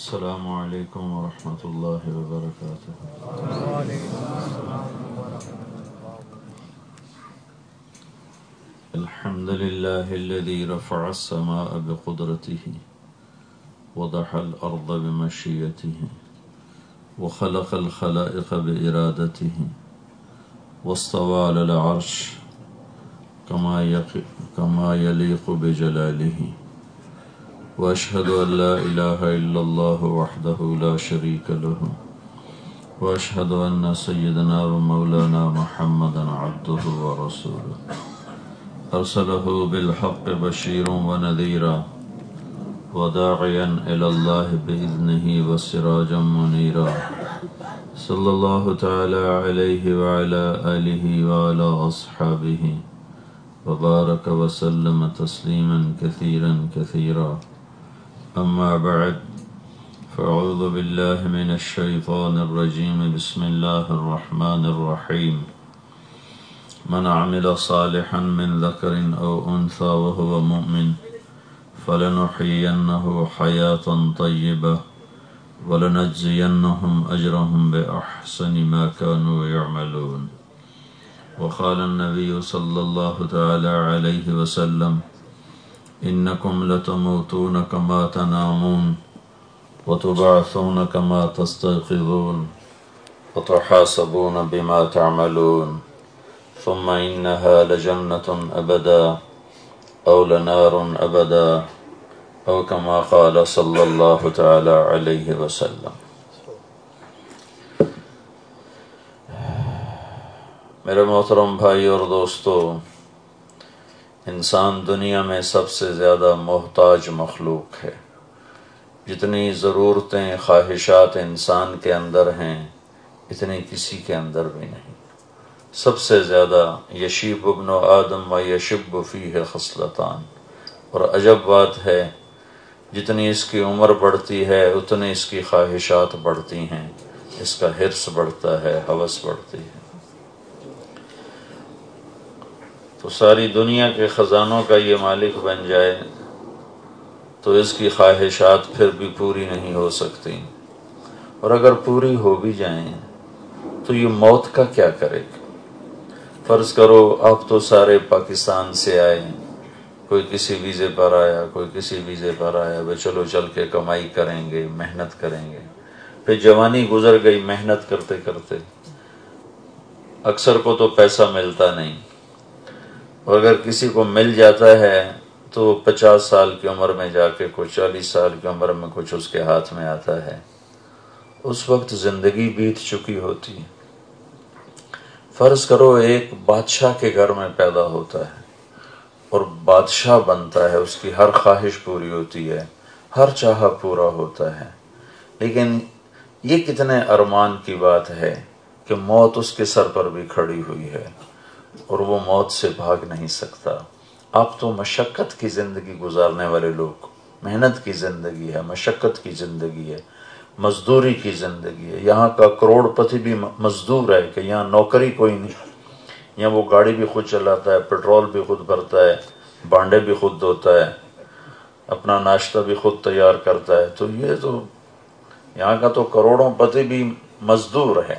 السلام علیکم ورحمۃ اللہ وبرکاتہ۔ الحمد للہ الذی رفع السماء بقدرته وضح الارض بمشیته وخلق الخلائق بإرادته واستوى على العرش كما يليق بجلاله وأشهد أن لا إله إلا الله وحده لا شريك له وأشهد أن سيدنا ومولانا محمدا عبده ورسوله أرسله بالحق بشيرا ونذيرا وداعيا إلى الله بإذنه وسراجا منيرا صلى الله تعالى عليه وعلى آله وعلى أصحابه وبارك وسلم تسليما كثيرا كثيرا أما بعد فأعوذ بالله من الشيطان الرجيم بسم الله الرحمن الرحيم من عمل صالحا من ذكر أو أنثى وهو مؤمن فلنحيينه حياة طيبة ولنجزينهم أجرهم بأحسن ما كانوا يعملون وقال النبي صلى الله تعالى عليه وسلم إنكم لتموتون كما تنامون وتبعثون كما تستيقظون وتحاسبون بما تعملون ثم إنها لجنة أبدا أو لنار أبدا أو كما قال صلى الله تعالى عليه وسلم۔ میرے محترم بھائی اور دوستو، انسان دنیا میں سب سے زیادہ محتاج مخلوق ہے۔ جتنی ضرورتیں خواہشات انسان کے اندر ہیں اتنی کسی کے اندر بھی نہیں۔ سب سے زیادہ یشیب ابن آدم و یشب فیہ خصلتان، اور عجب بات ہے جتنی اس کی عمر بڑھتی ہے اتنی اس کی خواہشات بڑھتی ہیں، اس کا حرص بڑھتا ہے، ہوس بڑھتی ہے۔ تو ساری دنیا کے خزانوں کا یہ مالک بن جائے تو اس کی خواہشات پھر بھی پوری نہیں ہو سکتی، اور اگر پوری ہو بھی جائیں تو یہ موت کا کیا کرے گا؟ فرض کرو آپ تو سارے پاکستان سے آئے، کوئی کسی ویزے پر آیا، کوئی کسی ویزے پر آیا، وہ چلو چل کے کمائی کریں گے، محنت کریں گے، پھر جوانی گزر گئی محنت کرتے کرتے، اکثر کو تو پیسہ ملتا نہیں، اور اگر کسی کو مل جاتا ہے تو 50 سال کی عمر میں جا کے کوئی 40 سال کی عمر میں کچھ اس کے ہاتھ میں آتا ہے، اس وقت زندگی بیت چکی ہوتی ہے۔ فرض کرو ایک بادشاہ کے گھر میں پیدا ہوتا ہے اور بادشاہ بنتا ہے، اس کی ہر خواہش پوری ہوتی ہے، ہر چاہا پورا ہوتا ہے، لیکن یہ کتنے ارمان کی بات ہے کہ موت اس کے سر پر بھی کھڑی ہوئی ہے اور وہ موت سے بھاگ نہیں سکتا۔ آپ تو مشقت کی زندگی گزارنے والے لوگ، محنت کی زندگی ہے، مشقت کی زندگی ہے، مزدوری کی زندگی ہے۔ یہاں کا کروڑ پتی بھی مزدور ہے کہ یہاں نوکری کوئی نہیں، یہاں وہ گاڑی بھی خود چلاتا ہے، پیٹرول بھی خود بھرتا ہے، بانڈے بھی خود دھوتا ہے، اپنا ناشتہ بھی خود تیار کرتا ہے۔ تو یہ تو یہاں کا تو کروڑوں پتی بھی مزدور ہے۔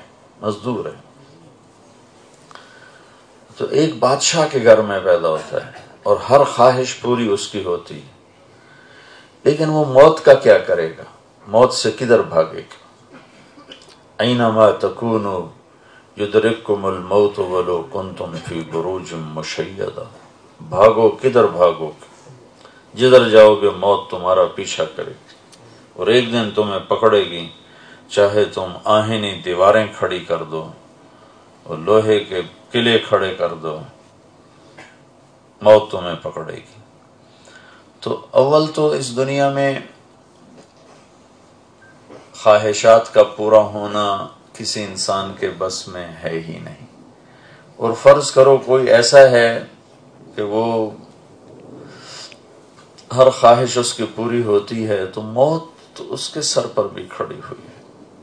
تو ایک بادشاہ کے گھر میں پیدا ہوتا ہے اور ہر خواہش پوری اس کی ہوتی ہے، لیکن وہ موت کا کیا کرے گا؟ موت سے کدھر بھاگے گا؟ اینما تکونوا یدرککم الموت ولو کنتم فی بروج مشیدہ۔ بھاگو، کدھر بھاگو گے؟ جدھر جاؤ گے موت تمہارا پیچھا کرے گی، اور ایک دن تمہیں پکڑے گی، چاہے تم آہنی دیواریں کھڑی کر دو اور لوہے کے قلعے کھڑے کر دو، موت تمہیں پکڑے گی۔ تو اول تو اس دنیا میں خواہشات کا پورا ہونا کسی انسان کے بس میں ہے ہی نہیں، اور فرض کرو کوئی ایسا ہے کہ وہ ہر خواہش اس کی پوری ہوتی ہے تو موت اس کے سر پر بھی کھڑی ہوئی ہے۔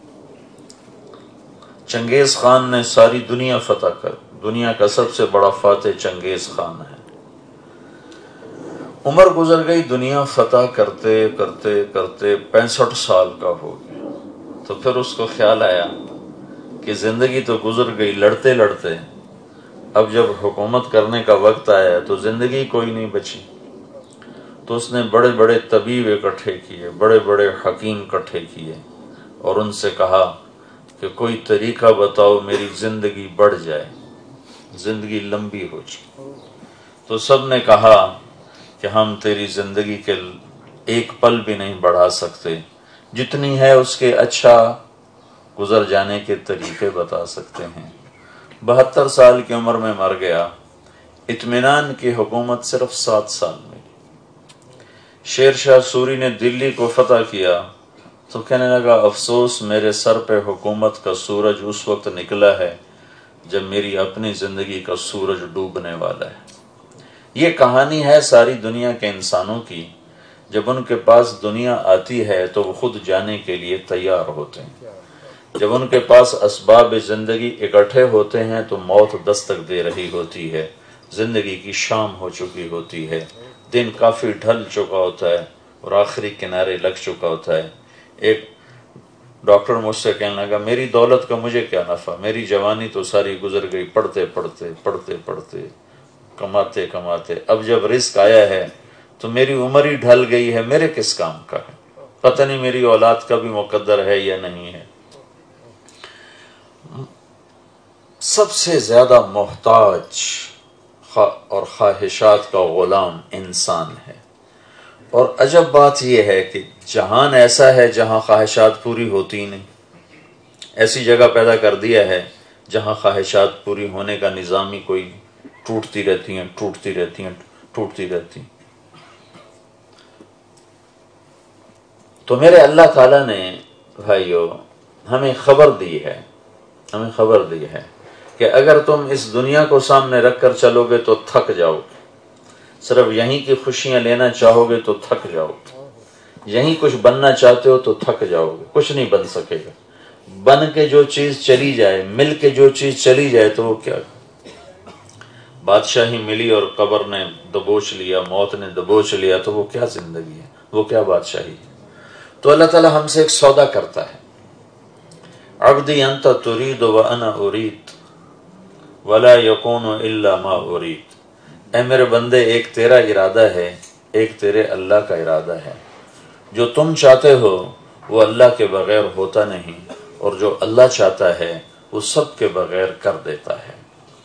چنگیز خان نے ساری دنیا فتح کر، دنیا کا سب سے بڑا فاتح چنگیز خان ہے، عمر گزر گئی، دنیا فتح کرتے کرتے کرتے 65 سال کا ہو گیا، تو پھر اس کو خیال آیا کہ زندگی تو گزر گئی لڑتے لڑتے، اب جب حکومت کرنے کا وقت آیا تو زندگی کوئی نہیں بچی۔ تو اس نے بڑے بڑے طبیب اکٹھے کیے، بڑے بڑے حکیم اکٹھے کیے، اور ان سے کہا کہ کوئی طریقہ بتاؤ میری زندگی بڑھ جائے، زندگی لمبی ہو جائے۔ تو سب نے کہا کہ ہم تیری زندگی کے ایک پل بھی نہیں بڑھا سکتے، جتنی ہے اس کے اچھا گزر جانے کے طریقے بتا سکتے ہیں۔ 72 سال کی عمر میں مر گیا، اطمینان کی حکومت صرف 7 سال میں۔ شیر شاہ سوری نے دلی کو فتح کیا تو کہنے لگا افسوس میرے سر پہ حکومت کا سورج اس وقت نکلا ہے جب میری اپنی زندگی کا سورج ڈوبنے والا ہے۔ یہ کہانی ہے ساری دنیا کے انسانوں کی، جب ان کے پاس دنیا آتی ہے تو وہ خود جانے کے لیے تیار ہوتے ہیں، جب ان کے پاس اسباب زندگی اکٹھے ہوتے ہیں تو موت دستک دے رہی ہوتی ہے، زندگی کی شام ہو چکی ہوتی ہے، دن کافی ڈھل چکا ہوتا ہے اور آخری کنارے لگ چکا ہوتا ہے۔ ایک ڈاکٹر مجھ سے کہنے لگا میری دولت کا مجھے کیا نفع، میری جوانی تو ساری گزر گئی پڑھتے پڑھتے پڑھتے پڑھتے کماتے کماتے، اب جب رزق آیا ہے تو میری عمر ہی ڈھل گئی ہے، میرے کس کام کا ہے، پتہ نہیں میری اولاد کا بھی مقدر ہے یا نہیں ہے۔ سب سے زیادہ محتاج اور خواہشات کا غلام انسان ہے، اور عجب بات یہ ہے کہ جہان ایسا ہے جہاں خواہشات پوری ہوتی ہی نہیں، ایسی جگہ پیدا کر دیا ہے جہاں خواہشات پوری ہونے کا نظام ہی کوئی نہیں، ٹوٹتی رہتی ہیں ٹوٹتی رہتی ہیں ٹوٹتی رہتی ہیں۔ تو میرے اللہ تعالیٰ نے بھائیو ہمیں خبر دی ہے کہ اگر تم اس دنیا کو سامنے رکھ کر چلو گے تو تھک جاؤ گے، صرف یہیں کی خوشیاں لینا چاہو گے تو تھک جاؤ گے، یہیں کچھ بننا چاہتے ہو تو تھک جاؤ گے، کچھ نہیں بن سکے گا۔ بن کے جو چیز چلی جائے، مل کے جو چیز چلی جائے تو وہ کیا، بادشاہی ملی اور قبر نے دبوچ لیا، موت نے دبوچ لیا، تو وہ کیا زندگی ہے، وہ کیا بادشاہی ہے۔ تو اللہ تعالیٰ ہم سے ایک سودا کرتا ہے، عبدی انت ترید وانا ارید ولا یکون الا ما ارید۔ اے میرے بندے ایک تیرا ارادہ ہے، ایک تیرے اللہ کا ارادہ ہے، جو تم چاہتے ہو وہ اللہ کے بغیر ہوتا نہیں، اور جو اللہ چاہتا ہے وہ سب کے بغیر کر دیتا ہے۔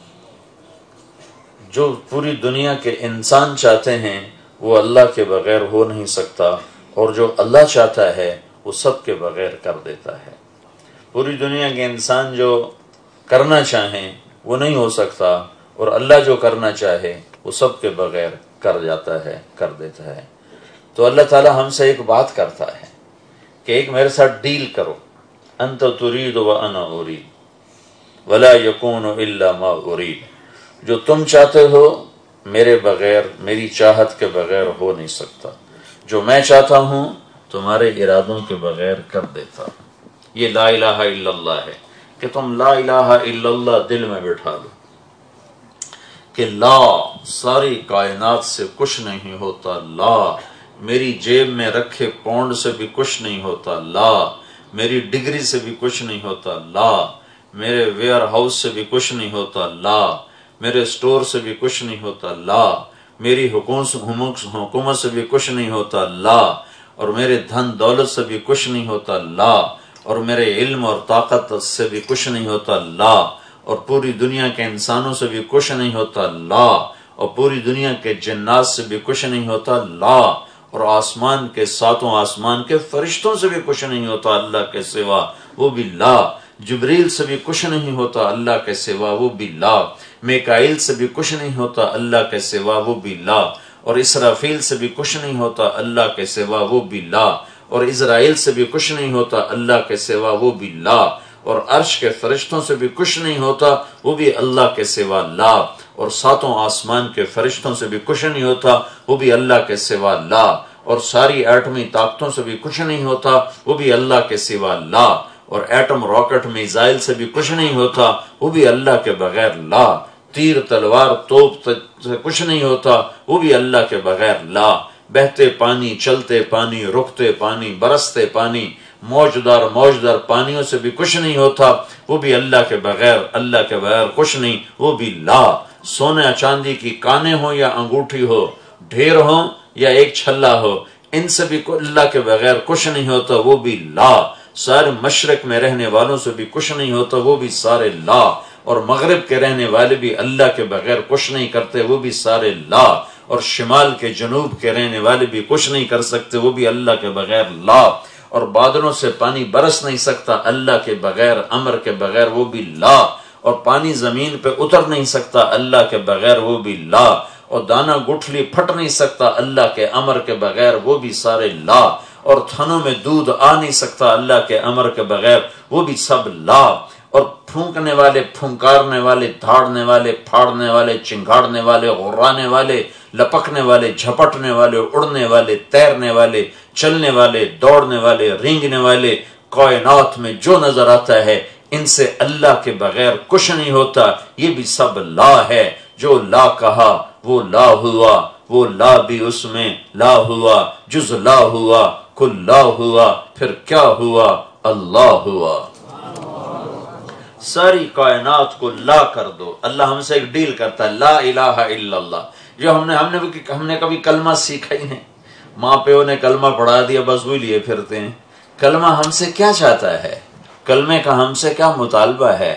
جو پوری دنیا کے انسان چاہتے ہیں وہ اللہ کے بغیر ہو نہیں سکتا، اور جو اللہ چاہتا ہے وہ سب کے بغیر کر دیتا ہے۔ پوری دنیا کے انسان جو کرنا چاہیں وہ نہیں ہو سکتا، اور اللہ جو کرنا چاہے وہ سب کے بغیر کر جاتا ہے، کر دیتا ہے۔ تو اللہ تعالیٰ ہم سے ایک بات کرتا ہے کہ ایک میرے ساتھ ڈیل کرو، انت ترید وانا ارید ولا یکون الا ما ارید، جو تم چاہتے ہو میرے بغیر، میری چاہت کے بغیر ہو نہیں سکتا، جو میں چاہتا ہوں تمہارے ارادوں کے بغیر کر دیتا ہوں۔ یہ لا الہ الا اللہ ہے کہ تم لا الہ الا اللہ دل میں بٹھا دو کہ لا ساری کائنات سے کچھ نہیں ہوتا، لا میری جیب میں رکھے پونڈ سے بھی کچھ نہیں ہوتا، لا میری ڈگری سے بھی کچھ نہیں ہوتا، لا میرے ویئر ہاؤس سے بھی کچھ نہیں ہوتا، لا میرے سٹور سے بھی کچھ نہیں ہوتا، لا میری حکومت سے بھی کچھ نہیں ہوتا، لا اور میرے دھن دولت سے بھی کچھ نہیں ہوتا، لا اور میرے علم اور طاقت سے بھی کچھ نہیں ہوتا، لا اور پوری دنیا کے انسانوں سے بھی کچھ نہیں ہوتا، لا اور پوری دنیا کے جنات سے بھی کچھ نہیں ہوتا، لا اور آسمان کے 7 آسمان کے فرشتوں سے بھی کچھ نہیں ہوتا اللہ کے سوا، وہ بھی لا، جبریل سے بھی کچھ نہیں ہوتا اللہ کے سوا، وہ بھی لا، میکائیل سے بھی کچھ نہیں ہوتا اللہ کے سوا، وہ بھی لا، اور اسرافیل سے بھی کچھ نہیں ہوتا اللہ کے سوا، وہ بھی لا، اور اسرائیل سے بھی کچھ نہیں ہوتا اللہ کے سوا، وہ بھی لا، اور عرش کے فرشتوں سے بھی کچھ نہیں ہوتا وہ بھی اللہ کے سوا، لا، اور 7 آسمان کے فرشتوں سے بھی کچھ نہیں ہوتا وہ بھی اللہ کے سوا، لا، اور ساری ایٹمی طاقتوں سے بھی کچھ نہیں ہوتا وہ بھی اللہ کے سوا، لا، اور ایٹم راکٹ میزائل سے بھی کچھ نہیں ہوتا وہ بھی اللہ کے بغیر، لا۔ تیر تلوار توپ سے کچھ نہیں ہوتا، وہ بھی اللہ کے بغیر لا۔ بہتے پانی، چلتے پانی، رکتے پانی، برستے پانی، موجدار پانیوں سے بھی کچھ نہیں ہوتا، وہ بھی اللہ کے بغیر کچھ نہیں، وہ بھی لا۔ سونے چاندی کی کانیں ہو یا انگوٹھی ہو، ڈھیر ہو یا ایک چھلا ہو، ان سے بھی اللہ کے بغیر کچھ نہیں ہوتا، وہ بھی لا۔ سارے مشرق میں رہنے والوں سے بھی کچھ نہیں ہوتا، وہ بھی سارے لا۔ اور مغرب کے رہنے والے بھی اللہ کے بغیر کچھ نہیں کرتے، وہ بھی سارے لا۔ اور شمال کے جنوب کے رہنے والے بھی کچھ نہیں کر سکتے، وہ بھی اللہ کے بغیر لا۔ اور بادلوں سے پانی برس نہیں سکتا اللہ کے بغیر، امر کے بغیر، وہ بھی لا۔ اور پانی زمین پہ اتر نہیں سکتا اللہ کے بغیر، وہ بھی لا۔ اور دانہ گٹھلی پھٹ نہیں سکتا اللہ کے امر کے بغیر، وہ بھی سارے لا۔ اور تھنوں میں دودھ آ نہیں سکتا اللہ کے امر کے بغیر، وہ بھی سب لا۔ اور پھونکنے والے، پھنکارنے والے، دھاڑنے والے، پھاڑنے والے، چنگاڑنے والے، غرانے والے، لپکنے والے، جھپٹنے والے، اڑنے والے، تیرنے والے، چلنے والے، دوڑنے والے، رینگنے والے، کائنات میں جو نظر آتا ہے ان سے اللہ کے بغیر کچھ نہیں ہوتا، یہ بھی سب لا ہے۔ جو لا کہا وہ لا ہوا، وہ لا بھی اس میں لا ہوا، جز لا ہوا، کل لا ہوا، پھر کیا ہوا؟ اللہ ہوا۔ ساری کائنات کو لا کر دو۔ اللہ ہم سے ایک ڈیل کرتا ہے، لا الہ الا اللہ۔ جو ہم نے کبھی کلمہ سیکھا ہی نہیں، ماں پیو نے کلمہ پڑھا دیا، بس وہی لیے پھرتے ہیں۔ کلمہ ہم سے کیا چاہتا ہے؟ کلمے کا ہم سے کیا مطالبہ ہے؟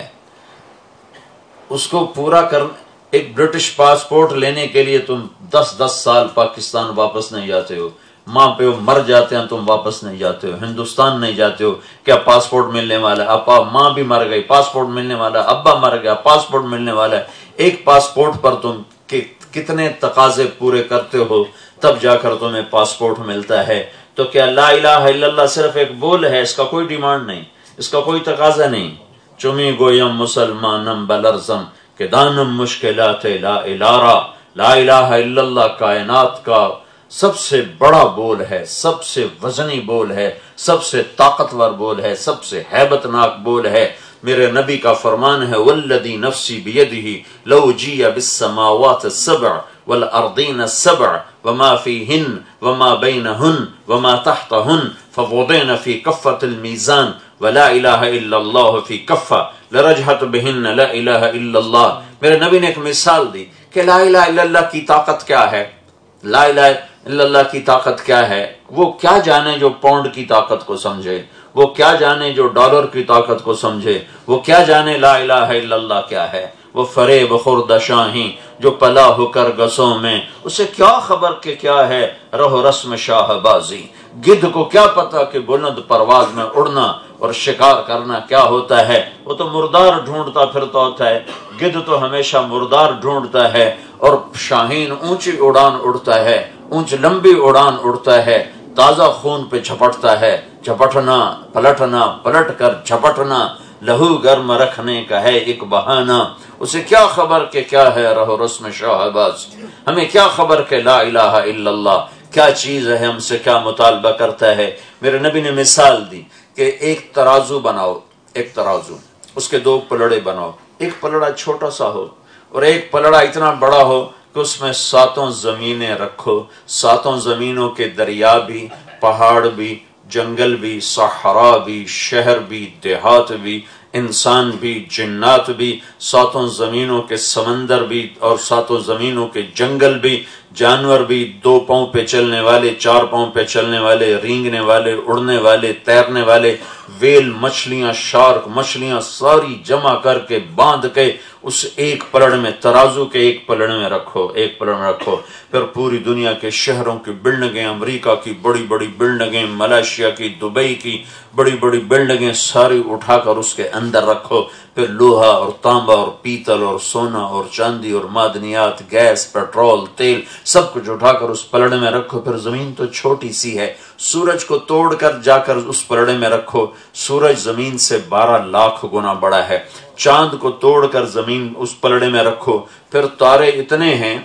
اس کو پورا کر۔ ایک برٹش پاسپورٹ لینے کے لیے تم 10 سال پاکستان واپس نہیں جاتے ہو، ماں پیو مر جاتے ہیں تم واپس نہیں جاتے ہو، ہندوستان نہیں جاتے ہو، کیا پاسپورٹ ملنے والا ہے؟ ابا ماں بھی مر گئی، پاسپورٹ ملنے والا ہے، ابا مر گیا، پاسپورٹ ملنے والا ہے۔ ایک پاسپورٹ پر تم کتنے تقاضے پورے کرتے ہو تب جا کر تمہیں پاسپورٹ ملتا ہے۔ تو کیا لا الہ الا اللہ صرف ایک بول ہے؟ اس کا کوئی ڈیمانڈ نہیں، اس کا کوئی تقاضا نہیں۔ چمی گویم مسلمانم بلرزم کہ دانم مشکلات لا الارا۔ لا الہ الا اللہ کائنات کا سب سے بڑا بول ہے، سب سے وزنی بول ہے، سب سے طاقتور بول ہے، سب سے ہیبت ناک بول ہے۔ میرے نبی کا فرمان ہے، والذی نفسی بیدہ لو جیع بالسماوات السبع والارضین السبع وما فیہن وما بینہن وما تحتہن فوضعن فی کفۃ المیزان ولا الہ الا اللہ فی کفہ لرجحت بہن لا الہ الا اللہ۔ میرے نبی نے ایک مثال دی کہ لا الہ الا اللہ کی طاقت کیا ہے۔ لا الہ الا اللہ کی طاقت کیا ہے؟ وہ کیا جانے جو پاؤنڈ کی طاقت کو سمجھے، وہ کیا جانے جو ڈالر کی طاقت کو سمجھے، وہ کیا جانے لا الہ الا اللہ کیا ہے۔ وہ فریب خورد شاہی جو پلا ہو کر گسوں میں، اسے کیا خبر کہ کیا ہے رہ رسم شاہ بازی۔ گدھ کو کیا پتا کہ بلند پرواز میں اڑنا اور شکار کرنا کیا ہوتا ہے، وہ تو مردار ڈھونڈتا پھرتا ہوتا ہے۔ گدھ تو ہمیشہ مردار ڈھونڈتا ہے، اور شاہین اونچی اڑان اڑتا ہے، لمبی اڑان اڑتا ہے، تازہ خون پہ جھپٹتا ہے۔ جھپٹنا، پلٹنا، پلٹ کر جھپٹنا لہو گرم رکھنے کا ہے ایک بہانہ۔ اسے کیا خبر کہ کیا ہے رہ رسم شاہ باز۔ ہمیں کیا خبر کہ لا الہ الا اللہ کیا چیز ہے، ہم سے کیا مطالبہ کرتا ہے۔ میرے نبی نے مثال دی کہ ایک ترازو بناؤ، ایک ترازو، اس کے 2 پلڑے بناؤ، ایک پلڑا چھوٹا سا ہو اور ایک پلڑا اتنا بڑا ہو کہ اس میں 7 زمینیں رکھو، 7 زمینوں کے دریا بھی، پہاڑ بھی، جنگل بھی، صحرا بھی، شہر بھی، دیہات بھی، انسان بھی، جنات بھی، 7 زمینوں کے سمندر بھی اور 7 زمینوں کے جنگل بھی، جانور بھی، 2 پاؤں پہ چلنے والے، 4 پاؤں پہ چلنے والے، رینگنے والے، اڑنے والے، تیرنے والے، ویل مچھلیاں، شارک مچھلیاں، ساری جمع کر کے باندھ کے اس ایک پلڑ میں، ترازو کے ایک پلڑ میں رکھو، ایک پلڑ میں رکھو۔ پھر پوری دنیا کے شہروں کی بلڈنگیں، امریکہ کی بڑی بڑی بلڈنگیں، ملائیشیا کی، دبئی کی بڑی بڑی بلڈنگیں ساری اٹھا کر اس کے اندر رکھو۔ پھر لوہا اور تانبا اور پیتل اور سونا اور چاندی اور معدنیات، گیس، پیٹرول، تیل، سب کچھ اٹھا کر اس پلڑے میں رکھو۔ پھر زمین تو چھوٹی سی ہے، سورج کو توڑ کر جا کر اس پلڑے میں رکھو، سورج زمین سے 12 لاکھ گنا بڑا ہے۔ چاند کو توڑ کر زمین اس پلڑے میں رکھو۔ پھر تارے اتنے ہیں،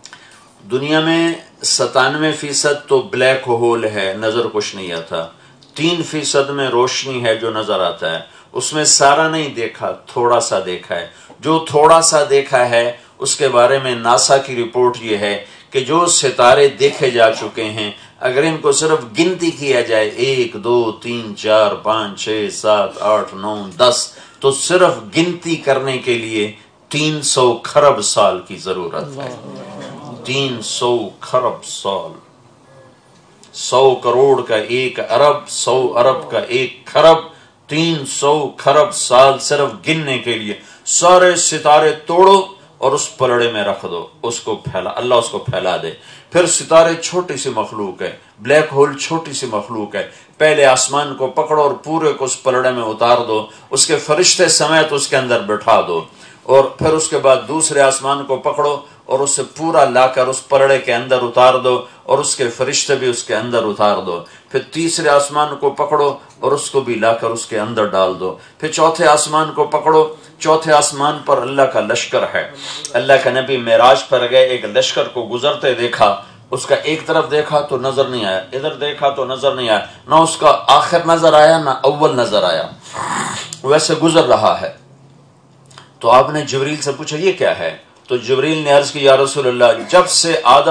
دنیا میں 97% تو بلیک ہول ہے، نظر کچھ نہیں آتا۔ 3% میں روشنی ہے جو نظر آتا ہے، اس میں سارا نہیں دیکھا، تھوڑا سا دیکھا ہے۔ جو تھوڑا سا دیکھا ہے اس کے بارے میں ناسا کی رپورٹ یہ ہے کہ جو ستارے دیکھے جا چکے ہیں اگر ان کو صرف گنتی کیا جائے 1 2 3 4 5 6 7 8 9 10 تو صرف گنتی کرنے کے لیے 300 کھرب سال کی ضرورت ہے۔ 300 کھرب سال، 100 کروڑ کا 1 ارب، 100 ارب کا 1 کھرب، 300 کھرب سال صرف گننے کے لیے۔ سارے ستارے توڑو اور اس پلڑے میں رکھ دو، اس کو پھیلا، اللہ اس کو پھیلا دے۔ پھر ستارے چھوٹی سی مخلوق ہے، بلیک ہول چھوٹی سی مخلوق ہے، پہلے آسمان کو پکڑو اور پورے کو اس پلڑے میں اتار دو، اس کے فرشتے سمیت اس کے اندر بٹھا دو، اور پھر اس کے بعد دوسرے آسمان کو پکڑو اور اسے پورا لا کر اس پلڑے کے اندر اتار دو اور اس کے فرشتے بھی اس کے اندر اتار دو۔ پھر تیسرے آسمان کو پکڑو اور اس کو بھی لا کر اس کے اندر ڈال دو۔ پھر چوتھے آسمان کو پکڑو، چوتھے آسمان پر اللہ کا لشکر ہے۔ اللہ کا نبی معراج پر گئے، ایک لشکر کو گزرتے دیکھا، اس کا ایک طرف دیکھا تو نظر نہیں آیا، ادھر دیکھا تو نظر نہیں آیا، نہ اس کا آخر نظر آیا نہ اول نظر آیا، ویسے گزر رہا ہے۔ تو آپ نے جبریل سے پوچھا یہ کیا ہے؟ تو جبریل نے عرض کی یا رسول اللہ، جب سے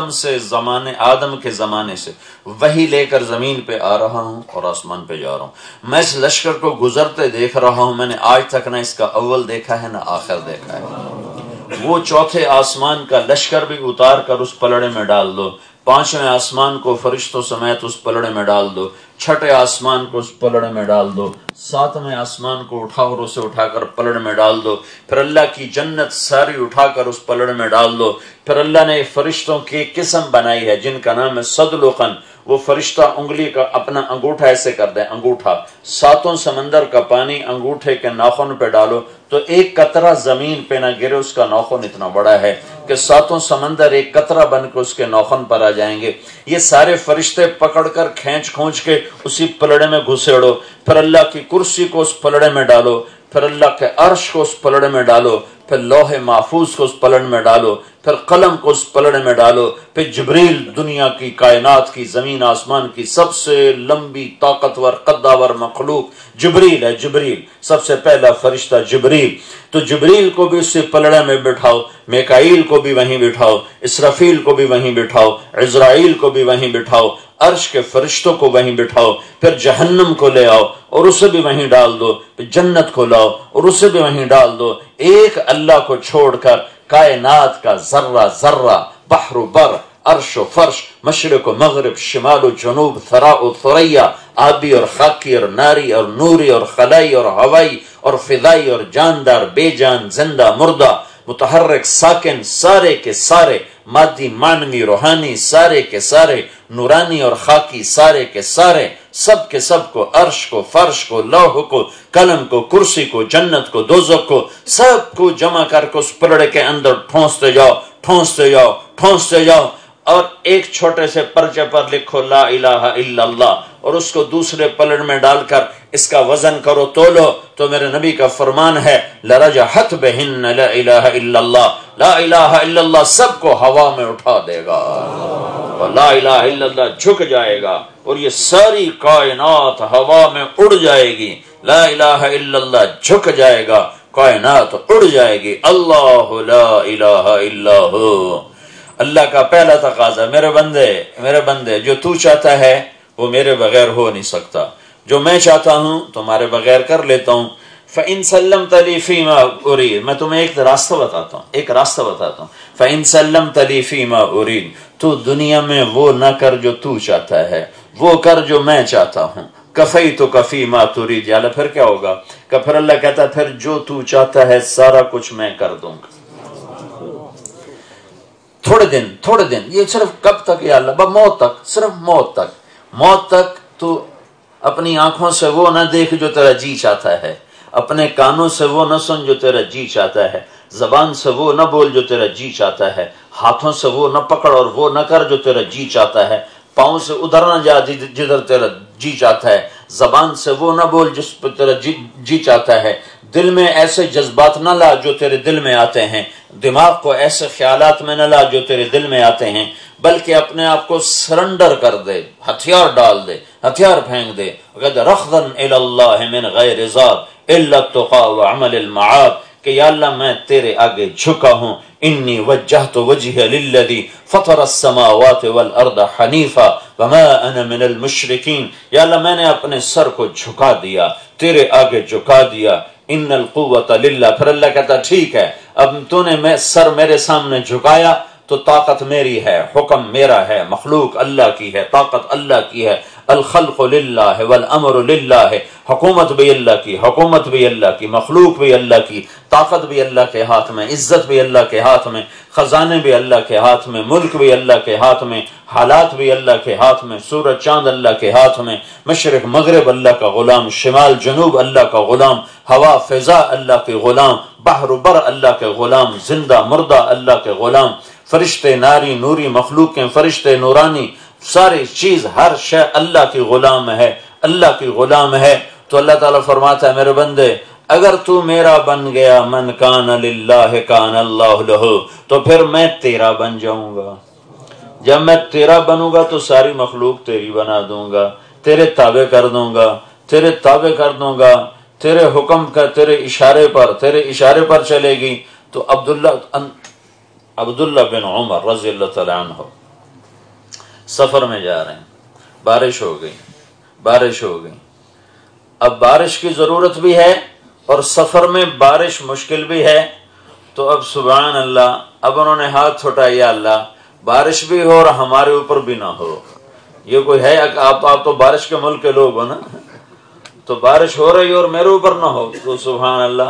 آدم کے زمانے سے وحی لے کر زمین پہ آ رہا ہوں اور آسمان پہ جا رہا ہوں، میں اس لشکر کو گزرتے دیکھ رہا ہوں، میں نے آج تک نہ اس کا اول دیکھا ہے نہ آخر دیکھا ہے۔ وہ چوتھے آسمان کا لشکر بھی اتار کر اس پلڑے میں ڈال دو، پانچویں آسمان کو فرشتوں سمیت اس پلڑے میں ڈال دو، چھٹے آسمان کو اس پلڑے میں ڈال دو، ساتویں آسمان کو اٹھاؤ اور اسے اٹھا کر پلڑے میں ڈال دو، پھر اللہ کی جنت ساری اٹھا کر اس پلڑے میں ڈال دو۔ پھر اللہ نے فرشتوں کی ایک قسم بنائی ہے جن کا نام ہے صدلقن، وہ فرشتہ انگلی کا اپنا انگوٹھا ایسے کر دے، انگوٹھا، ساتوں سمندر کا پانی انگوٹھے کے ناخن پہ ڈالو تو ایک قطرہ زمین پہ نہ گرے، اس کا ناخن اتنا بڑا ہے کہ ساتوں سمندر ایک قطرہ بن کے اس کے ناخن پر آ جائیں گے۔ یہ سارے فرشتے پکڑ کر کھینچ کے اسی پلڑے میں گھسیڑو، پھر اللہ کی کرسی کو اس پلڑے میں ڈالو، پھر اللہ کے عرش کو اس پلڑے میں ڈالو، پھر لوح محفوظ کو اس پلڑے میں ڈالو، پھر قلم کو اس پلڑے میں ڈالو، پھر جبریل دنیا کی، کائنات کی، زمین آسمان کی سب سے لمبی طاقتور قداور مخلوق جبریل ہے۔ جبریل سب سے پہلا فرشتہ جبریل، تو جبریل کو بھی اسی پلڑے میں بٹھاؤ، میکائیل کو بھی وہیں بٹھاؤ، اسرافیل کو بھی وہیں بٹھاؤ، عزرائیل کو بھی وہیں بٹھاؤ، عرش کے فرشتوں کو وہیں بٹھاؤ، پھر جہنم کو لے آؤ اور اسے بھی وہیں ڈال دو، پھر جنت کو لاؤ اور اسے بھی وہیں ڈال دو۔ ایک اللہ کو چھوڑ کر کائنات کا ذرہ ذرہ، بحر و بر، عرش و فرش، مشرق و مغرب، شمال و جنوب، ثراء و ثریا، آبی اور خاکی اور ناری اور نوری اور خلائی اور ہوائی اور فضائی اور جاندار، بے جان، زندہ، مردہ، متحرک، ساکن، سارے کے سارے، مادی، معنوی، روحانی، سارے کے سارے، نورانی اور خاکی، سارے کے سارے، سب کے سب کو، عرش کو، فرش کو، لوح کو، قلم کو، کرسی کو، جنت کو، دوزخ کو، سب کو جمع کر کے اس پلڑے کے اندر ٹھونستے جاؤ، ٹھونستے جاؤ، ٹھونستے جاؤ، اور ایک چھوٹے سے پرچے پر لکھو لا الہ الا اللہ، اور اس کو دوسرے پلڑ میں ڈال کر اس کا وزن کرو، تولو، تو میرے نبی کا فرمان ہے لرجحت بہن لا الہ الا اللہ، لا الہ الا اللہ سب کو ہوا میں اٹھا دے گا اور لا الہ الا اللہ جھک جائے گا اور یہ ساری کائنات ہوا میں اڑ جائے گی۔ لا الہ الا اللہ جھک جائے گا، کائنات اڑ جائے گی۔ اللہ لا الہ الا ہو۔ اللہ کا پہلا تقاضا، میرے بندے جو تو چاہتا ہے وہ میرے بغیر ہو نہیں سکتا، جو میں چاہتا ہوں تمہارے بغیر کر لیتا ہوں۔ فَإِن سَلَّمْتَ لِي فِي مَا أُرِيدُ، میں تمہیں ایک راستہ بتاتا ہوں، فَإِن سَلَّمْتَ لِي فِي مَا أُرِيدُ، تو دنیا میں وہ نہ کر جو تو چاہتا ہے، وہ کر جو میں چاہتا ہوں۔ کفیتک فی ما ترید، یا پھر کیا ہوگا کہ پھر اللہ کہتا ہے پھر جو تو چاہتا ہے سارا کچھ میں کر دوں گا۔ تھوڑے دن یہ صرف کب تک یا اللہ؟ موت تک، صرف موت تک تو اپنی آنکھوں سے وہ نہ دیکھ جو تیرا جی چاہتا ہے، اپنے کانوں سے وہ نہ سن جو تیرا جی چاہتا ہے، زبان سے وہ نہ بول جو تیرا جی چاہتا ہے، ہاتھوں سے وہ نہ پکڑ اور وہ نہ کر جو تیرا جی چاہتا ہے، پاؤں سے ادھر نہ جا جدھر تیرا جی چاہتا ہے، زبان سے وہ نہ بول جس پر تیرا جی چاہتا ہے، دل میں ایسے جذبات نہ لا جو تیرے دل میں آتے ہیں، دماغ کو ایسے خیالات میں نہ لا جو تیرے دل میں آتے ہیں، بلکہ اپنے آپ کو سرنڈر کر دے، ہتھیار ڈال دے، ہتھیار پھینک دے، وَقَدْ رَخْضًا إِلَى اللَّهِ مِنْ غَيْرِ ذَاتٍ إِلَّا التُّقَىٰ وَعَمَلِ الْمَعَادِ کہ یا اللہ میں تیرے آگے جھکا ہوں، انی وجہت وجہی للذی فطر السماوات والارض حنیفا وما انا من المشرکین، یا اللہ میں نے اپنے سر کو جھکا دیا، تیرے آگے جھکا دیا، ان القوۃ للہ۔ پھر اللہ کہتا ٹھیک ہے، اب تو نے سر میرے سامنے جھکایا تو طاقت میری ہے، حکم میرا ہے، مخلوق اللہ کی ہے، طاقت اللہ کی ہے، الخلق للہ والامر للہ، حکومت بھی اللہ کی، حکومت بھی اللہ کی، مخلوق بھی اللہ کی، طاقت بھی اللہ کے ہاتھ میں، عزت بھی اللہ کے ہاتھ میں، خزانے بھی اللہ کے ہاتھ میں، ملک بھی اللہ کے ہاتھ میں، حالات بھی اللہ کے ہاتھ میں، سورج چاند اللہ کے ہاتھ میں، مشرق مغرب اللہ کا غلام، شمال جنوب اللہ کا غلام، ہوا فضا اللہ کے غلام، بحر بر اللہ کے غلام، زندہ مردہ اللہ کے غلام، فرشتے ناری نوری مخلوقیں، فرشتے نورانی، ساری چیز ہر شے اللہ کی غلام ہے، اللہ کی غلام ہے۔ تو اللہ تعالیٰ فرماتا ہے میرے بندے اگر تو میرا بن گیا، من کان للہ کان اللہ لہ، تو پھر میں تیرا بن جاؤں گا۔ جب میں تیرا بنوں گا تو ساری مخلوق تیری بنا دوں گا، تیرے تابع کر دوں گا، تیرے تابع کر دوں گا، تیرے حکم کا، تیرے اشارے پر چلے گی۔ تو عبداللہ بن عمر رضی اللہ تعالیٰ عنہ سفر میں جا رہے ہیں، بارش ہو گئی، اب بارش کی ضرورت بھی ہے اور سفر میں بارش مشکل بھی ہے، تو اب سبحان اللہ، اب انہوں نے ہاتھ اٹھایا، یا اللہ بارش بھی ہو اور ہمارے اوپر بھی نہ ہو۔ یہ کوئی ہے آپ تو بارش کے ملک کے لوگ ہو نا، تو بارش ہو رہی اور میرے اوپر نہ ہو، تو سبحان اللہ،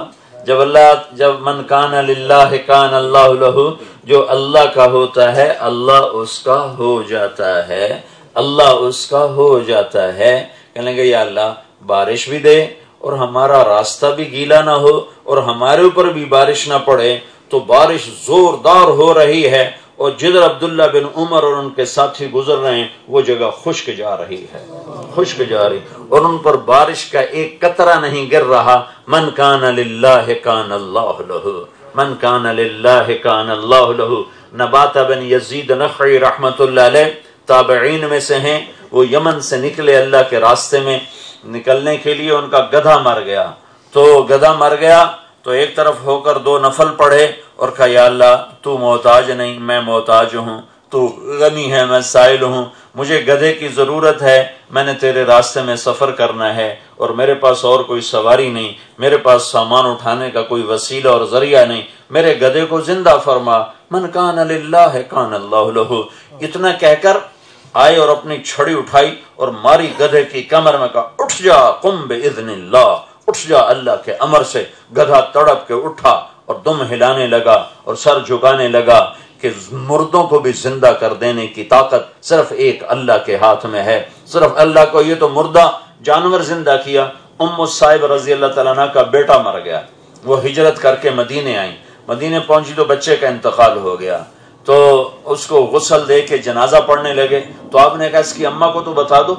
جب من کان للہ کان اللہ لہ، جو اللہ کا ہوتا ہے اللہ اس کا ہو جاتا ہے، اللہ اس کا ہو جاتا ہے۔ کہنے گے یا اللہ بارش بھی دے اور ہمارا راستہ بھی گیلا نہ ہو اور ہمارے اوپر بھی بارش نہ پڑے۔ تو بارش زوردار ہو رہی ہے اور جدھر عبداللہ بن عمر اور ان کے ساتھی گزر رہے ہیں وہ جگہ خشک جا رہی ہے، خشک جا رہی، اور ان پر بارش کا ایک قطرہ نہیں گر رہا۔ من کان للہ کان اللہ لہ، من کان للہ کان اللہ لہ۔ نبات بن یزید نخعی رحمت اللہ علیہ تابعین میں سے ہیں، وہ یمن سے نکلے اللہ کے راستے میں، نکلنے کے لیے ان کا گدھا مر گیا، تو گدھا مر گیا تو ایک طرف ہو کر 2 نفل پڑھے اور کہا یا اللہ تو محتاج نہیں، میں محتاج ہوں، تو غنی ہے، میں سائل ہوں، مجھے گدھے کی ضرورت ہے، میں نے تیرے راستے میں سفر کرنا ہے اور میرے پاس اور کوئی سواری نہیں، میرے پاس سامان اٹھانے کا کوئی وسیلہ اور ذریعہ نہیں، میرے گدھے کو زندہ فرما۔ من کان للہ کان اللہ لہ، اتنا کہہ کر آئے اور اپنی چھڑی اٹھائی اور ماری گدھے کی کمر میں، کہا اٹھ جا قم باذن اللہ، اٹھ جا اللہ کے امر سے۔ گدھا تڑپ کے اٹھا اور دم ہلانے لگا اور سر جھکانے لگا کہ مردوں کو بھی زندہ کر دینے کی طاقت صرف ایک اللہ کے ہاتھ میں ہے، صرف اللہ کو۔ یہ تو مردہ جانور زندہ کیا۔ ام الصائب رضی اللہ تعالیٰ عنہ کا بیٹا مر گیا، وہ ہجرت کر کے مدینے آئیں، مدینے پہنچی تو بچے کا انتقال ہو گیا، تو اس کو غسل دے کے جنازہ پڑھنے لگے، تو آپ نے کہا اس کی اماں کو تو بتا دو۔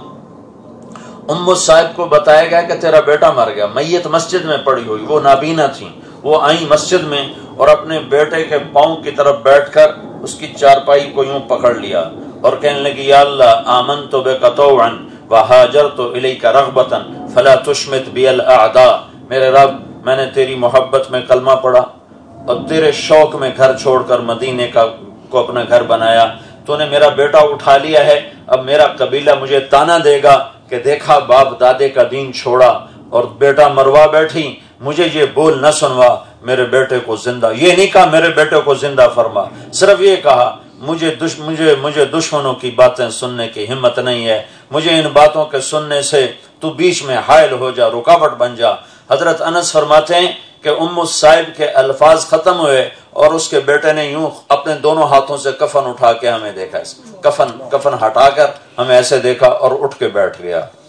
ام الصائب کو بتایا گیا کہ تیرا بیٹا مر گیا، میت مسجد میں پڑی ہوئی، وہ نابینا تھیں، وہ آئیں مسجد میں اور اپنے بیٹے کے پاؤں کی طرف بیٹھ کر اس کی چارپائی کو یوں پکڑ لیا اور کہنے لگی یا اللہ آمنت بک طوعا وہاجرت الیک رغبتا فلا تشمت بی الاعداء، میرے رب میں نے تیری محبت میں کلمہ پڑھا اور تیرے شوق میں گھر چھوڑ کر مدینے کو اپنا گھر بنایا، تو نے میرا بیٹا اٹھا لیا ہے، اب میرا قبیلہ مجھے تانا دے گا کہ دیکھا باپ دادے کا دین چھوڑا اور بیٹا مروا بیٹھی، مجھے یہ بول نہ سنوا میرے بیٹے کو زندہ، یہ نہیں کہا میرے بیٹے کو زندہ فرما، صرف یہ کہا مجھے دشمنوں کی باتیں سننے کی ہمت نہیں ہے، مجھے ان باتوں کے سننے سے تو بیچ میں حائل ہو جا، رکاوٹ بن جا۔ حضرت انس فرماتے ہیں کہ ام الصائب کے الفاظ ختم ہوئے اور اس کے بیٹے نے یوں اپنے دونوں ہاتھوں سے کفن اٹھا کے ہمیں دیکھا، کفن ہٹا کر ہمیں ایسے دیکھا اور اٹھ کے بیٹھ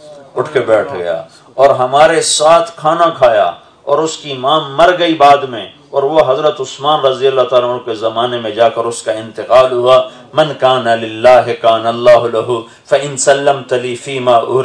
گیا اور ہمارے ساتھ کھانا کھایا، اور اس کی ماں مر گئی بعد میں، اور وہ حضرت عثمان رضی اللہ تعالیٰ عنہ کے زمانے میں جا کر اس کا انتقال ہوا۔ من کان للہ کان اللہ لہ فإن سلمت لی فیما ارید،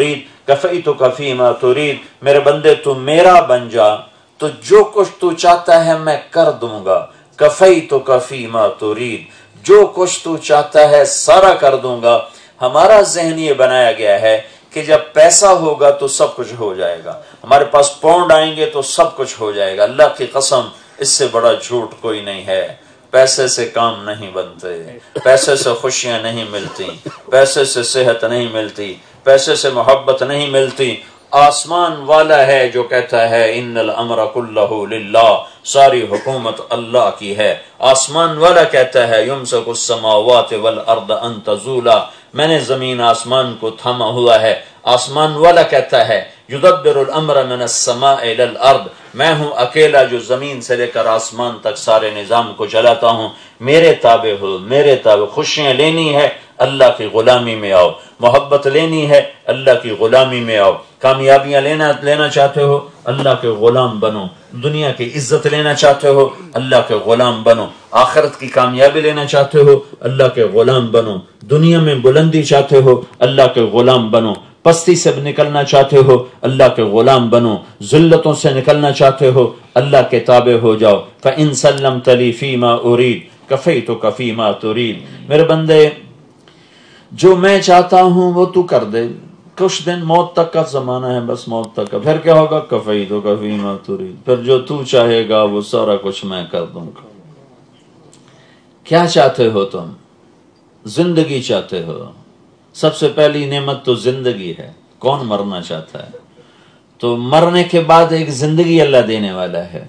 کفیتک فیما ترید، میرے بندے تو میرا بن جا تو جو کچھ تو چاہتا ہے میں کر دوں گا. کفیتک فیما ترید، جو کچھ تو چاہتا ہے سارا کر دوں گا. ہمارا ذہن یہ بنایا گیا ہے کہ جب پیسہ ہوگا تو سب کچھ ہو جائے گا، ہمارے پاس پاؤنڈ آئیں گے تو سب کچھ ہو جائے گا. اللہ کی قسم اس سے بڑا جھوٹ کوئی نہیں ہے. پیسے سے کام نہیں بنتے، پیسے سے خوشیاں نہیں ملتی، پیسے سے صحت نہیں ملتی، پیسے سے محبت نہیں ملتی. آسمان والا ہے جو کہتا ہے ان الامر کلہ للہ، ساری حکومت اللہ کی ہے. آسمان والا کہتا ہے یمسک السماوات والارض ان تزولا، میں نے زمین آسمان کو تھاما ہوا ہے. آسمان والا کہتا ہے یدبر الامر من السماء الى الارض، میں ہوں اکیلا جو زمین سے لے کر آسمان تک سارے نظام کو چلاتا ہوں. میرے تابع ہو، میرے تابع. خوشیاں لینی ہے اللہ کی غلامی میں آؤ، محبت لینی ہے اللہ کی غلامی میں آؤ. کامیابیاں لینا چاہتے ہو اللہ کے غلام بنو. دنیا کی عزت لینا چاہتے ہو اللہ کے غلام بنو. آخرت کی کامیابی لینا چاہتے ہو اللہ کے غلام بنو. دنیا میں بلندی چاہتے ہو اللہ کے غلام بنو. پستی سے نکلنا چاہتے ہو اللہ کے غلام بنو. ذلتوں سے نکلنا چاہتے ہو اللہ کے تابع ہو جاؤ. فَإِن سَلَّمْتَ لِي فِي مَا أُرِيدُ كَفَيْتُكَ فِي مَا تُرِيدُ، میرے بندے جو میں چاہتا ہوں وہ تو کر دے. کچھ دن موت تک کا زمانہ ہے، بس موت تک کا، پھر کیا ہوگا؟ کفیتک فیما ترید، پھر جو تو چاہے گا وہ سارا کچھ میں کر دوں گا. کیا چاہتے ہو تم؟ زندگی چاہتے ہو. سب سے پہلی نعمت تو زندگی ہے. کون مرنا چاہتا ہے؟ تو مرنے کے بعد ایک زندگی اللہ دینے والا ہے،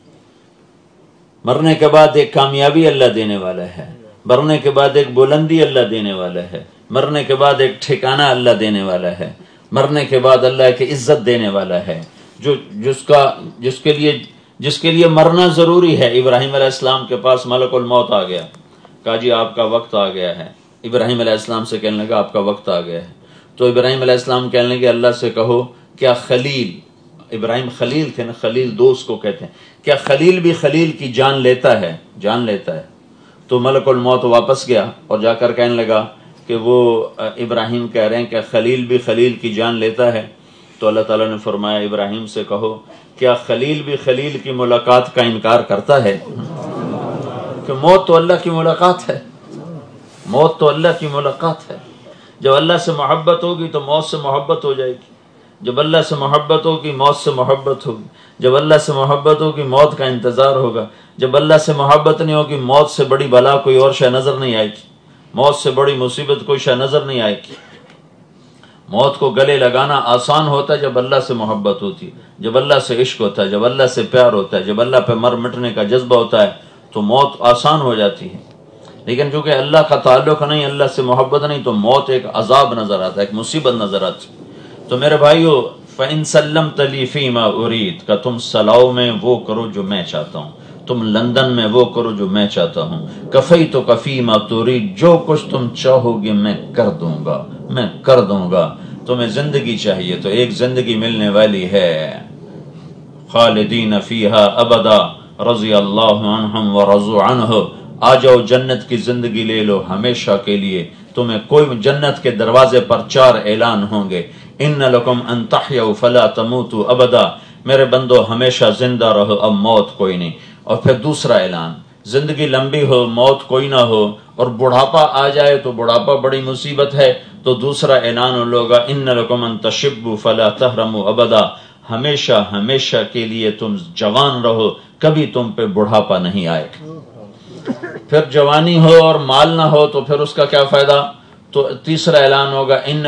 مرنے کے بعد ایک کامیابی اللہ دینے والا ہے، مرنے کے بعد ایک بلندی اللہ دینے والا ہے، مرنے کے بعد ایک ٹھکانہ اللہ دینے والا ہے، مرنے کے بعد اللہ کی عزت دینے والا ہے. جس کے لیے مرنا ضروری ہے. ابراہیم علیہ السلام کے پاس ملک الموت آ گیا، کہا جی آپ کا وقت آ گیا ہے. ابراہیم علیہ السلام سے کہنے لگا آپ کا وقت آ گیا ہے. تو ابراہیم علیہ السلام کہنے لگے اللہ سے کہو کیا خلیل، ابراہیم خلیل تھے نا، خلیل دوست کو کہتے ہیں، کیا خلیل بھی خلیل کی جان لیتا ہے؟ جان لیتا ہے. تو ملک الموت واپس گیا اور جا کر کہنے لگا کہ وہ ابراہیم کہہ رہے ہیں کہ خلیل بھی خلیل کی جان لیتا ہے. تو اللہ تعالیٰ نے فرمایا ابراہیم سے کہو کیا خلیل بھی خلیل کی ملاقات کا انکار کرتا ہے؟ کہ موت تو اللہ کی ملاقات ہے، موت تو اللہ کی ملاقات ہے. جب اللہ سے محبت ہوگی تو موت سے محبت ہو جائے گی. جب اللہ سے محبت ہوگی موت سے محبت ہوگی. جب اللہ سے محبت ہوگی موت کا انتظار ہوگا. جب اللہ سے محبت نہیں ہوگی موت سے بڑی بلا کوئی اور شے نظر نہیں آئے گی، موت سے بڑی مصیبت کوئی شے نظر نہیں آئے گی. موت کو گلے لگانا آسان ہوتا ہے جب اللہ سے محبت ہوتی ہے، جب اللہ سے عشق ہوتا ہے، جب اللہ سے پیار ہوتا ہے، جب اللہ پہ مر مٹنے کا جذبہ ہوتا ہے تو موت آسان ہو جاتی ہے. لیکن چونکہ اللہ کا تعلق نہیں، اللہ سے محبت نہیں، تو موت ایک عذاب نظر آتا ہے، ایک مصیبت نظر آتی. تو میرے بھائیو فَإِن سَلَّمْتَ لِي فِي مَا أُرِيدُ، کہ تم سلاؤ میں وہ کرو جو میں چاہتا ہوں، تم لندن میں وہ کرو جو میں چاہتا ہوں. کفیتک فی ما ترید، جو کچھ تم چاہو گے میں کر دوں گا، میں کر دوں گا. تمہیں زندگی چاہیے تو ایک زندگی ملنے والی ہے، خالدین فیہا ابدا رضی اللہ عنہم ورضوا عنہ. آ جاؤ جنت کی زندگی لے لو ہمیشہ کے لیے. تمہیں کوئی جنت کے دروازے پر 4 اعلان ہوں گے. ان لکم ان تحیوا فلا تموتوا ابدا، میرے بندو ہمیشہ زندہ رہو، اب موت کوئی نہیں. اور پھر دوسرا اعلان، زندگی لمبی ہو موت کوئی نہ ہو، اور بڑھاپا آ جائے تو بڑھاپا بڑی مصیبت ہے. تو دوسرا اعلان ہوگا ان لکم ان تشبوا فلا تحرموا ابدا، ہمیشہ ہمیشہ کے لیے تم جوان رہو، کبھی تم پہ بڑھاپا نہیں آئے. پھر جوانی ہو اور مال نہ ہو تو پھر اس کا کیا فائدہ؟ تو تیسرا اعلان ہوگا ان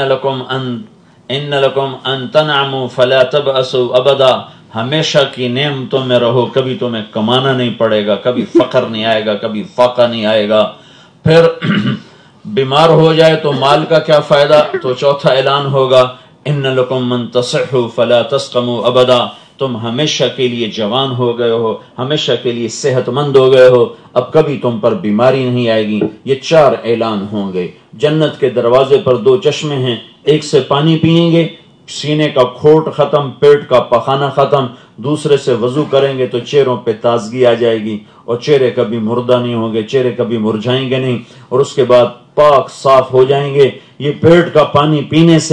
لکم ان تنعموا فلا تبأسوا ابدا، ہمیشہ کی نعمتوں میں رہو، کبھی تمہیں کمانا نہیں پڑے گا، کبھی فقر نہیں آئے گا، کبھی فاقہ نہیں آئے گا. پھر بیمار ہو جائے تو مال کا کیا فائدہ؟ تو چوتھا اعلان ہوگا ان لکم من تصحوا فلا تسقموا ابدا، تم ہمیشہ کے لیے جوان ہو گئے ہو، ہمیشہ کے لیے صحت مند ہو گئے ہو، اب کبھی تم پر بیماری نہیں آئے گی. یہ 4 اعلان ہوں گے. جنت کے دروازے پر 2 چشمے ہیں، ایک سے پانی پیئیں گے سینے کا کھوٹ ختم، پیٹ کا پخانہ ختم، دوسرے سے وضو کریں گے تو چہروں پہ تازگی آ جائے گی، اور چہرے کبھی مردہ نہیں ہوں گے، چہرے کبھی مرجھائیں گے نہیں، اور اس کے بعد پاک صاف ہو جائیں گے. یہ پیٹ کا پانی پینے سے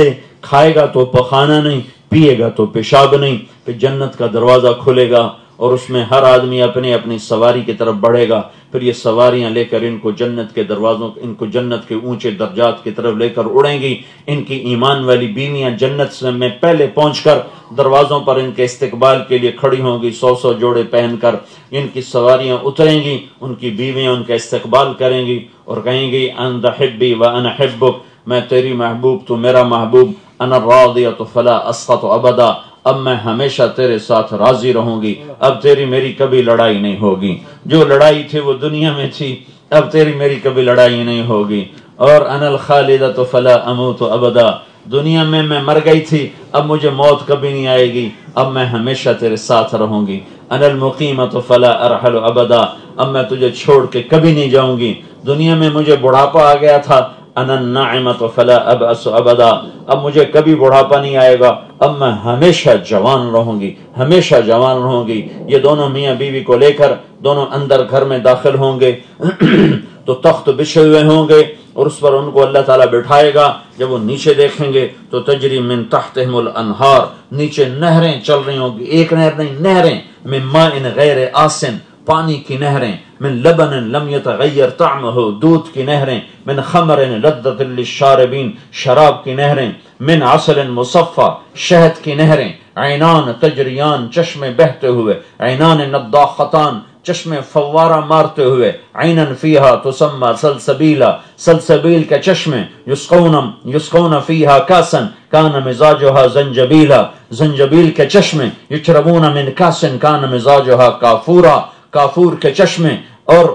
کھائے گا تو پخانا نہیں، پیے گا تو پیشاب نہیں. پھر جنت کا دروازہ کھلے گا اور اس میں ہر آدمی اپنی اپنی سواری کی طرف بڑھے گا. پھر یہ سواریاں لے کر ان کو جنت کے دروازوں، ان کو جنت کے اونچے درجات کی طرف لے کر اڑیں گی. ان کی ایمان والی بیویاں جنت میں پہلے پہنچ کر دروازوں پر ان کے استقبال کے لیے کھڑی ہوں گی، 100 جوڑے پہن کر. ان کی سواریاں اتریں گی، ان کی بیویاں ان کا استقبال کریں گی اور کہیں گی انت حبی وانا حبک، میں تیری محبوب تو میرا محبوب. انا راضیۃ فلا اسقط ابدا، اب میں ہمیشہ تیرے ساتھ راضی رہوں گی، اب تیری میری کبھی لڑائی نہیں ہوگی. جو لڑائی تھی وہ دنیا میں تھی، اب تیری میری کبھی لڑائی نہیں ہوگی. اور انا الخالدۃ فلا اموت ابدا، دنیا میں مر گئی تھی، اب مجھے موت کبھی نہیں آئے گی، اب میں ہمیشہ تیرے ساتھ رہوں گی. انا المقیمۃ فلا ارحل ابدا، اب میں تجھے چھوڑ کے کبھی نہیں جاؤں گی. دنیا میں مجھے بڑھاپا آ گیا تھا، انا الناعمۃ فلا ابأس ابدا، اب مجھے کبھی بڑھاپا نہیں آئے گا، اب میں ہمیشہ جوان رہوں گی، ہمیشہ جوان رہوں گی. یہ دونوں میاں بیوی کو لے کر دونوں اندر گھر میں داخل ہوں گے تو تخت بچھے ہوئے ہوں گے اور اس پر ان کو اللہ تعالیٰ بٹھائے گا. جب وہ نیچے دیکھیں گے تو تجری من تحتہم الانہار، نیچے نہریں چل رہی ہوں گی. ایک نہر نہیں، نہریں. من ماء غیر آسن، پانی کی نہریں. من لبن لم يتغیر طعمہ، دودھ کی نہریں. من خمر لذۃ للشاربین، شراب کی نہریں. من عسل مصفى، شہد کی نہریں. عینان تجریان، چشمے بہتے ہوئے. عینان نضاختان، چشمے فوارہ مارتے ہوئے. عینن فیہا تسمى سلسبیلا، سلسبیل کے چشمے. یسقون فیہا کاسا کان مزاجها زنجبیلا، زنجبیل کے چشمے. یشربون من کاس کان مزاجها کافورا، کافور کے چشمے. اور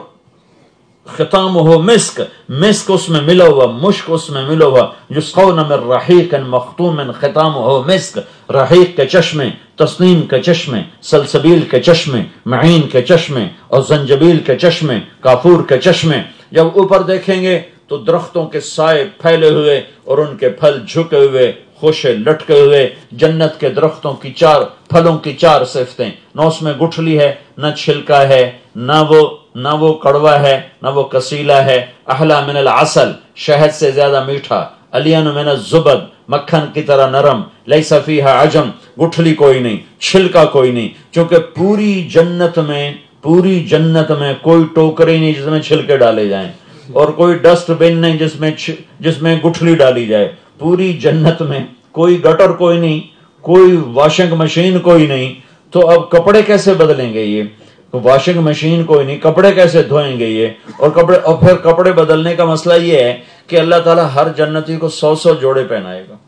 ختامہ مسک، مسک اس میں ملا ہوا، مشک اس میں ملا ہوا. یسقون من رحیق مختوم ختامہ مسک، رحیق کے چشمے، تسنیم کے چشمے، سلسبیل کے چشمے، معین کے چشمے اور زنجبیل کے چشمے، کافور کے چشمے. جب اوپر دیکھیں گے تو درختوں کے سائے پھیلے ہوئے اور ان کے پھل جھکے ہوئے، خوشے لٹکے ہوئے. جنت کے درختوں کی پھلوں کی 4 صفتیں، نہ اس میں گٹھلی ہے، نہ چھلکا ہے، نہ وہ کڑوا ہے، نہ وہ کسیلا ہے. احلا من العسل، شہد سے زیادہ میٹھا. الین من الزبد، مکھن کی طرح نرم. لیس فیہا عجم، گٹھلی کوئی نہیں، چھلکا کوئی نہیں. چونکہ پوری جنت میں کوئی ٹوکری نہیں جس میں چھلکے ڈالے جائیں، اور کوئی ڈسٹ بن نہیں جس میں گٹھلی ڈالی جائے. پوری جنت میں کوئی گٹر کوئی نہیں، کوئی واشنگ مشین کوئی نہیں. تو اب کپڑے کیسے بدلیں گے؟ یہ واشنگ مشین کوئی نہیں، کپڑے کیسے دھوئیں گے یہ؟ اور پھر کپڑے بدلنے کا مسئلہ یہ ہے کہ اللہ تعالیٰ ہر جنتی کو 100 جوڑے پہنائے گا.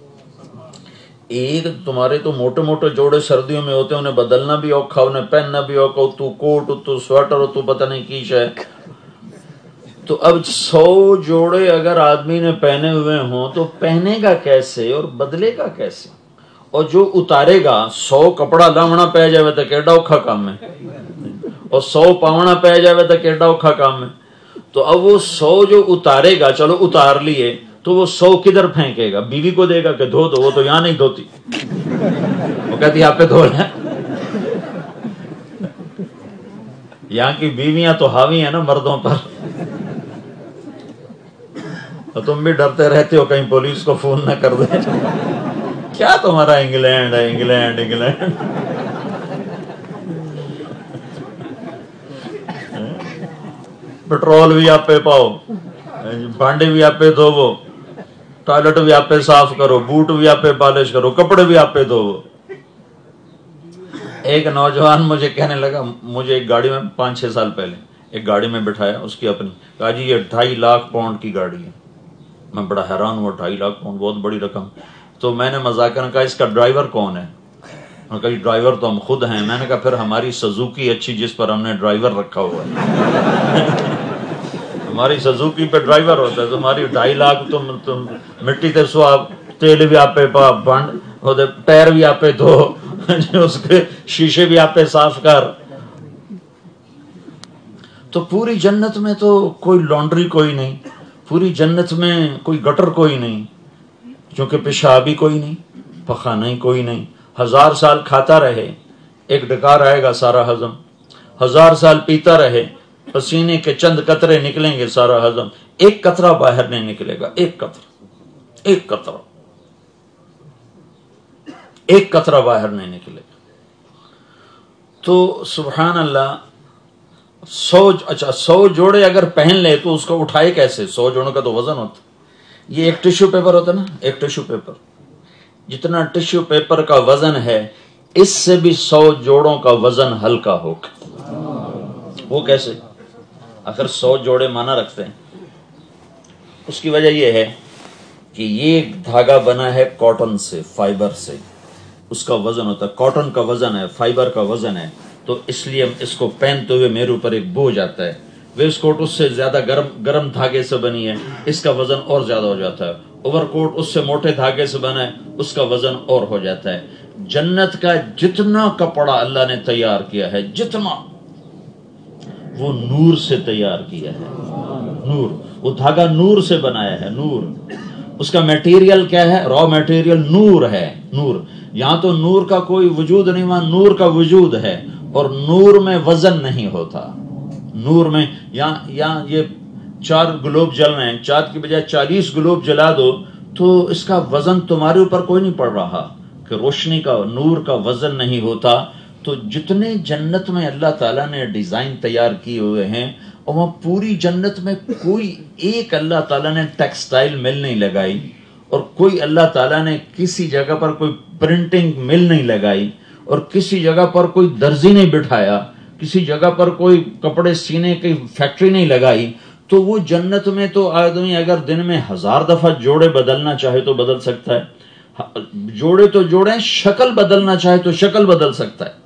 ایک تمہارے تو موٹے موٹے جوڑے سردیوں میں ہوتے ہیں، انہیں بدلنا بھی اوکھا، انہیں پہننا بھی اوکھا. تو کوٹ، تو سویٹر، تو پتہ نہیں کی ہے. تو اب 100 جوڑے اگر آدمی نے پہنے ہوئے ہوں تو پہنے گا کیسے اور بدلے گا کیسے؟ اور جو اتارے گا، 100 کپڑا لاونا پہ جائے تو کیڈا اوکھا کام ہے، اور 100 پاونا پہ جائے تو کیڈا اوکھا کام ہے. تو اب وہ 100 جو اتارے گا، چلو اتار لیے، تو وہ 100 کدھر پھینکے گا؟ بیوی کو دے گا کہ دھو دو؟ وہ تو یہاں نہیں دھوتی، وہ کہتی آپ پہ دھو لیں. یہاں کی بیویاں تو حاوی ہیں نا مردوں پر. تو تم بھی ڈرتے رہتے ہو کہیں پولیس کو فون نہ کر دے. کیا تمہارا انگلینڈ ہے، انگلینڈ. پٹرول بھی آپ پہ پاؤ، بانڈے بھی آپ پہ دھوو، ٹوائلٹ بھی آپ پہ صاف کرو، بوٹ بھی آپ پہ پالش کرو، کپڑے بھی آپ پہ دھوو. ایک نوجوان مجھے کہنے لگا، مجھے ایک گاڑی میں 5-6 سال پہلے ایک گاڑی میں بٹھایا، اس کی اپنی، کہا جی یہ 2.5 لاکھ پاؤنڈ کی گاڑی ہے. میں بڑا حیران ہوا، 2.5 لاکھ پاؤنڈ بہت بڑی رقم. تو میں نے مذاکرہ کہا اس کا ڈرائیور کون ہے؟ میں کہا ڈرائیور تو ہم خود ہیں. میں نے کہا پھر ہماری سزوکی اچھی جس پر ہم نے ڈرائیور رکھا ہوا ہے. ہماری سزوکی پہ ڈرائیور ہوتا ہے، تمہاری 2.5 لاکھ تم مٹی تے سواب، تیل بھی آپ پہ بانڈ، ٹائر بھی آپ پہ دھو، اس کے شیشے بھی آپ پہ صاف کر. تو پوری جنت میں تو کوئی لانڈری کوئی نہیں، پوری جنت میں کوئی گٹر کوئی نہیں، کیونکہ پیشابی کوئی نہیں، پخانہ ہی کوئی نہیں. 1000 سال کھاتا رہے، ایک ڈکار آئے گا سارا ہضم. 1000 سال پیتا رہے، پسینے کے چند قطرے نکلیں گے سارا ہضم. ایک قطرہ باہر نہیں نکلے گا، ایک قطرہ. ایک قطرہ باہر نہیں نکلے گا۔ تو سبحان اللہ، 100 جوڑے اگر پہن لے تو اس کو اٹھائے کیسے؟ 100 جوڑوں کا تو وزن ہوتا۔ یہ ایک ٹشو پیپر ہوتا نا، ایک ٹشو پیپر جتنا ٹشو پیپر کا وزن ہے، اس سے بھی 100 جوڑوں کا وزن ہلکا ہوگا۔ وہ کیسے؟ اگر 100 جوڑے مانا رکھتے ہیں، اس کی وجہ یہ ہے کہ یہ دھاگا بنا ہے کاٹن سے، فائبر سے، اس کا وزن ہوتا ہے، کاٹن کا وزن ہے، فائبر کا وزن ہے، تو اس لیے اس کو پہنتے ہوئے میرے اوپر ایک بوجھ آتا ہے۔ ویسٹ کوٹ اس سے زیادہ گرم دھاگے سے بنی ہے، اس کا وزن اور زیادہ ہو جاتا ہے۔ اوور کوٹ اس سے موٹے دھاگے سے بنا ہے، اس کا وزن اور ہو جاتا ہے۔ جنت کا جتنا کپڑا اللہ نے تیار کیا ہے، جتنا، وہ نور سے تیار کیا ہے۔ نور، وہ دھاگا نور سے بنایا ہے، نور۔ اس کا میٹیریل کیا ہے؟ را میٹیریل نور ہے، نور۔ یہاں تو نور کا کوئی وجود نہیں، وہاں نور کا وجود ہے، اور نور میں وزن نہیں ہوتا۔ نور میں یہاں یہ 4 گلوب جل رہے ہیں، 4 کی بجائے 40 گلوب جلا دو تو اس کا وزن تمہارے اوپر کوئی نہیں پڑ رہا، کہ روشنی کا، نور کا وزن نہیں ہوتا۔ تو جتنے جنت میں اللہ تعالیٰ نے ڈیزائن تیار کیے ہوئے ہیں، اور وہاں پوری جنت میں کوئی ایک اللہ تعالیٰ نے ٹیکسٹائل مل نہیں لگائی، اور کوئی اللہ تعالیٰ نے کسی جگہ پر کوئی پرنٹنگ مل نہیں لگائی، اور کسی جگہ پر کوئی درزی نہیں بٹھایا، کسی جگہ پر کوئی کپڑے سینے کی فیکٹری نہیں لگائی۔ تو وہ جنت میں تو آدمی اگر دن میں 1000 دفعہ جوڑے بدلنا چاہے تو بدل سکتا ہے، جوڑے تو جوڑے، شکل بدلنا چاہے تو شکل بدل سکتا ہے۔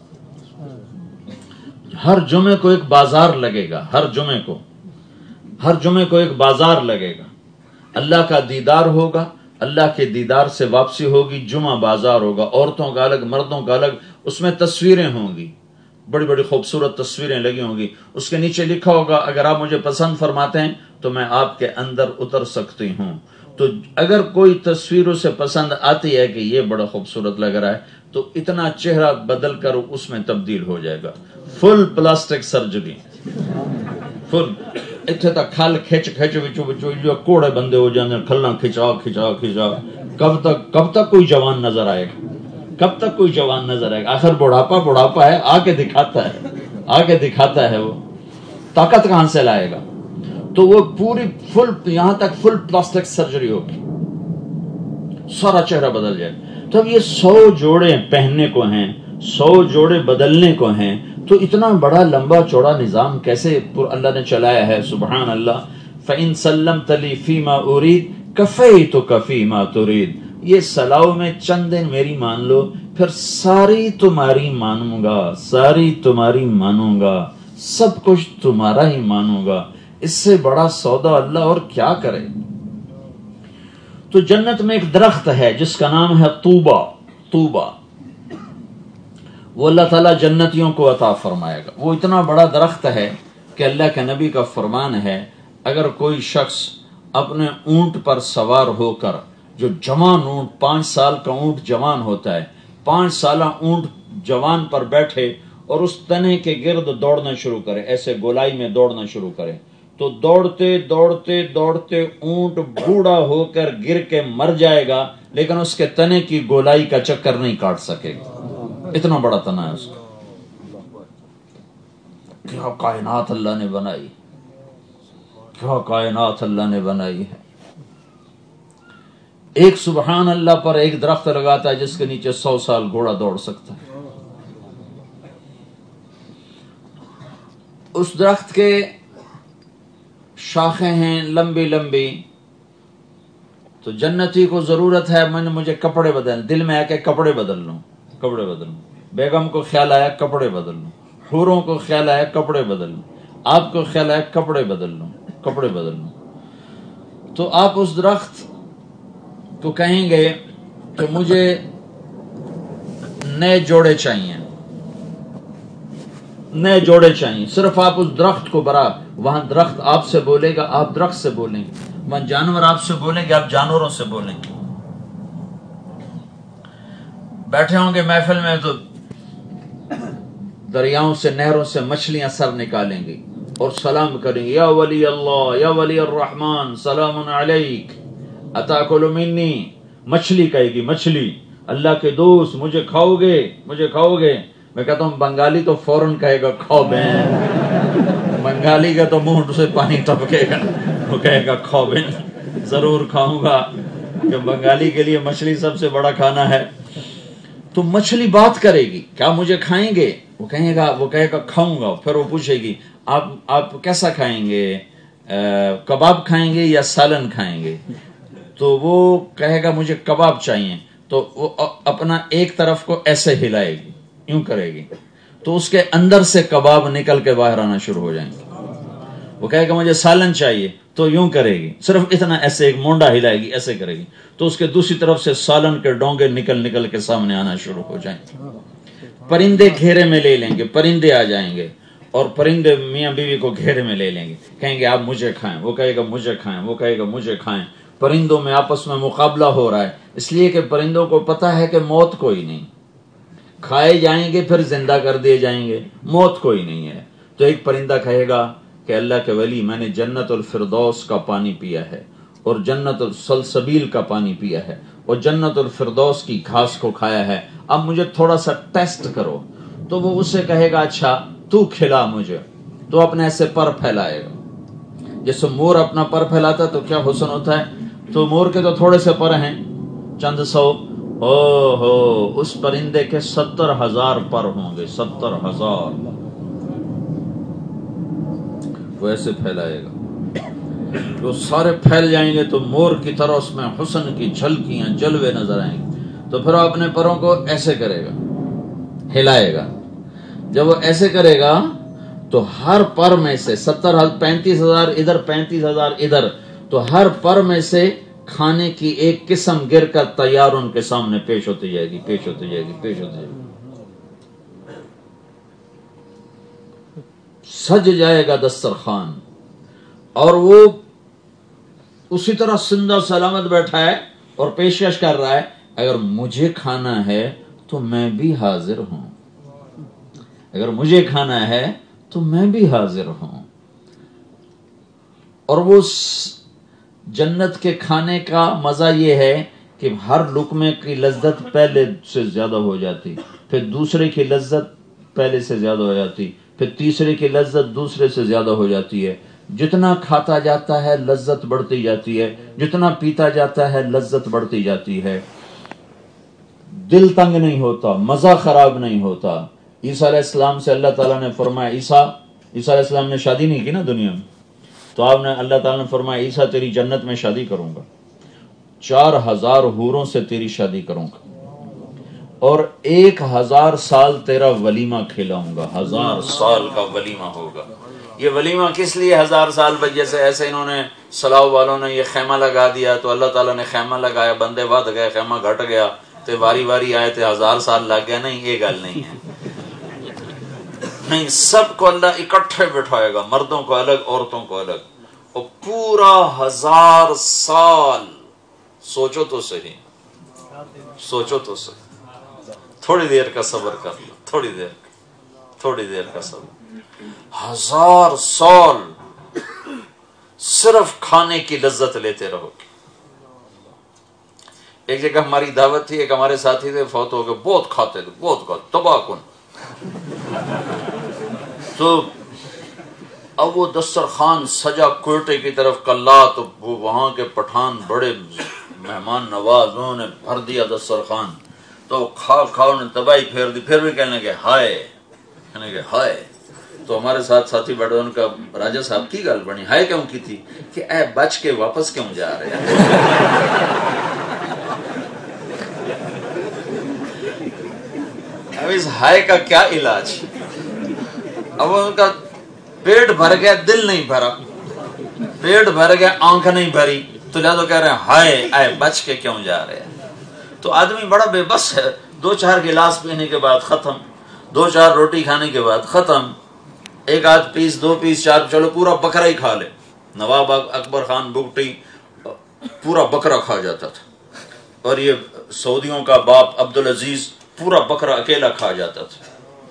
ہر جمعے کو ایک بازار لگے گا، ہر جمعے کو ایک بازار لگے گا، اللہ کا دیدار ہوگا، اللہ کے دیدار سے واپسی ہوگی، جمعہ بازار ہوگا، عورتوں کا الگ، مردوں کا الگ، اس میں تصویریں ہوں گی، بڑی بڑی خوبصورت تصویریں لگی ہوں گی، اس کے نیچے لکھا ہوگا اگر آپ مجھے پسند فرماتے ہیں تو میں آپ کے اندر اتر سکتی ہوں۔ تو اگر کوئی تصویر اسے پسند آتی ہے کہ یہ بڑا خوبصورت لگ رہا ہے، تو اتنا چہرہ بدل کر اس میں تبدیل ہو جائے گا۔ فل پلاسٹک سرجری، فل اتنے تک کھل کھچ جو کوڑے بندے ہو جاتے ہیں، کھلا کھچا۔ کب تک کوئی جوان نظر آئے گا؟ کب تک کوئی جوان نظر آئے گا؟ آخر بڑھاپا ہے، آ کے دکھاتا ہے، وہ طاقت کہاں سے لائے گا؟ تو وہ پوری فل، یہاں تک فل پلاسٹک سرجری ہوگی، سارا چہرہ بدل جائے۔ تو اب یہ 100 جوڑے پہننے کو ہیں، 100 جوڑے بدلنے کو ہیں، تو اتنا بڑا لمبا چوڑا نظام کیسے اللہ نے چلایا ہے؟ سبحان اللہ۔ فَإِن سَلَّمْتَ لِي فِي مَا أُرِيدُ كَفَيْتُكَ فِي مَا تُرِيدُ۔ یہ سلاؤ میں چند دن میری مان لو، پھر ساری تمہاری مانوں گا، سب کچھ تمہارا ہی مانوں گا۔ اس سے بڑا سودا اللہ اور کیا کرے؟ تو جنت میں ایک درخت ہے جس کا نام ہے طوبہ، وہ اللہ تعالیٰ جنتیوں کو عطا فرمائے گا۔ وہ اتنا بڑا درخت ہے کہ اللہ کے نبی کا فرمان ہے، اگر کوئی شخص اپنے اونٹ پر سوار ہو کر، جو جوان اونٹ، 5 سال کا اونٹ جوان ہوتا ہے، 5 سالہ اونٹ جوان پر بیٹھے اور اس تنے کے گرد دوڑنا شروع کرے، ایسے گولائی میں دوڑنا شروع کرے، تو دوڑتے اونٹ بوڑھا ہو کر گر کے مر جائے گا، لیکن اس کے تنے کی گولائی کا چکر نہیں کاٹ سکے گا۔ اتنا بڑا تنا ہے اس کا۔ کیا کائنات اللہ نے بنائی، کیا کائنات اللہ نے بنائی ہے۔ ایک سبحان اللہ پر ایک درخت لگاتا ہے جس کے نیچے 100 سال گھوڑا دوڑ سکتا ہے۔ اس درخت کے شاخیں ہیں لمبی لمبی، تو جنتی کو ضرورت ہے مجھے کپڑے بدل، دل میں آ کے کپڑے بدل لوں، بیگم کو خیال آیا کپڑے بدل لوں، حوروں کو خیال آیا کپڑے بدل لوں، آپ کو خیال آیا کپڑے بدل لوں، تو آپ اس درخت کو کہیں گے کہ مجھے نئے جوڑے چاہیے، صرف آپ اس درخت کو وہاں درخت آپ سے بولے گا، آپ درخت سے بولیں گے، وہاں جانور آپ سے بولیں گے، آپ جانوروں سے بولیں گے۔ بیٹھے ہوں گے محفل میں تو دریاؤں سے، نہروں سے مچھلیاں سر نکالیں گی اور سلام کریں گے، یا ولی اللہ یا ولی الرحمن سلام علیک اتاکل منی۔ مچھلی کہے گی، مچھلی اللہ کے دوست مجھے کھاؤ گے، مجھے کھاؤ گے؟ میں کہتا ہوں بنگالی تو فوراً کہے گا کھاؤ بہن، بنگالی کا تو منہ سے پانی ٹپکے گا، وہ کہے گا کھاؤ بہن، ضرور کھاؤں گا، کہ بنگالی کے لیے مچھلی سب سے بڑا کھانا ہے۔ تو مچھلی بات کرے گی، کیا مجھے کھائیں گے؟ وہ کہے گا کھاؤں گا۔ پھر وہ پوچھے گی آپ کیسا کھائیں گے، کباب کھائیں گے یا سالن کھائیں گے؟ تو وہ کہے گا مجھے کباب چاہیے، تو وہ اپنا ایک طرف کو ایسے ہلائے گی، یوں کرے گی، تو اس کے اندر سے کباب نکل کے باہر آنا شروع ہو جائیں گے۔ وہ کہے گا مجھے سالن چاہیے، تو یوں کرے گی، صرف اتنا ایسے ایک مونڈا ہلائے گی، ایسے کرے گی، تو اس کے دوسری طرف سے سالن کے ڈونگے نکل کے سامنے آنا شروع ہو جائیں گے۔ پرندے گھیرے میں لے لیں گے، پرندے آ جائیں گے، اور پرندے میاں بیوی کو گھیرے میں لے لیں گے، کہیں گے آپ مجھے کھائیں، وہ کہے گا مجھے کھائیں، وہ کہے گا مجھے کھائیں۔ پرندوں میں آپس میں مقابلہ ہو رہا ہے، اس لیے کہ پرندوں کو پتا ہے کہ موت کوئی نہیں، کھائے جائیں گے پھر زندہ کر دیے جائیں گے، موت کوئی نہیں ہے۔ تو ایک پرندہ کہے گا کہ اللہ کے ولی، میں نے جنت الفردوس کا پانی پیا ہے، اور جنت السلسبیل کا پانی پیا ہے، اور جنت الفردوس کی گھاس کو کھایا ہے، اب مجھے تھوڑا سا ٹیسٹ کرو۔ تو وہ اسے کہے گا اچھا تو کھلا مجھے، تو اپنے ایسے پر پھیلائے گا، جیسے مور اپنا پر پھیلاتا تو کیا حسن ہوتا ہے، تو مور کے تو تھوڑے سے پر ہیں، چند سو، او ہو اس پرندے کے 70,000 پر ہوں گے، 70,000، وہ ایسے پھیلائے گا، وہ سارے پھیل جائیں گے تو مور کی طرح اس میں حسن کی جھلکیاں جلوے نظر آئیں گے۔ تو پھر وہ اپنے پروں کو ایسے کرے گا، ہلائے گا، جب وہ ایسے کرے گا تو ہر پر میں سے 35,000 ادھر، 35,000 ادھر، تو ہر پر میں سے کھانے کی ایک قسم گر کر تیار ان کے سامنے پیش ہوتی جائے گی، پیش ہوتی جائے گی، پیش ہوتی جائے گی، سج جائے گا دسترخوان، اور وہ اسی طرح زندہ سلامت بیٹھا ہے اور پیشکش کر رہا ہے، اگر مجھے کھانا ہے تو میں بھی حاضر ہوں، اگر مجھے کھانا ہے تو میں بھی حاضر ہوں۔ اور وہ جنت کے کھانے کا مزہ یہ ہے کہ ہر لقمے کی لذت پہلے سے زیادہ ہو جاتی، پھر دوسرے کی لذت پہلے سے زیادہ ہو جاتی، پھر تیسرے کی لذت دوسرے سے زیادہ ہو جاتی ہے، جتنا کھاتا جاتا ہے لذت بڑھتی جاتی ہے، جتنا پیتا جاتا ہے لذت بڑھتی جاتی ہے، دل تنگ نہیں ہوتا، مزہ خراب نہیں ہوتا۔ عیسیٰ علیہ السلام سے اللہ تعالیٰ نے فرمایا، عیسیٰ علیہ السلام نے شادی نہیں کی نا دنیا میں، تو آپ نے اللہ تعالیٰ نے فرمایا عیسیٰ تیری جنت میں شادی کروں گا، 4,000 حوروں سے تیری شادی کروں گا، اور 1,000 سال تیرا ولیمہ کھلاؤں گا، 1,000 سال کا ولیمہ ہوگا۔ یہ ولیمہ کس لیے 1,000 سال بجے سے ایسے انہوں نے سلاؤ والوں نے یہ خیمہ لگا دیا، تو اللہ تعالیٰ نے خیمہ لگایا، بندے ود گئے، خیمہ گھٹ گیا، تو واری واری آئے تھے 1,000 سال لگ گیا، نہیں یہ گل نہیں ہے، نہیں، سب کو اللہ اکٹھے بٹھائے گا، مردوں کو الگ، عورتوں کو الگ، اور پورا 1,000 سال، سوچو تو صحیح، سوچو تو صحیح، تھوڑی دیر کا صبر کر لو، تھوڑی دیر کا صبر، 1,000 سال صرف کھانے کی لذت لیتے رہو گے۔ ایک جگہ ہماری دعوت تھی، ایک ہمارے ساتھی تھے، فوت ہو گئے، بہت کھاتے تھے، بہت کھاتے، تباہ کن، تو اب وہ دسترخوان سجا کوئٹے کی طرف کلا، تو وہ وہاں کے پٹھان بڑے مہمان نواز، انہوں نے بھر دیا دسترخوان، تو کھا انہوں نے تباہی پھیر دی، پھر بھی کہنے لگے ہائے، تو ہمارے ساتھ ساتھی بیٹھے، ان کا راجہ صاحب کی گل بنی، ہائے کیوں کی تھی، کہ اے بچ کے واپس کیوں جا رہے ہیں، اب اس ہائے کا کیا علاج، اب ان کا پیٹ بھر گیا، دل نہیں بھرا، پیٹ بھر گیا، آنکھ نہیں بھری، تو لہذا کہہ رہے ہیں ہائے اے بچ کے کیوں جا رہے ہیں۔ تو آدمی بڑا بے بس ہے، 2-4 گلاس پینے کے بعد ختم، 2-4 روٹی کھانے کے بعد ختم، 1-8 پیس 2 پیس 4، چلو پورا بکرا ہی کھا لے۔ نواب اکبر خان بگٹی پورا بکرا کھا جاتا تھا، اور یہ سعودیوں کا باپ عبدالعزیز پورا بکرا اکیلا کھا جاتا تھا،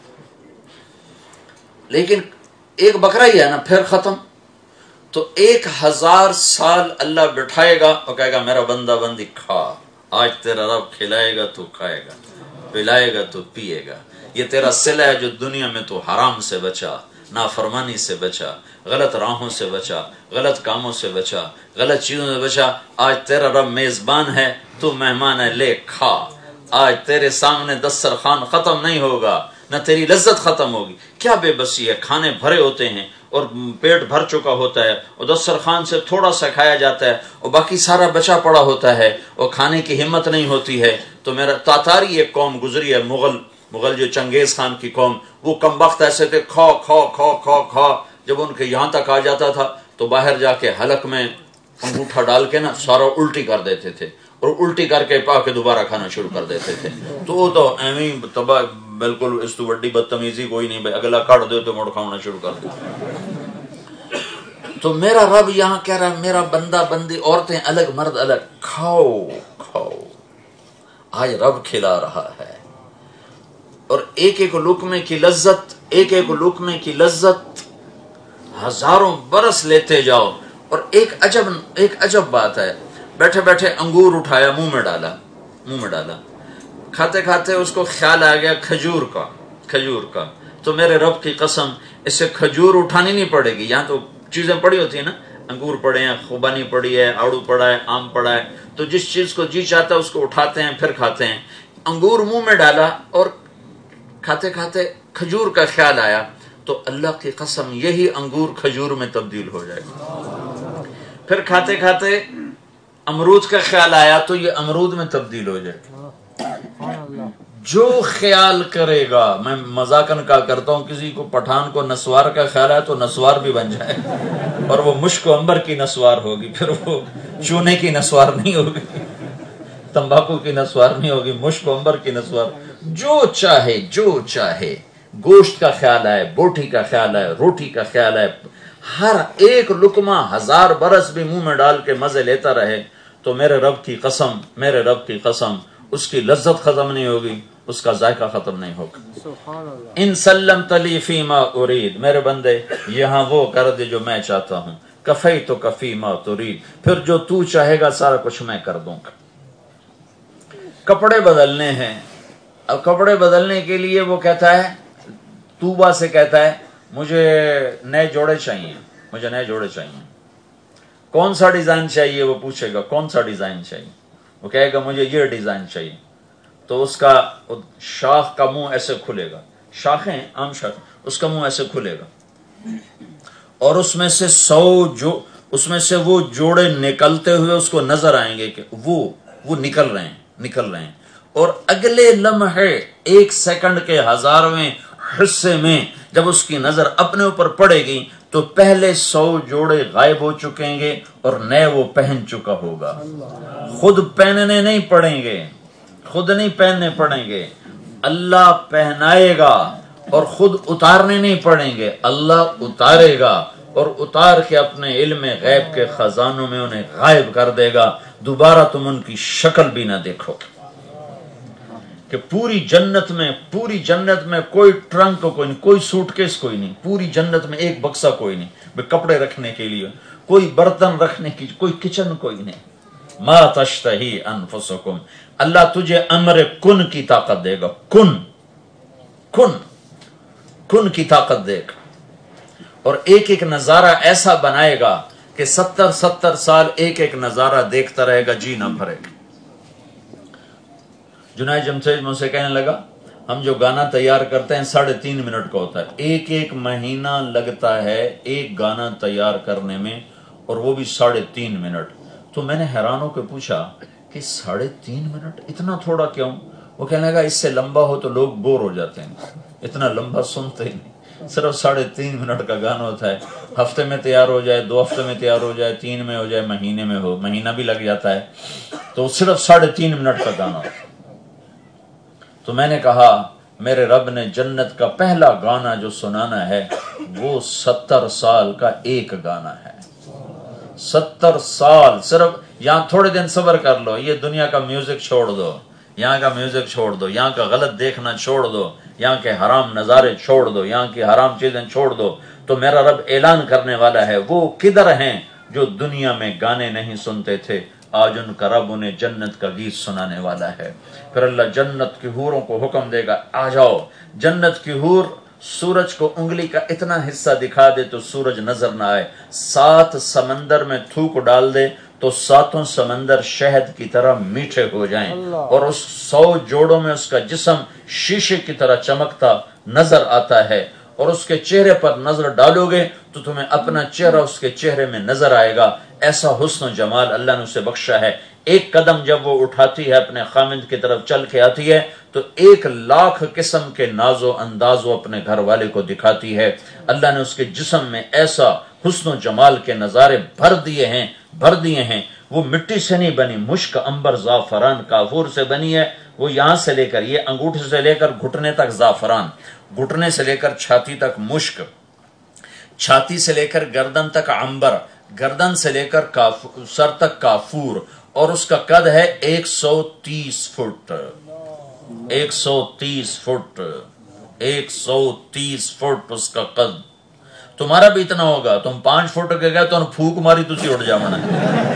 لیکن ایک بکرا ہی ہے نا، پھر ختم۔ تو 1,000 سال اللہ بٹھائے گا اور کہے گا میرا بندہ بندی کھا، آج تیرا رب کھلائے گا تو کھائے گا، پلائے گا تو پیے گا. یہ تیرا صلہ ہے جو دنیا میں تو حرام سے بچا، نافرمانی سے بچا، غلط راہوں سے بچا، غلط کاموں سے بچا، غلط چیزوں سے بچا. آج تیرا رب میزبان ہے، تو مہمان ہے، لے کھا. آج تیرے سامنے دسترخوان ختم نہیں ہوگا، نہ تیری لذت ختم ہوگی. کیا بے بسی ہے، کھانے بھرے ہوتے ہیں اور پیٹ بھر چکا ہوتا ہے، اور دسترخوان سے تھوڑا سا کھایا جاتا ہے اور باقی سارا بچا پڑا ہوتا ہے اور کھانے کی ہمت نہیں ہوتی ہے. تو میرا تاتاری ایک قوم گزری ہے، مغل جو چنگیز خان کی قوم، وہ کم وقت ایسے تھے، کھا کھا کھا کھا کھا. جب ان کے یہاں تک آ جاتا تھا تو باہر جا کے حلق میں انگوٹھا ڈال کے نا سارا الٹی کر دیتے تھے، اور الٹی کر کے پا کے دوبارہ کھانا شروع کر دیتے تھے. تو وہ تو ایویں تباہ، بالکل اس تو بڑی بدتمیزی کوئی نہیں بھائی، اگلا کٹ دو تو مڑ کھانا شروع کر دو. تو میرا رب یہاں کہہ رہا ہے میرا بندہ بندی، عورتیں الگ مرد الگ، کھاؤ کھاؤ. آج رب کھلا رہا ہے، اور ایک ایک لقمے کی لذت، ایک ایک لقمے کی لذت ہزاروں برس لیتے جاؤ. اور ایک عجب بات ہے، بیٹھے بیٹھے انگور اٹھایا، منہ میں ڈالا، کھاتے کھاتے اس کو خیال آ گیا کھجور کا. تو میرے رب کی قسم، اس سے کھجور اٹھانی نہیں پڑے گی. یہاں تو چیزیں پڑی ہوتی ہیں نا، انگور پڑے ہیں، خوبانی پڑی ہے، آڑو پڑا ہے، آم پڑا ہے، تو جس چیز کو جی چاہتا ہے اس کو اٹھاتے ہیں پھر کھاتے ہیں. انگور منہ میں ڈالا اور کھاتے کھاتے کھجور کا خیال آیا، تو اللہ کی قسم یہی انگور کھجور میں تبدیل ہو جائے گا. پھر کھاتے کھاتے امرود کا خیال آیا تو یہ امرود میں تبدیل ہو جائے گا. جو خیال کرے گا، میں مذاقن کا کرتا ہوں، کسی کو پٹھان کو نسوار کا خیال آیا تو نسوار بھی بن جائے، اور وہ مشک و عنبر کی نسوار ہوگی، پھر وہ چونے کی نسوار نہیں ہوگی، تمباکو کی نسوار نہیں ہوگی، مشک و عنبر کی نسوار. جو چاہے گوشت کا خیال آئے، بوٹی کا خیال آئے، روٹی کا خیال آئے، ہر ایک لقمہ ہزار برس بھی منہ میں ڈال کے مزے لیتا رہے، تو میرے رب کی قسم اس کی لذت ختم نہیں ہوگی، اس کا ذائقہ ختم نہیں ہوگا. ان سلمت لی فیما ارید، میرے بندے یہاں وہ کر دے جو میں چاہتا ہوں. کفیت کفی ما ترید، پھر جو تو چاہے گا سارا کچھ میں کر دوں گا. کپڑے بدلنے ہیں، اب کپڑے بدلنے کے لیے وہ کہتا ہے، توبہ سے کہتا ہے مجھے نئے جوڑے چاہیے. کون سا ڈیزائن چاہیے، وہ پوچھے گا کون سا ڈیزائن چاہیے، وہ کہے گا مجھے یہ ڈیزائن چاہیے. تو اس کا شاخ کا منہ ایسے کھلے گا، شاخیں عام شاخ، اس کا منہ ایسے کھلے گا، اور اس میں سے وہ جوڑے نکلتے ہوئے اس کو نظر آئیں گے کہ وہ نکل رہے ہیں. اور اگلے لمحے 1 سیکنڈ کے 1000ویں حصے میں جب اس کی نظر اپنے اوپر پڑے گی تو پہلے 100 جوڑے غائب ہو چکیں گے اور نئے وہ پہن چکا ہوگا. خود پہننے نہیں پڑیں گے، اللہ پہنائے گا، اور خود اتارنے نہیں پڑیں گے، اللہ اتارے گا، اور اتار کے اپنے علم غیب کے خزانوں میں انہیں غائب کر دے گا. دوبارہ تم ان کی شکل بھی نہ دیکھو. کہ پوری جنت میں کوئی ٹرنک کوئی نہیں، کوئی سوٹ کیس کوئی نہیں، پوری جنت میں ایک بکسا کوئی نہیں، کپڑے رکھنے کے لیے کوئی برتن رکھنے کی، کوئی کچن کوئی نہیں. ما تشتہی انفسکم، اللہ تجھے امر کن کی طاقت دے گا. کن کی طاقت دے گا، اور ایک ایک نظارہ ایسا بنائے گا کہ 70 سال ایک ایک نظارہ دیکھتا رہے گا، جی نہ بھرے گا. جنید جمشید مجھ سے کہنے لگا ہم جو گانا تیار کرتے ہیں 3.5 منٹ کا ہوتا ہے، ایک مہینہ لگتا ہے ایک گانا تیار کرنے میں، اور وہ بھی 3.5 منٹ. تو میں نے حیران ہو کے پوچھا کہ 3.5 منٹ اتنا تھوڑا کیوں؟ وہ کہنے لگا اس سے لمبا ہو تو لوگ بور ہو جاتے ہیں، اتنا لمبا سنتے ہی نہیں. صرف 3.5 منٹ کا گانا ہوتا ہے، ہفتے میں تیار ہو جائے، 2 ہفتے میں تیار ہو جائے، 3 میں ہو جائے، مہینے میں ہو، مہینہ بھی لگ جاتا ہے، تو صرف 3.5 منٹ کا گانا ہوتا ہے. تو میں نے کہا میرے رب نے جنت کا پہلا گانا جو سنانا ہے وہ 70 سال کا ایک گانا ہے. 70 سال صرف یہاں تھوڑے دن صبر کر لو، یہ دنیا کا میوزک چھوڑ دو، یہاں کا میوزک چھوڑ دو، یہاں کا غلط دیکھنا چھوڑ دو، یہاں کے حرام نظارے چھوڑ دو، یہاں کی حرام چیزیں چھوڑ دو. تو میرا رب اعلان کرنے والا ہے وہ کدھر ہیں جو دنیا میں گانے نہیں سنتے تھے، آج ان کا رب انہیں جنت کا گیت سنانے والا ہے۔ پھر اللہ جنت کی حوروں کو حکم دے گا آ جاؤ۔ جنت کی حور سورج کو انگلی کا اتنا حصہ دکھا دے تو سورج نظر نہ آئے، 7 سمندر میں تھوک ڈال دے تو 7 سمندر شہد کی طرح میٹھے ہو جائیں، اور اس 100 جوڑوں میں اس کا جسم شیشے کی طرح چمکتا نظر آتا ہے، اور اس کے چہرے پر نظر ڈالو گے تو تمہیں اپنا چہرہ اس کے چہرے میں نظر آئے گا۔ ایسا حسن و جمال اللہ نے اسے بخشا ہے۔ ایک قدم جب وہ اٹھاتی ہے اپنے خامند کی طرف چل کے آتی ہے تو 1,00,000 قسم کے ناز و انداز وہ اپنے گھر والے کو دکھاتی ہے۔ اللہ نے اس کے جسم میں ایسا حسن و جمال کے نظارے بھر دیے ہیں۔ وہ مٹی سے نہیں بنی، مشک، عنبر، زعفران، کافور سے بنی ہے۔ وہ یہاں سے لے کر، یہ انگوٹھے سے لے کر گھٹنے تک زعفران، گھٹنے سے لے کر چھاتی تک مشک، چھاتی سے لے کر گردن تک عنبر، گردن سے لے کر سر تک کافور، اور اس کا قد ہے 130 فٹ 130 فٹ 130 فٹ اس کا قد۔ تمہارا بھی اتنا ہوگا، تم 5 فٹ کے گئے تو پھوک ماری تھی اڑ جاونا ہے۔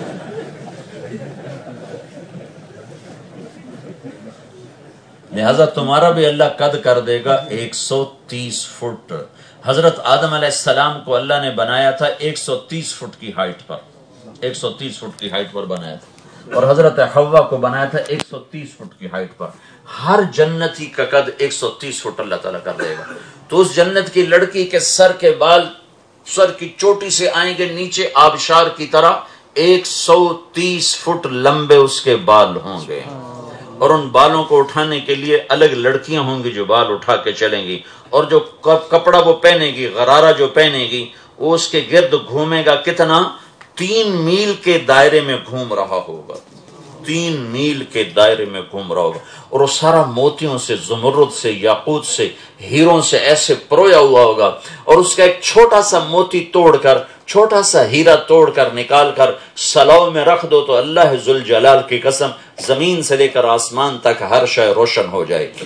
لہذا تمہارا بھی اللہ قد کر دے گا 130 فٹ۔ حضرت آدم علیہ السلام کو اللہ نے بنایا تھا 130 فٹ کی ہائٹ پر، 130 فٹ کی ہائٹ پر بنایا تھا، اور حضرت حوا کو بنایا تھا 130 فٹ کی ہائٹ پر۔ ہر جنتی کا قد 130 فٹ اللہ تعالیٰ کر دے گا۔ تو اس جنت کی لڑکی کے سر کے بال، سر کی چوٹی سے آئیں گے نیچے آبشار کی طرح، 130 فٹ لمبے اس کے بال ہوں گے، اور ان بالوں کو اٹھانے کے لیے الگ لڑکیاں ہوں گی جو بال اٹھا کے چلیں گی، اور جو کپڑا وہ پہنے گی، غرارہ جو پہنے گی، وہ اس کے گرد گھومے گا کتنا؟ 3 میل کے دائرے میں گھوم رہا ہوگا، 3 میل کے دائرے میں گھوم رہا ہوگا، اور وہ سارا موتیوں سے، زمرد سے، یاقوت سے، ہیروں سے ایسے پرویا ہوا ہوگا، اور اس کا ایک چھوٹا سا موتی توڑ کر، چھوٹا سا ہیرا توڑ کر نکال کر سلاؤ میں رکھ دو تو اللہ ذوالجلال کی قسم زمین سے لے کر آسمان تک ہر شے روشن ہو جائے گی۔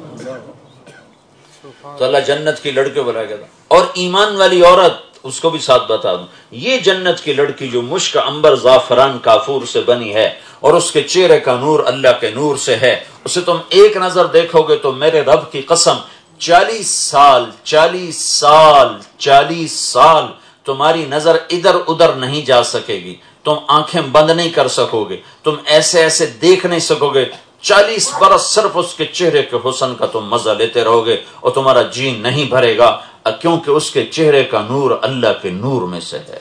تو اللہ جنت کی لڑکی بنا گیا تھا۔ اور ایمان والی عورت، اس کو بھی ساتھ بتا دوں، یہ جنت کی لڑکی جو مشک، عنبر، زعفران، کافور سے بنی ہے، اور اس کے چہرے کا نور اللہ کے نور سے ہے، اسے تم ایک نظر دیکھو گے تو میرے رب کی قسم 40 سال تمہاری نظر ادھر ادھر نہیں جا سکے گی، تم آنکھیں بند نہیں کر سکو گے، تم ایسے دیکھ نہیں سکو گے، 40 برس صرف اس کے چہرے کے حسن کا تم مزہ لیتے رہو گے، اور تمہارا جی نہیں بھرے گا، کیونکہ اس کے چہرے کا نور اللہ کے نور میں سے ہے۔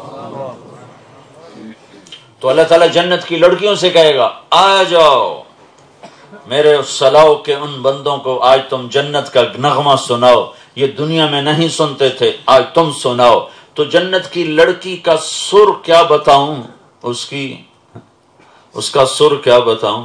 تو اللہ تعالیٰ جنت کی لڑکیوں سے کہے گا آ جاؤ میرے سلاؤ کے ان بندوں کو، آج تم جنت کا نغمہ سناؤ، یہ دنیا میں نہیں سنتے تھے، آج تم سناؤ۔ تو جنت کی لڑکی کا سر کیا بتاؤں، اس کا سر کیا بتاؤں؟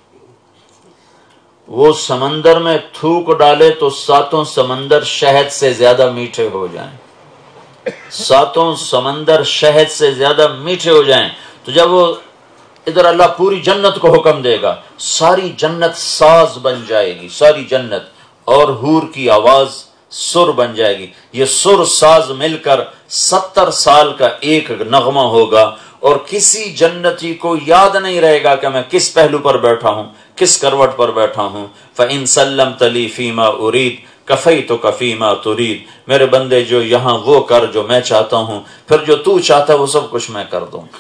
وہ سمندر میں تھوک ڈالے تو 7 سمندر شہد سے زیادہ میٹھے ہو جائیں، 7 سمندر شہد سے زیادہ میٹھے ہو جائیں۔ تو جب وہ ادھر اللہ پوری جنت کو حکم دے گا، ساری جنت ساز بن جائے گی، ساری جنت، اور حور کی آواز سر بن جائے گی۔ یہ سر ساز مل کر 70 سال کا ایک نغمہ ہوگا، اور کسی جنتی کو یاد نہیں رہے گا کہ میں کس پہلو پر بیٹھا ہوں، کس کروٹ پر بیٹھا ہوں۔ فَإِن سَلَّمْتَ لِي فِي مَا أُرِيدُ كَفَيْتُكَ فِي مَا تُرِيدُ، میرے بندے جو یہاں وہ کر جو میں چاہتا ہوں، پھر جو تو چاہتا وہ سب کچھ میں کر دوں۔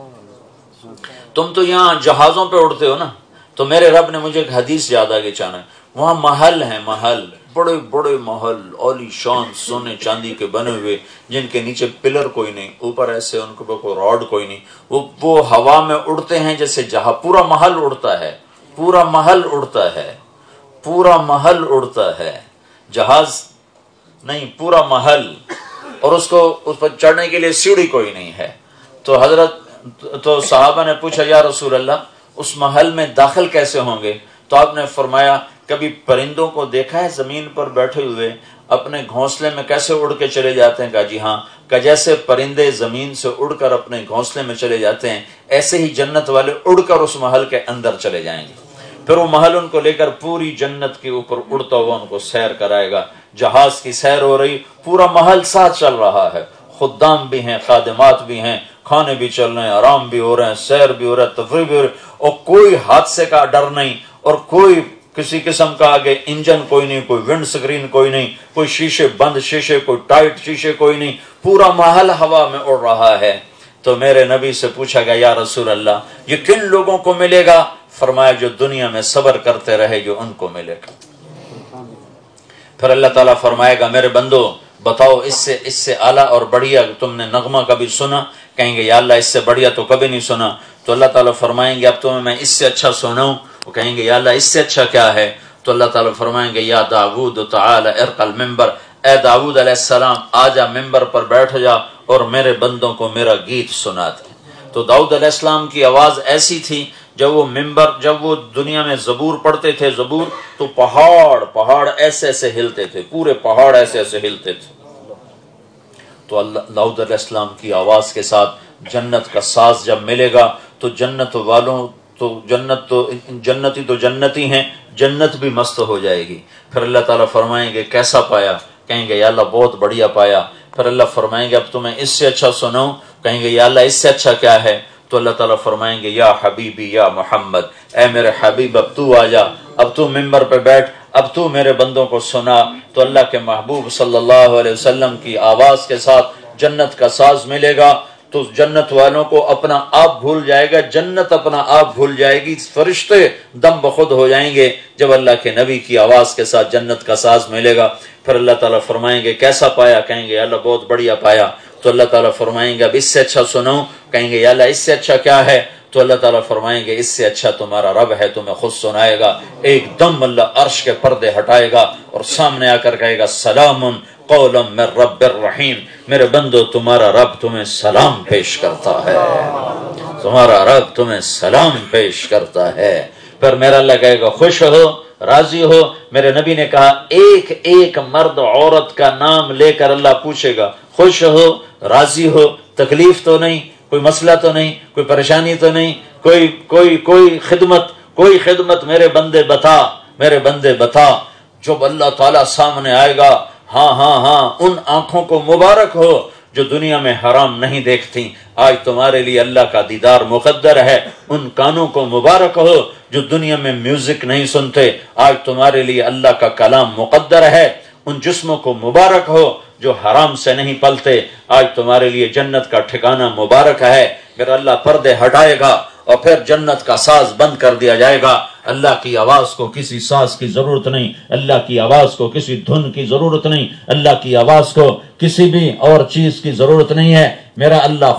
تم تو یہاں جہازوں پہ اڑتے ہو نا، تو میرے رب نے مجھے ایک حدیث یاد آگے چانا ہے، وہاں محل ہیں، محل، بڑے بڑے محل، عالی شان سونے چاندی کے بنے ہوئے، جن کے نیچے پلر کوئی نہیں، اوپر ایسے ان کے کوئی راڈ کوئی نہیں، وہ ہوا میں اڑتے ہیں جیسے جہاں پورا محل اڑتا ہے، پورا محل اڑتا ہے، پورا محل اڑتا ہے، جہاز نہیں، پورا محل، اور اس پر چڑھنے کے لیے سیڑھی کوئی نہیں ہے۔ تو صحابہ نے پوچھا یا رسول اللہ اس محل میں داخل کیسے ہوں گے؟ تو آپ نے فرمایا کبھی پرندوں کو دیکھا ہے زمین پر بیٹھے ہوئے اپنے گھونسلے میں کیسے اڑ کے چلے جاتے ہیں؟ کہا جی ہاں، کہ جیسے پرندے زمین سے اڑ کر اپنے گھونسلے میں چلے جاتے ہیں، ایسے ہی جنت والے اڑ کر اس محل کے اندر چلے جائیں گے۔ پھر وہ محل ان کو لے کر پوری جنت کے اوپر اڑتا ہوا ان کو سیر کرائے گا، جہاز کی سیر ہو رہی، پورا محل ساتھ چل رہا ہے، خدام بھی ہیں، خادمات بھی ہیں، کھانے بھی چل رہے ہیں، آرام بھی ہو رہے ہیں، سیر بھی ہو رہا ہے، تفریح بھی ہو رہی ہے، اور کوئی حادثے کا ڈر نہیں، اور کوئی کسی قسم کا آگے انجن کوئی نہیں، کوئی ونڈ سکرین کوئی نہیں، کوئی شیشے بند شیشے، کوئی ٹائٹ شیشے کوئی نہیں، پورا محل ہوا میں اڑ رہا ہے۔ تو میرے نبی سے پوچھا گیا یا رسول اللہ یہ کن لوگوں کو ملے گا؟ فرمایا جو دنیا میں صبر کرتے رہے جو ان کو ملے گا۔ پھر اللہ تعالیٰ فرمائے گا میرے بندو بتاؤ اس سے اعلیٰ اور بڑھیا تم نے نغمہ کبھی سنا؟ کہیں گے یا اللہ اس سے بڑھیا تو کبھی نہیں سنا۔ تو اللہ تعالیٰ فرمائیں گے اب تمہیں میں اس سے اچھا سناؤں؟ وہ کہیں گے یا اللہ اس سے اچھا کیا ہے؟ تو اللہ تعالیٰ فرمائیں گے یا داود تعالی ارقى المنبر، اے داود علیہ السلام آجا ممبر پر بیٹھ جا اور میرے بندوں کو میرا گیت سنا دے۔ تو داؤد علیہ السلام کی آواز ایسی تھی جب وہ دنیا میں زبور پڑھتے تھے، زبور تو پہاڑ ایسے ایسے ہلتے تھے، پورے پہاڑ ایسے ایسے ہلتے تھے۔ تو داؤد علیہ السلام کی آواز کے ساتھ جنت کا ساز جب ملے گا تو جنت والوں جنتی تو جنتی ہیں، جنت بھی مست ہو جائے گی۔ پھر اللہ تعالیٰ فرمائیں گے کیسا پایا؟ کہیں گے یا اللہ بہت بڑھیا پایا۔ پھر اللہ فرمائیں گے اب تمہیں اس سے اچھا سناؤں؟ کہیں گے یا اللہ اس سے اچھا کیا ہے؟ تو اللہ تعالیٰ فرمائیں گے یا حبیبی یا محمد، اے میرے حبیب اب تو آ جا، اب تو ممبر پہ بیٹھ، اب تو میرے بندوں کو سنا۔ تو اللہ کے محبوب صلی اللہ علیہ وسلم کی آواز کے ساتھ جنت کا ساز ملے گا تو جنت والوں کو اپنا آپ بھول جائے گا، جنت اپنا آپ بھول جائے گی، فرشتے دم بخود ہو جائیں گے جب اللہ کے نبی کی آواز کے ساتھ جنت کا ساز ملے گا۔ پھر اللہ تعالیٰ فرمائیں گے کیسا پایا؟ کہیں گے اللہ بہت بڑھیا پایا۔ تو اللہ تعالیٰ فرمائیں گے اب اس سے اچھا سناؤں؟ کہیں گے یا اللہ اس سے اچھا کیا ہے؟ تو اللہ تعالیٰ فرمائیں گے اس سے اچھا تمہارا رب ہے، تمہیں خود سنائے گا۔ ایک دم اللہ عرش کے پردے ہٹائے گا اور سامنے آ کر کہے گا سلام قولا من رب الرحیم، میرے بندو تمہارا رب تمہیں سلام پیش کرتا ہے، تمہارا رب تمہیں سلام پیش کرتا ہے۔ پھر میرا اللہ کہے گا خوش ہو، راضی ہو؟ میرے نبی نے کہا ایک ایک مرد عورت کا نام لے کر اللہ پوچھے گا خوش ہو، راضی ہو، تکلیف تو نہیں، کوئی مسئلہ تو نہیں، کوئی پریشانی تو نہیں، کوئی خدمت میرے بندے بتا۔ جب اللہ تعالیٰ سامنے آئے گا ہاں ان آنکھوں کو مبارک ہو جو دنیا میں حرام نہیں دیکھتی، آج تمہارے لیے اللہ کا دیدار مقدر ہے۔ ان کانوں کو مبارک ہو جو دنیا میں میوزک نہیں سنتے، آج تمہارے لیے اللہ کا کلام مقدر ہے۔ ان جسموں کو مبارک ہو جو حرام سے نہیں پلتے، آج تمہارے لیے جنت کا ٹھکانہ مبارک ہے۔ پھر اللہ پردے ہٹائے گا اور پھر جنت کا ساز بند کر دیا جائے گا۔ اللہ کی آواز کو کسی ساز کی ضرورت نہیں، اللہ کی آواز کو کسی دھن کی ضرورت نہیں، اللہ کی آواز کو کسی بھی اور چیز کی ضرورت نہیں ہے۔ میرا اللہ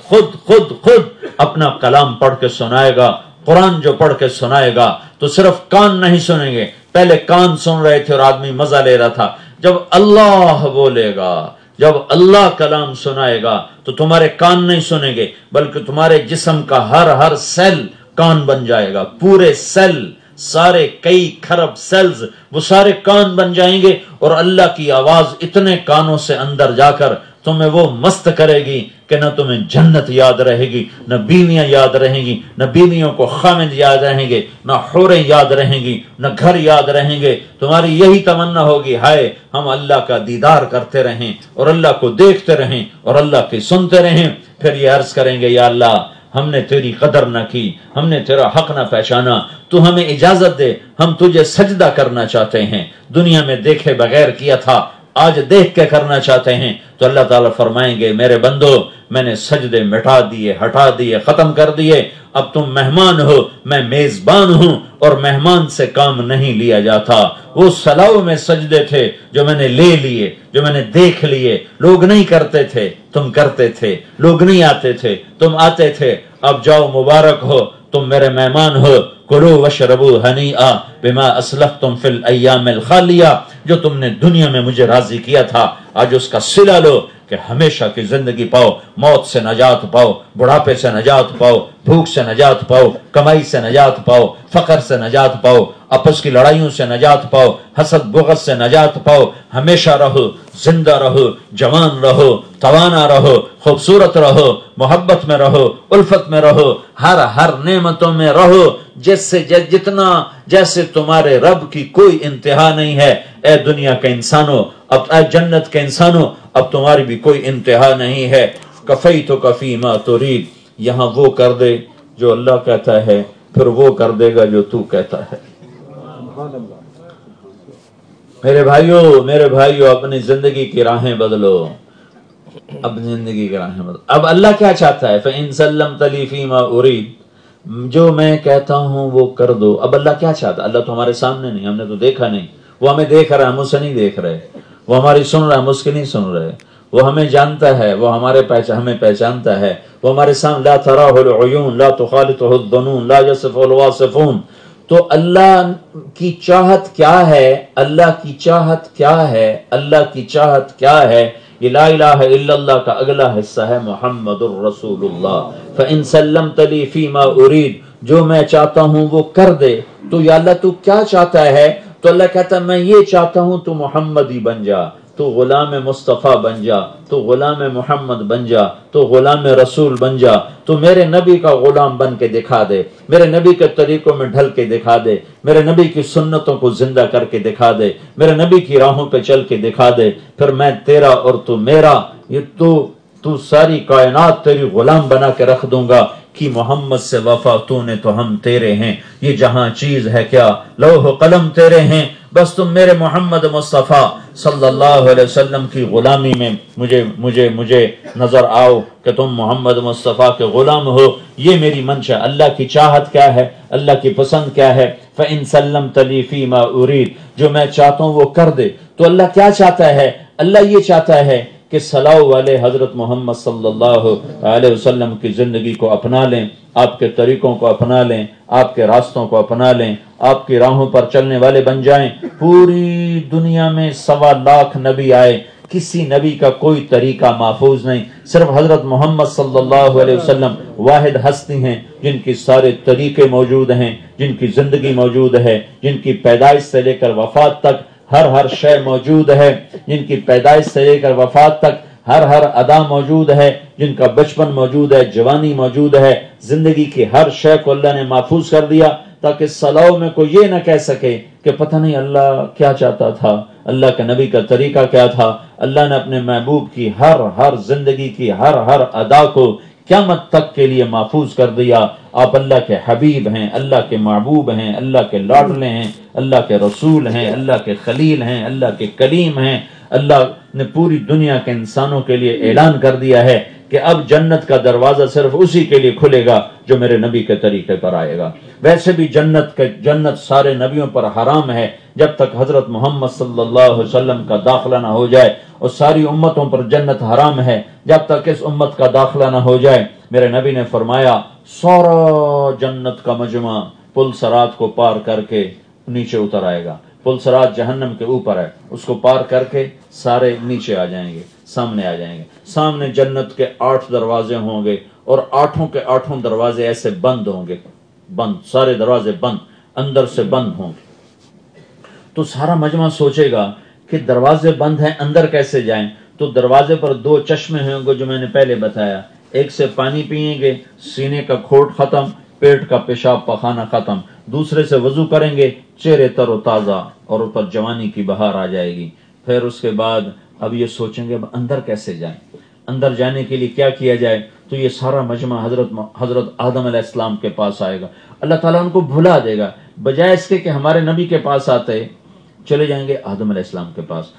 خود اپنا کلام پڑھ کے سنائے گا۔ قرآن جو پڑھ کے سنائے گا تو صرف کان نہیں سنیں گے، پہلے کان سن رہے تھے اور آدمی مزہ لے رہا تھا، جب اللہ بولے گا، جب اللہ کلام سنائے گا تو تمہارے کان نہیں سنیں گے بلکہ تمہارے جسم کا ہر سیل کان بن جائے گا، پورے سیل، سارے کئی کھرب سیلز وہ سارے کان بن جائیں گے، اور اللہ کی آواز اتنے کانوں سے اندر جا کر تمہیں وہ مست کرے گی کہ نہ تمہیں جنت یاد رہے گی، نہ بیویاں یاد رہیں گی، نہ بیویوں کو خامد یاد رہیں گے، نہ حوریں یاد رہیں گی، نہ گھر یاد رہیں گے۔ تمہاری یہی تمنا ہوگی ہائے ہم اللہ کا دیدار کرتے رہیں اور اللہ کو دیکھتے رہیں اور اللہ کی سنتے رہیں۔ پھر یہ عرض کریں گے یا اللہ ہم نے تیری قدر نہ کی، ہم نے تیرا حق نہ پہچانا، تو ہمیں اجازت دے، ہم تجھے سجدہ کرنا چاہتے ہیں، دنیا میں دیکھے بغیر کیا تھا، آج دیکھ کے کرنا چاہتے ہیں۔ تو اللہ تعالیٰ فرمائیں گے میرے بندو میں نے سجدے مٹا دیے، ہٹا دیے، ختم کر دیے، اب تم مہمان ہو، میں میزبان ہوں اور مہمان سے کام نہیں لیا جاتا۔ وہ سلاؤ میں سجدے تھے جو میں نے لے لیے، جو میں نے دیکھ لیے، لوگ نہیں کرتے تھے تم کرتے تھے، لوگ نہیں آتے تھے تم آتے تھے، اب جاؤ مبارک ہو تم میرے مہمان ہو، کلوا واشربوا ہنیئا بما اسلفتم فی الایام الخالیہ، جو تم نے دنیا میں مجھے راضی کیا تھا آج اس کا صلہ لو کہ ہمیشہ کی زندگی پاؤ، موت سے نجات پاؤ، بڑھاپے سے نجات پاؤ، بھوک سے نجات پاؤ، کمائی سے نجات پاؤ، فقر سے نجات پاؤ، آپس کی لڑائیوں سے نجات پاؤ، حسد بغض سے نجات پاؤ، ہمیشہ رہو، زندہ رہو، جوان رہو، توانا رہو، خوبصورت رہو، محبت میں رہو، الفت میں رہو، ہر نعمتوں میں رہو، جیسے تمہارے رب کی کوئی انتہا نہیں ہے۔ اے دنیا کے انسانوں، اب اے جنت کے انسانوں، اب تمہاری بھی کوئی انتہا نہیں ہے۔ کفیتک فیما ترید، یہاں وہ کر دے جو اللہ کہتا ہے، پھر وہ کر دے گا جو تو کہتا ہے۔ میرے بھائیوں اپنی زندگی کی راہیں بدلو، اپنی زندگی کی راہیں بدلو۔ اب اللہ کیا چاہتا ہے؟ فَإِن سَلَّمْتَ لِي فِي مَا أُرِيدُ، جو میں کہتا ہوں وہ کر دو۔ اب اللہ کیا چاہتا ہے؟ اللہ تو ہمارے سامنے نہیں، ہم نے تو دیکھا نہیں، وہ ہمیں دیکھ رہا ہے، ہم اسے نہیں دیکھ رہے، وہ ہماری سن رہا ہے، ہم اس کی نہیں سن رہے، وہ ہمیں جانتا ہے، وہ ہمیں پہچانتا ہے، وہ ہمارے سامنے لا تراہ العیون لا تخالطہ الظنون لا یصف الواصفون۔ تو اللہ کی چاہت کیا ہے؟ اللہ کی چاہت کیا ہے؟ اللہ کی چاہت کیا ہے؟ یہ لا الہ الا اللہ کا اگلا حصہ ہے محمد الرسول اللہ۔ فَإِن سَلَّمْتَ لِي فِي مَا أُرِيدُ، جو میں چاہتا ہوں وہ کر دے۔ تو یا اللہ تو کیا چاہتا ہے؟ تو اللہ کہتا ہے میں یہ چاہتا ہوں تو محمدی بن جا، تو غلام مصطفیٰ بن جا، تو غلام محمد بن جا، تو غلام رسول بن جا، تو میرے نبی کا غلام بن کے دکھا دے، میرے نبی کے طریقوں میں ڈھل کے دکھا دے، میرے نبی کی سنتوں کو زندہ کر کے دکھا دے، میرے نبی کی راہوں پہ چل کے دکھا دے، پھر میں تیرا اور تو میرا، یہ تو ساری کائنات تیری غلام بنا کے رکھ دوں گا کہ محمد سے وفا تو نے تو ہم تیرے ہیں، یہ جہاں چیز ہے کیا لوح و قلم تیرے ہیں، بس تم میرے محمد مصطفیٰ صلی اللہ علیہ وسلم کی غلامی میں مجھے نظر آؤ کہ تم محمد مصطفیٰ کے غلام ہو، یہ میری منشا۔ اللہ کی چاہت کیا ہے؟ اللہ کی پسند کیا ہے؟ فَإِن سَلَّمْتَ لِي فِي مَا أُرِيدُ، جو میں چاہتا ہوں وہ کر دے۔ تو اللہ کیا چاہتا ہے؟ اللہ یہ چاہتا ہے کہ صلاح والے حضرت محمد صلی اللہ علیہ وسلم کی زندگی کو اپنا لیں، آپ کے طریقوں کو اپنا لیں، آپ کے راستوں کو اپنا لیں، آپ کی راہوں پر چلنے والے بن جائیں۔ پوری دنیا میں 1.25 لاکھ نبی آئے، کسی نبی کا کوئی طریقہ محفوظ نہیں، صرف حضرت محمد صلی اللہ علیہ وسلم واحد ہستی ہیں جن کی سارے طریقے موجود ہیں، جن کی زندگی موجود ہے، جن کی پیدائش سے لے کر وفات تک ہر شے موجود ہے، جن کی پیدائش سے لے کر وفات تک ہر ادا موجود ہے، جن کا بچپن موجود ہے، جوانی موجود ہے، زندگی کی ہر شے کو اللہ نے محفوظ کر دیا تاکہ صلاح میں کوئی یہ نہ کہہ سکے کہ پتہ نہیں اللہ کیا چاہتا تھا، اللہ کے نبی کا طریقہ کیا تھا۔ اللہ نے اپنے محبوب کی ہر زندگی کی ہر ادا کو قیامت تک کے لیے محفوظ کر دیا۔ آپ اللہ کے حبیب ہیں، اللہ کے محبوب ہیں، اللہ کے لاڈلے ہیں، اللہ کے رسول ہیں، اللہ کے خلیل ہیں، اللہ کے کلیم ہیں۔ اللہ نے پوری دنیا کے انسانوں کے لیے اعلان کر دیا ہے کہ اب جنت کا دروازہ صرف اسی کے لیے کھلے گا جو میرے نبی کے طریقے پر آئے گا۔ ویسے بھی جنت سارے نبیوں پر حرام ہے جب تک حضرت محمد صلی اللہ علیہ وسلم کا داخلہ نہ ہو جائے، اور ساری امتوں پر جنت حرام ہے جب تک اس امت کا داخلہ نہ ہو جائے۔ میرے نبی نے فرمایا سارا جنت کا مجمع پل صراط کو پار کر کے نیچے اتر آئے گا۔ پل صراط جہنم کے اوپر ہے، اس کو پار کر کے سارے نیچے آ جائیں گے، سامنے آ جائیں گے۔ سامنے جنت کے 8 دروازے ہوں گے اور 8 کے 8 دروازے ایسے بند ہوں گے، بند، سارے دروازے بند، اندر سے بند ہوں گے۔ تو سارا مجمع سوچے گا کہ دروازے بند ہیں، اندر کیسے جائیں؟ تو دروازے پر 2 چشمے ہوں گے جو میں نے پہلے بتایا، ایک سے پانی پئیں گے، سینے کا کھوٹ ختم، پیٹ کا پیشاب پخانہ ختم، دوسرے سے وضو کریں گے، چہرے تر و تازہ اور اوپر جوانی کی بہار آ جائے گی۔ پھر اس کے بعد اب یہ سوچیں گے اب اندر کیسے جائیں، اندر جانے کے لیے کیا کیا جائے؟ تو یہ سارا مجمع حضرت آدم علیہ السلام کے پاس آئے گا۔ اللہ تعالیٰ ان کو بھلا دے گا، بجائے اس کے کہ ہمارے نبی کے پاس آتے، چلے جائیں گے آدم علیہ السلام کے پاس۔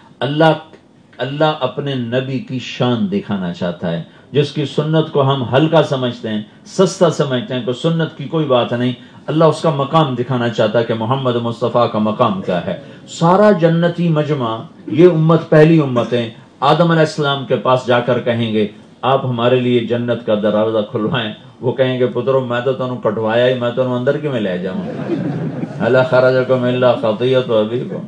اللہ اپنے نبی کی شان دکھانا چاہتا ہے، جس کی سنت کو ہم ہلکا سمجھتے ہیں، سستا سمجھتے ہیں کہ سنت کی کوئی بات نہیں، اللہ اس کا مقام دکھانا چاہتا ہے کہ محمد مصطفیٰ کا مقام کیا ہے۔ سارا جنتی مجمع، یہ امت پہلی امت ہے، آدم علیہ السلام کے پاس جا کر کہیں گے آپ ہمارے لیے جنت کا دروازہ کھلوائیں۔ وہ کہیں گے پترو میں تو تمہیں کٹوایا ہی، میں تمہیں اندر کیوں میں لے جاؤں؟ اللہ خرجکم الا خطیۃ ابیکم،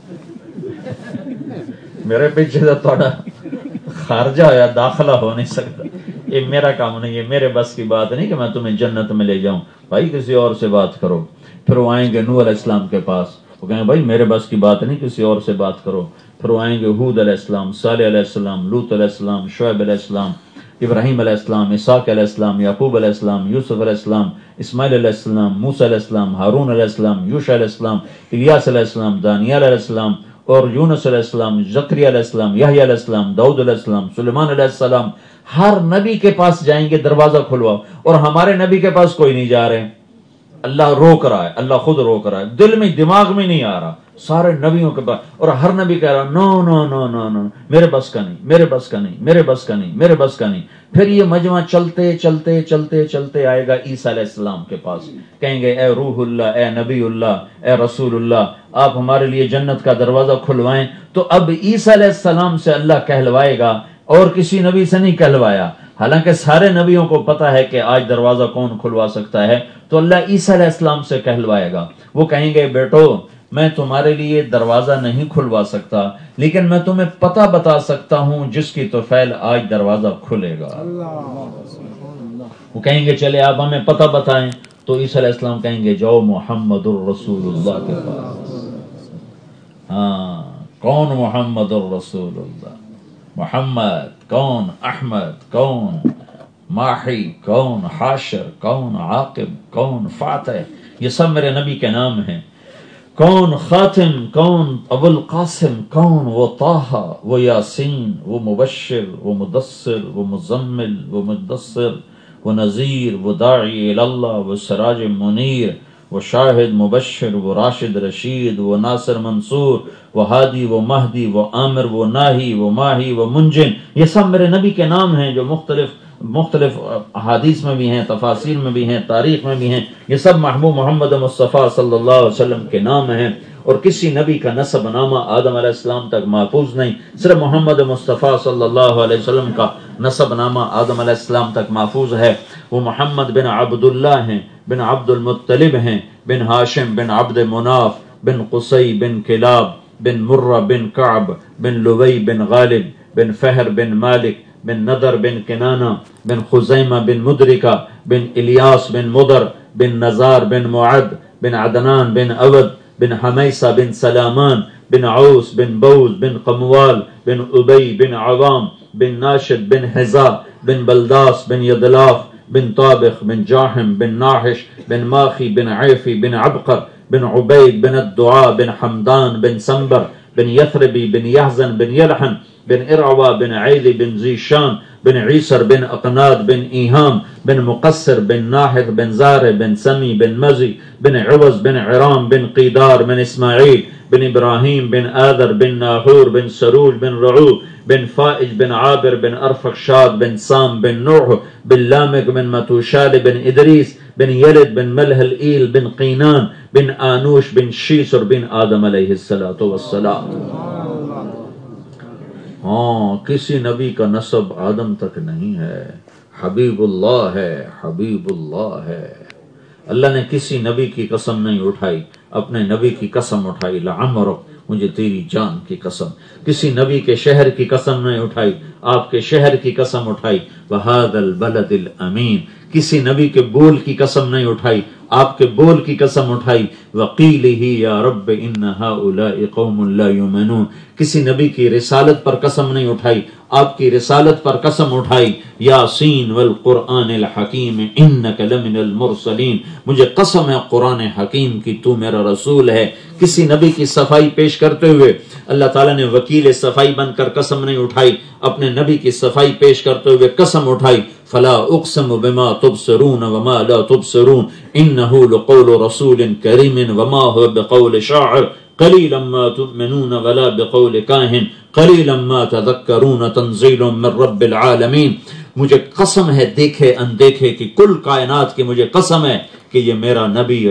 میرے پیچھے سے تھوڑا خارجہ یا داخلہ ہو نہیں سکتا، یہ میرا کام نہیں ہے، میرے بس کی بات نہیں کہ میں تمہیں جنت میں لے جاؤں، بھائی کسی اور سے بات کرو۔ پھر وہ آئیں گے نوح علیہ السلام کے پاس، وہ کہیں بھائی میرے بس کی بات نہیں، کسی اور سے بات کرو۔ پھر وہ آئیں گے ہود علیہ السلام، صالح علیہ السلام، لوط علیہ السلام، شعیب علیہ السلام، ابراہیم علیہ السلام، اسحاق علیہ السلام، یعقوب علیہ السلام، یوسف علیہ السلام، اسماعیل علیہ السلام، موسیٰ علیہ السلام، ہارون علیہ السلام، یوشع علیہ السلام، الیاس علیہ السلام، دانیال علیہ السلام اور یونس علیہ السلام، زکریا علیہ السلام، یحییٰ علیہ السلام، داؤد علیہ السلام، سلیمان علیہ السلام، ہر نبی کے پاس جائیں گے دروازہ کھلواؤ، اور ہمارے نبی کے پاس کوئی نہیں جا رہے، اللہ روک رہا ہے، اللہ خود روک رہا ہے، دل میں دماغ میں نہیں آ رہا، سارے نبیوں کے پاس، اور ہر نبی کہہ رہا نو نو نو نو نو، میرے بس کا نہیں، میرے بس کا نہیں، میرے بس کا نہیں، میرے بس کا نہیں۔ پھر یہ مجمع چلتے چلتے چلتے چلتے آئے گا عیسیٰ علیہ السلام کے پاس، کہیں گے اے روح اللہ، اے نبی اللہ، اے رسول اللہ، آپ ہمارے لیے جنت کا دروازہ کھلوائیں۔ تو اب عیسیٰ علیہ السلام سے اللہ کہلوائے گا، اور کسی نبی سے نہیں کہلوایا، حالانکہ سارے نبیوں کو پتا ہے کہ آج دروازہ کون کھلوا سکتا ہے، تو اللہ عیسیٰ علیہ السلام سے کہلوائے گا۔ وہ کہیں گے بیٹو میں تمہارے لیے دروازہ نہیں کھلوا سکتا، لیکن میں تمہیں پتہ بتا سکتا ہوں جس کی توفیل آج دروازہ کھلے گا۔ وہ کہیں گے چلے آپ ہمیں پتہ بتائیں، تو عیسیٰ علیہ السلام کہیں گے جاؤ محمد الرسول اللہ کے پاس۔ ہاں، کون محمد الرسول اللہ؟ محمد کون، احمد کون، ماحی کون، حاشر کون، عاقب کون، فاتح، یہ سب میرے نبی کے نام ہیں۔ کون خاتم، کون ابو القاسم، کون وہ طٰہٰ، وہ یاسین، وہ مبشر، وہ مدثر، وہ مزمل، وہ مدثر، وہ نذیر، وہ داعی الی اللہ، وہ سراج منیر، وہ شاہد مبشر، وہ راشد رشید، وہ ناصر منصور، وہ ہادی، وہ مہدی، وہ عامر، وہ ناہی، وہ ماہی، وہ منجن، یہ سب میرے نبی کے نام ہیں جو مختلف احادیث میں بھی ہیں، تفاسیر میں بھی ہیں، تاریخ میں بھی ہیں۔ یہ سب محبوب محمد مصطفیٰ صلی اللہ علیہ وسلم کے نام ہیں، اور کسی نبی کا نسب نامہ آدم علیہ السلام تک محفوظ نہیں، صرف محمد مصطفیٰ صلی اللہ علیہ وسلم کا نسب نامہ آدم علیہ السلام تک محفوظ ہے۔ وہ محمد بن عبداللہ ہیں، بن عبد المطلب ہیں، بن ہاشم، بن عبد مناف، بن قصی، بن کلاب، بن مرہ، بن کعب، بن لوی، بن غالب، بن فہر، بن مالک، بن نضر، بن کنانہ، بن خزیمہ، بن مدرکہ، بن الیاس، بن مضر، بن نزار، بن معد، بن عدنان، بن اود، بن حمیسہ، بن سلامان، بن عوس، بن بوز، بن قموال، بن ابی، بن عوام، بن ناشد، بن حزا، بن بلداس، بن یدلاف، بن طابخ، بن جاحم، بن ناحش، بن ماخی، بن عیفی، بن عبقر، بن عبید، بن الدعاء، بن حمدان، بن سنبر، بن یثربی، بن یحزن، بن یلحن، بن ارعوا، بن عیلی، بن ذیشان، بن عیسر، بن اقناد، بن ایہام، بن مقصر، بن ناحر، بن زار، بن سمی، بن مزی، بن عوض، بن عرام، بن قیدار، بن اسماعیل، بن ابراہیم، بن آدر، بن ناحور، بن سروج، بن رعو، بن فائج، بن عابر، بن ارفخشاد، بن سام، بن نوح، بن لامک، بن متوشال، بن ادریس، بن یلد، بن ملح الایل، بن قینان، بن آنوش، بن شیسر، بن آدم علیہ السلام۔ ہاں، کسی نبی کا نسب آدم تک نہیں ہے، حبیب اللہ ہے، حبیب اللہ ہے۔ اللہ نے کسی نبی کی قسم نہیں اٹھائی، اپنے نبی کی قسم اٹھائی، لعمرک، مجھے تیری جان کی قسم۔ کسی نبی کے شہر کی قسم نہیں اٹھائی، آپ کے شہر کی قسم اٹھائی، وہذا البلد الامین۔ کسی نبی کے بول کی قسم نہیں اٹھائی، آپ کے بول کی قسم اٹھائی، وقیلہ یا رب ان ہؤلاء قوم لا یؤمنون۔ کسی نبی کی رسالت پر قسم نہیں اٹھائی، آپ کی رسالت پر قسم اٹھائی، یاسین والقرآن الحکیم انک لمن المرسلین، مجھے قسم ہے قرآن حکیم کی تو میرا رسول ہے۔ کسی نبی کی صفائی پیش کرتے ہوئے اللہ تعالیٰ نے وکیل صفائی بن کر قسم نہیں اٹھائی، اپنے نبی کی صفائی پیش کرتے ہوئے قسم اٹھائی، فلا اقسم بما تبصرون وما لا تبصرون انه لقول رسول کریم وما هو بقول شاعر قلیلا ما تؤمنون ولا بقول کاہن قلیلا ما تذکرون تنزیل من رب العالمین۔ مجھے قسم ہے دیکھے اندیکھے کہ کل کائنات کی مجھے قسم ہے کہ یہ میرا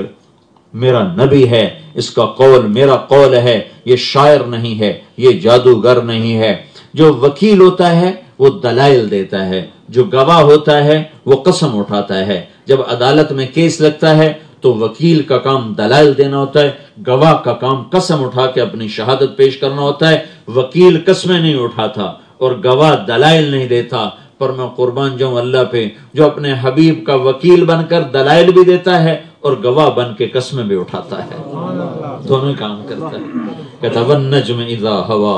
نبی ہے، اس کا قول میرا قول ہے، یہ شاعر نہیں ہے، یہ جادوگر نہیں ہے۔ جو وکیل ہوتا ہے وہ دلائل دیتا ہے، جو گواہ ہوتا ہے وہ قسم اٹھاتا ہے۔ جب عدالت میں کیس لگتا ہے تو وکیل کا کام دلائل دینا ہوتا ہے، گواہ کا کام قسم اٹھا کے اپنی شہادت پیش کرنا ہوتا ہے۔ وکیل قسمیں نہیں اٹھاتا اور گواہ دلائل نہیں دیتا، پر میں قربان جاؤں اللہ پہ جو اپنے حبیب کا وکیل بن کر دلائل بھی دیتا ہے اور گواہ بن کے قسمیں بھی اٹھاتا ہے، دونوں کام کرتا ہے۔ کہتا والنجم اذا ہوا،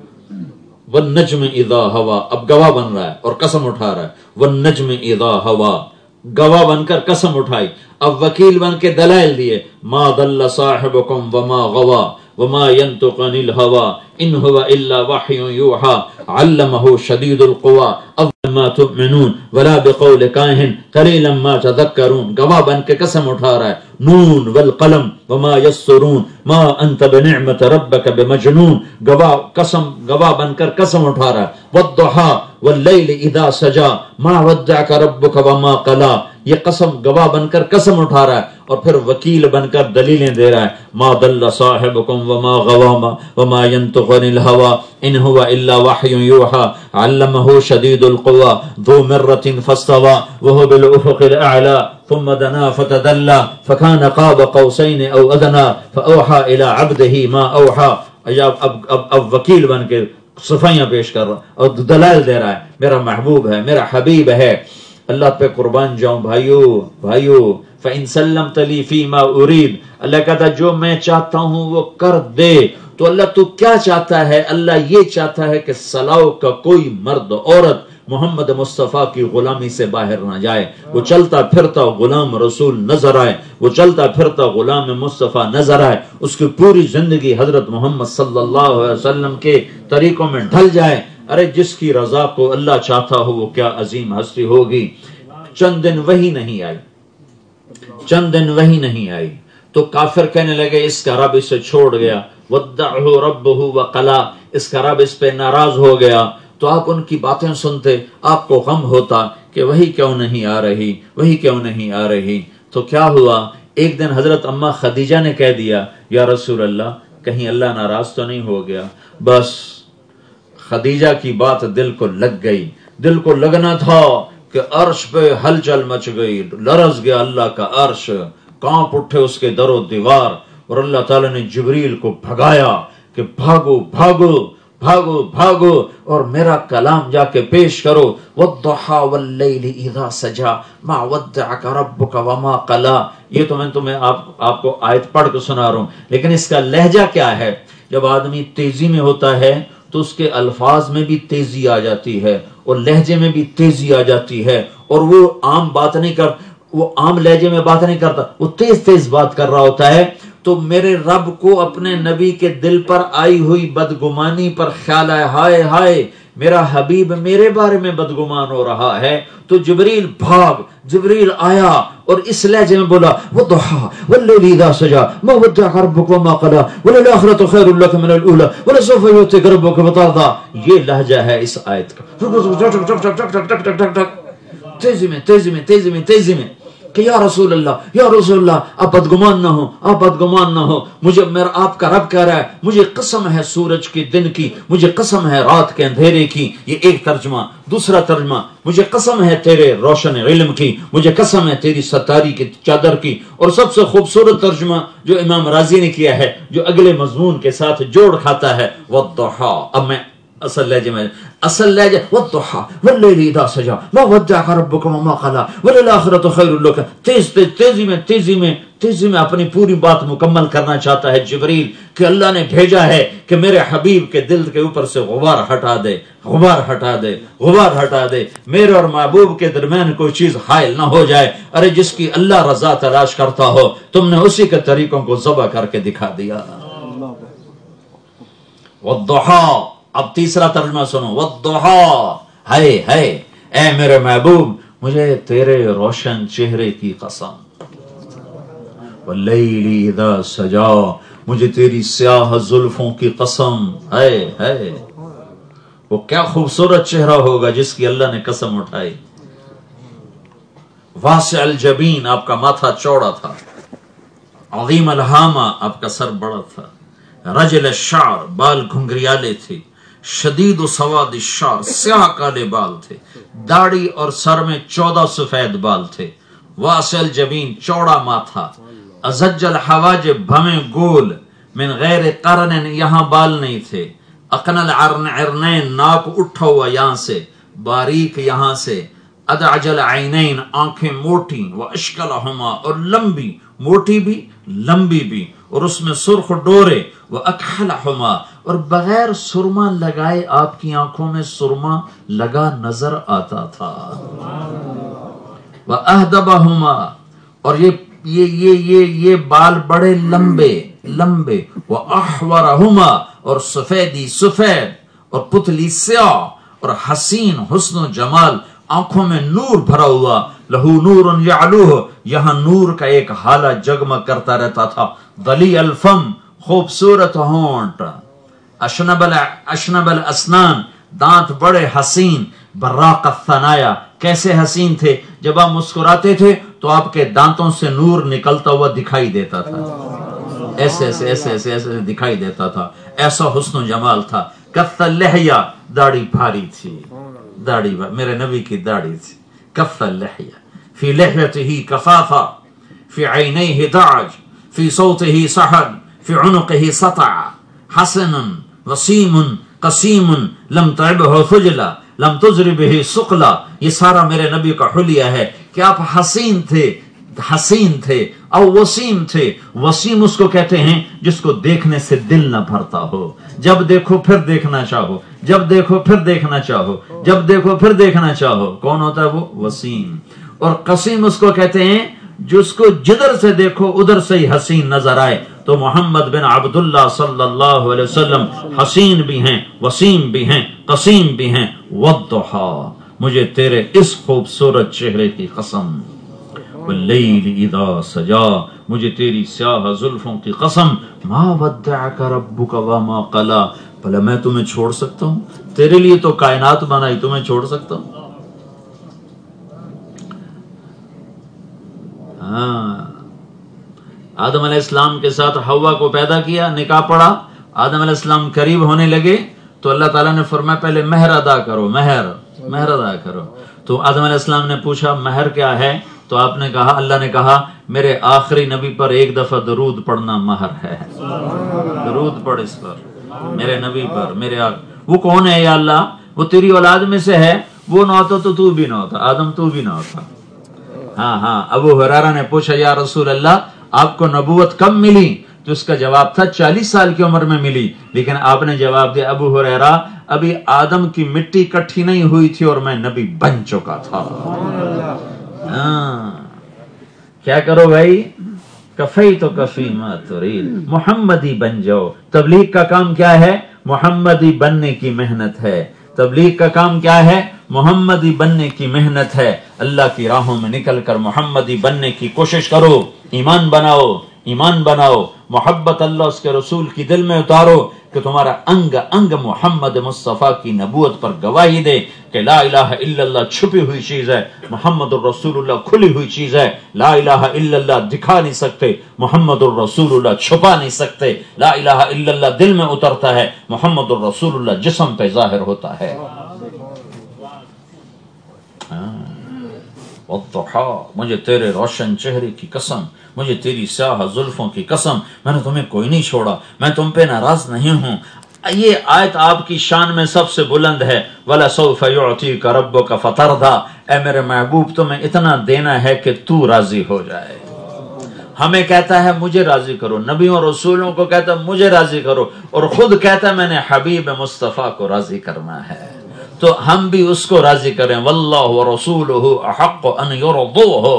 والنجم اذا ہوا، اب گواہ بن رہا ہے اور قسم اٹھا رہا ہے، والنجم اذا ہوا، گواہ بن کر قسم اٹھائی، اب وکیل بن کے دلائل دیے، ما ضل صاحبکم وما غوا وما ينطق عن الهوى ان هو الا وحی یوحى علمه شدید القوى ما تؤمنون ولا بقول کاہن قلیلا ما تذکرون. گواہ بن کے قسم اٹھا رہا ہے. نون والقلم وما یسطرون ما انت بنعمت ربک بمجنون. گواہ بن کر قسم اٹھا رہا ہے. والضحى واللیل اذا سجا ما ودعک ربک وما قلا. یہ قسم گواہ بن کر قسم اٹھا رہا ہے اور پھر وکیل بن کر دلیلیں دے رہا ہے. ما ضل صاحبکم وما غوا وما ينطق عن الهوى ان هو الا وحی یوحى علمه شدید القوى ذو مرة فاستوى وهو بالافق الاعلى ثم دنا فتدلى فكان قاب قوسين او ادنى فاوحى الى عبده ما اوحى. اب وکیل بن کے صفائیاں پیش کر رہا اور دلائل دے رہا ہے. میرا محبوب ہے، میرا حبیب ہے. اللہ پہ قربان جاؤں بھائیو فَإِن سَلَّمْتَ لِي فِي مَا أُرِيدُ. اللہ کہتا جو میں چاہتا ہوں وہ کر دے. تو اللہ تو کیا چاہتا ہے؟ اللہ یہ چاہتا ہے کہ سلاؤ کا کوئی مرد عورت محمد مصطفیٰ کی غلامی سے باہر نہ جائے. وہ چلتا پھرتا غلام رسول نظر آئے، وہ چلتا پھرتا غلام مصطفیٰ نظر آئے. اس کی پوری زندگی حضرت محمد صلی اللہ علیہ وسلم کے طریقوں میں ڈھل جائے. ارے جس کی رضا کو اللہ چاہتا ہو وہ کیا عظیم ہستی ہوگی. چند دن وہی نہیں آئی تو کافر کہنے لگے اس کا رب اسے چھوڑ گیا. ودعہ ربہ وقلا. اس کا رب اس پہ ناراض ہو گیا. تو آپ ان کی باتیں سنتے، آپ کو غم ہوتا کہ وہی کیوں نہیں آ رہی. تو کیا ہوا؟ ایک دن حضرت اماں خدیجہ نے کہہ دیا یا رسول اللہ کہیں اللہ ناراض تو نہیں ہو گیا. بس خدیجہ کی بات دل کو لگ گئی. دل کو لگنا تھا کہ عرش پہ ہلچل مچ گئی، لرز گیا اللہ کا عرش، کانپ اٹھے اس کے در و دیوار. اور اللہ تعالی نے جبریل کو بھگایا کہ بھاگو اور میرا کلام جا کے پیش کرو. والضحى واللیل اذا سجا ما ودعک ربک وما قلا. یہ تو میں تمہیں آپ کو آیت پڑھ کے سنا رہا ہوں، لیکن اس کا لہجہ کیا ہے؟ جب آدمی تیزی میں ہوتا ہے تو اس کے الفاظ میں بھی تیزی آ جاتی ہے اور لہجے میں بھی تیزی آ جاتی ہے. اور وہ عام لہجے میں بات نہیں کرتا، وہ تیز بات کر رہا ہوتا ہے. تو میرے رب کو اپنے نبی کے دل پر آئی ہوئی بدگمانی پر خیال ہے، ہائے میرا حبیب میرے بارے میں بدگمان ہو رہا ہے. تو جبریل آیا اور اس لہجے میں بولا والضحى والليل اذا سجا ما ودعك ربك وما قلى وللآخرة خير لك من الأولى ولسوف يؤتيك ربك فترضى. یہ لہجہ ہے اس آیت کا. تیزی میں کہ یا رسول اللہ آپ بدگمان نہ ہو. مجھے میرا آپ کا رب کہہ رہا ہے مجھے قسم ہے سورج کے دن کی، مجھے قسم ہے رات کے اندھیرے کی. یہ ایک ترجمہ. دوسرا ترجمہ مجھے قسم ہے تیرے روشن علم کی، مجھے قسم ہے تیری ستاری کی چادر کی. اور سب سے خوبصورت ترجمہ جو امام راضی نے کیا ہے جو اگلے مضمون کے ساتھ جوڑ کھاتا ہے والضحى. اب میں اصل لہجہ والضحى واللیل اذا سجا ما ودعك ربك وما قلى وللآخرة خير لك. تیزی میں اپنی پوری بات مکمل کرنا چاہتا ہے جبریل کہ اللہ نے بھیجا ہے کہ میرے حبیب کے دل کے اوپر سے غبار ہٹا دے. میرے اور محبوب کے درمیان کوئی چیز حائل نہ ہو جائے. ارے جس کی اللہ رضا تلاش کرتا ہو تم نے اسی کے طریقوں کو ذبح کر کے دکھا دیا. والضحى. اب تیسرا ترجمہ سنو. والضحى ہے اے میرے محبوب مجھے تیرے روشن چہرے کی قسم. واللیل اذا سجا مجھے تیری سیاہ زلفوں کی قسم. ہے وہ کیا خوبصورت چہرہ ہوگا جس کی اللہ نے قسم اٹھائی. واسع الجبین آپ کا ماتھا چوڑا تھا، عظیم الہامہ آپ کا سر بڑا تھا، رجل الشعر بال گھنگریالے تھے، شدید و سواد الشعر سیاہ کالے بال تھے، داڑھی اور سر میں 14 سفید بال تھے. واسع الجبین چوڑا ماتھا، ازج الحواجب بھویں گول، من غیر قرن یہاں بال نہیں تھے، اقن العرنین ناک اٹھا ہوا یہاں سے، باریک یہاں سے، ادعج العینین آنکھیں موٹی، واشکلہما اور لمبی، موٹی بھی لمبی بھی، اور اس میں سرخ ڈورے، واکحلہما اور بغیر سرما لگائے آپ کی آنکھوں میں سرما لگا نظر آتا تھا، واہدبہما اور یہ بال بڑے لمبے، واحورہما اور سفیدی سفید اور پتلی سیاہ، اور حسین حسن و جمال، آنکھوں میں نور بھرا ہوا، لہو نور یعلوہ، یہاں نور کا ایک حالہ جگمگ کرتا رہتا تھا، ضلی الفم، خوبصورت ہونٹ، اشنب الاسنان، دانت بڑے حسین، براق الثنایا، کیسے حسین تھے، جب آپ مسکراتے تھے تو آپ کے دانتوں سے نور نکلتا ہوا دکھائی دیتا تھا، ایسے ایسے ایسے ایسے ایسے دکھائی دیتا تھا، ایسا حسن و جمال تھا۔ کف اللحیہ، داڑھی بھاری تھی، داڑھی میرے نبی کی داڑھی تھی، کف اللحیہ، فی لحیتہ کفافہ، فی عینیہ دعج، فی صوتہ سحر، فی عنقہ سطع، حسن وسیم قسیم لم تعبہ خجلہ لم تجر بہ ثقلا۔ یہ سارا میرے نبی کا حلیہ ہے کہ آپ حسین تھے او وسیم تھے۔ وسیم اس کو کہتے ہیں جس کو دیکھنے سے دل نہ بھرتا ہو، جب دیکھو پھر دیکھنا چاہو، جب دیکھو پھر دیکھنا چاہو، جب دیکھو پھر دیکھنا چاہو، کون ہوتا ہے وہ؟ وسیم۔ اور قسیم اس کو کہتے ہیں جس کو جدھر سے دیکھو ادھر سے ہی حسین نظر آئے۔ تو محمد بن عبداللہ صلی اللہ علیہ وسلم حسین بھی ہیں، وسیم بھی ہیں، قسیم بھی ہیں۔ والضحیٰ، مجھے تیرے اس خوبصورت چہرے کی قسم، واللیل اذا سجا، مجھے تیری سیاہ زلفوں کی قسم، ما ودعک ربک وما قلا، بھلا میں تمہیں چھوڑ سکتا ہوں؟ تیرے لیے تو کائنات بنائی، تمہیں چھوڑ سکتا ہوں؟ آدم علیہ السلام کے ساتھ حوا کو پیدا کیا، نکاح پڑا، آدم علیہ السلام قریب ہونے لگے تو اللہ تعالیٰ نے فرمایا پہلے مہر ادا کرو، مہر ادا کرو۔ تو آدم علیہ السلام نے پوچھا مہر کیا ہے؟ تو آپ نے کہا، اللہ نے کہا میرے آخری نبی پر ایک دفعہ درود پڑھنا مہر ہے، درود پڑھ اس پر، میرے نبی پر، میرے وہ کون ہے یا اللہ؟ وہ تیری اولاد میں سے ہے، وہ نہ ہوتا تو تو بھی نہ ہوتا، آدم تو بھی نہ ہوتا۔ ہاں ابو ہریرہ نے پوچھا یا رسول اللہ آپ کو نبوت کب ملی؟ تو اس کا جواب تھا 40 سال کی عمر میں ملی، لیکن آپ نے جواب دیا ابو ہریرہ ابھی آدم کی مٹی کٹھی نہیں ہوئی تھی اور میں نبی بن چکا تھا۔ کیا کرو بھائی، کفی تو کفی ما ترید، محمدی بن جاؤ۔ تبلیغ کا کام کیا ہے؟ محمدی بننے کی محنت ہے۔ تبلیغ کا کام کیا ہے؟ محمدی بننے کی محنت ہے۔ اللہ کی راہوں میں نکل کر محمدی بننے کی کوشش کرو، ایمان بناؤ، محبت اللہ اس کے رسول کی دل میں اتارو کہ تمہارا انگ انگ محمد مصطفیٰ کی نبوت پر گواہی دے کہ لا الہ الا اللہ چھپی ہوئی چیز ہے، محمد الرسول اللہ کھلی ہوئی چیز ہے۔ لا الہ الا اللہ دکھا نہیں سکتے، محمد الرسول اللہ چھپا نہیں سکتے۔ لا الہ الا اللہ دل میں اترتا ہے، محمد الرسول اللہ جسم پہ ظاہر ہوتا ہے۔ والضحیٰ، مجھے تیرے روشن چہرے کی قسم، مجھے تیری سیاہ زلفوں کی قسم، میں نے تمہیں کوئی نہیں چھوڑا، میں تم پہ ناراض نہیں ہوں۔ یہ آیت آپ کی شان میں سب سے بلند ہے۔ وَلَسَوْفَ يُعْطِيكَ رَبُّكَ فَتَرْضَىٰ، اے میرے محبوب تمہیں اتنا دینا ہے کہ تو راضی ہو جائے۔ ہمیں کہتا ہے مجھے راضی کرو، نبیوں رسولوں کو کہتا ہے مجھے راضی کرو، اور خود کہتا ہے میں نے حبیب مصطفیٰ کو راضی کرنا ہے، تو ہم بھی اس کو راضی کریں۔ واللہ ورسولہ احق ان یرضوہ۔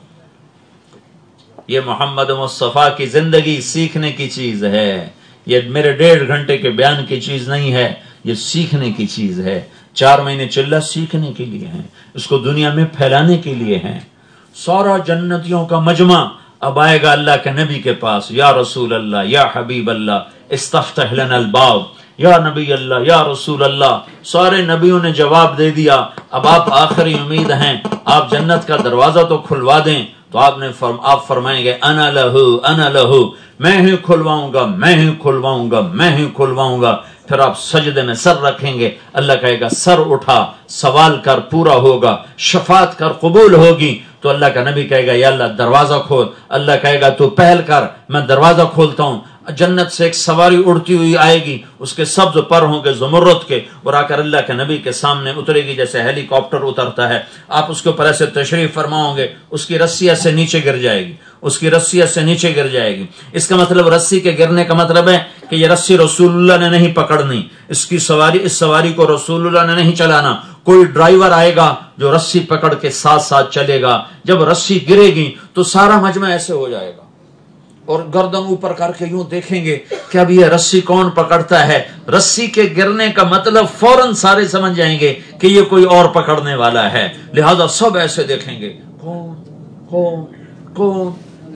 یہ محمد مصطفیٰ کی زندگی سیکھنے کی چیز ہے، یہ میرے 1.5 گھنٹے کے بیان کی چیز نہیں ہے، یہ سیکھنے کی چیز ہے۔ 4 مہینے چلہ سیکھنے کے لیے ہیں، اس کو دنیا میں پھیلانے کے لیے ہیں۔ سارا جنتیوں کا مجمع اب آئے گا اللہ کے نبی کے پاس، یا رسول اللہ، یا حبیب اللہ، استفتح لنا الباب، یا نبی اللہ، یا رسول اللہ۔ سارے نبیوں نے جواب دے دیا، اب آپ آخری امید ہیں، آپ جنت کا دروازہ تو کھلوا دیں۔ تو آپ فرمائیں گے انا لہو، میں ہی کھلواؤں گا، میں ہی کھلواؤں گا، میں ہی کھلواؤں گا۔ پھر آپ سجدے میں سر رکھیں گے، اللہ کہے گا سر اٹھا، سوال کر پورا ہوگا، شفاعت کر قبول ہوگی۔ تو اللہ کا نبی کہے گا یا اللہ دروازہ کھول، اللہ کہے گا تو پہل کر، میں دروازہ کھولتا ہوں۔ جنت سے ایک سواری اڑتی ہوئی آئے گی، اس کے سبز پر ہوں گے زمرد کے، اور آ کر اللہ کے نبی کے سامنے اترے گی جیسے ہیلی کاپٹر اترتا ہے۔ آپ اس کے اوپر ایسے تشریف فرماؤ گے، اس کی رسی ایسے نیچے گر جائے گی، اس کی رسی ایسے نیچے گر جائے گی۔ اس کا مطلب رسی کے گرنے کا مطلب ہے کہ یہ رسی رسول اللہ نے نہیں پکڑنی، اس سواری کو رسول اللہ نے نہیں چلانا، کوئی ڈرائیور آئے گا جو رسی پکڑ کے ساتھ ساتھ چلے گا۔ جب رسی گرے گی تو سارا مجمع ایسے ہو جائے گا، اور گردن اوپر کر کے یوں دیکھیں گے کہ اب یہ رسی کون پکڑتا ہے. رسی کے گرنے کا مطلب فوراً سارے سمجھ جائیں گے کہ یہ کوئی اور پکڑنے والا ہے, لہذا سب ایسے دیکھیں گے کون کون کون,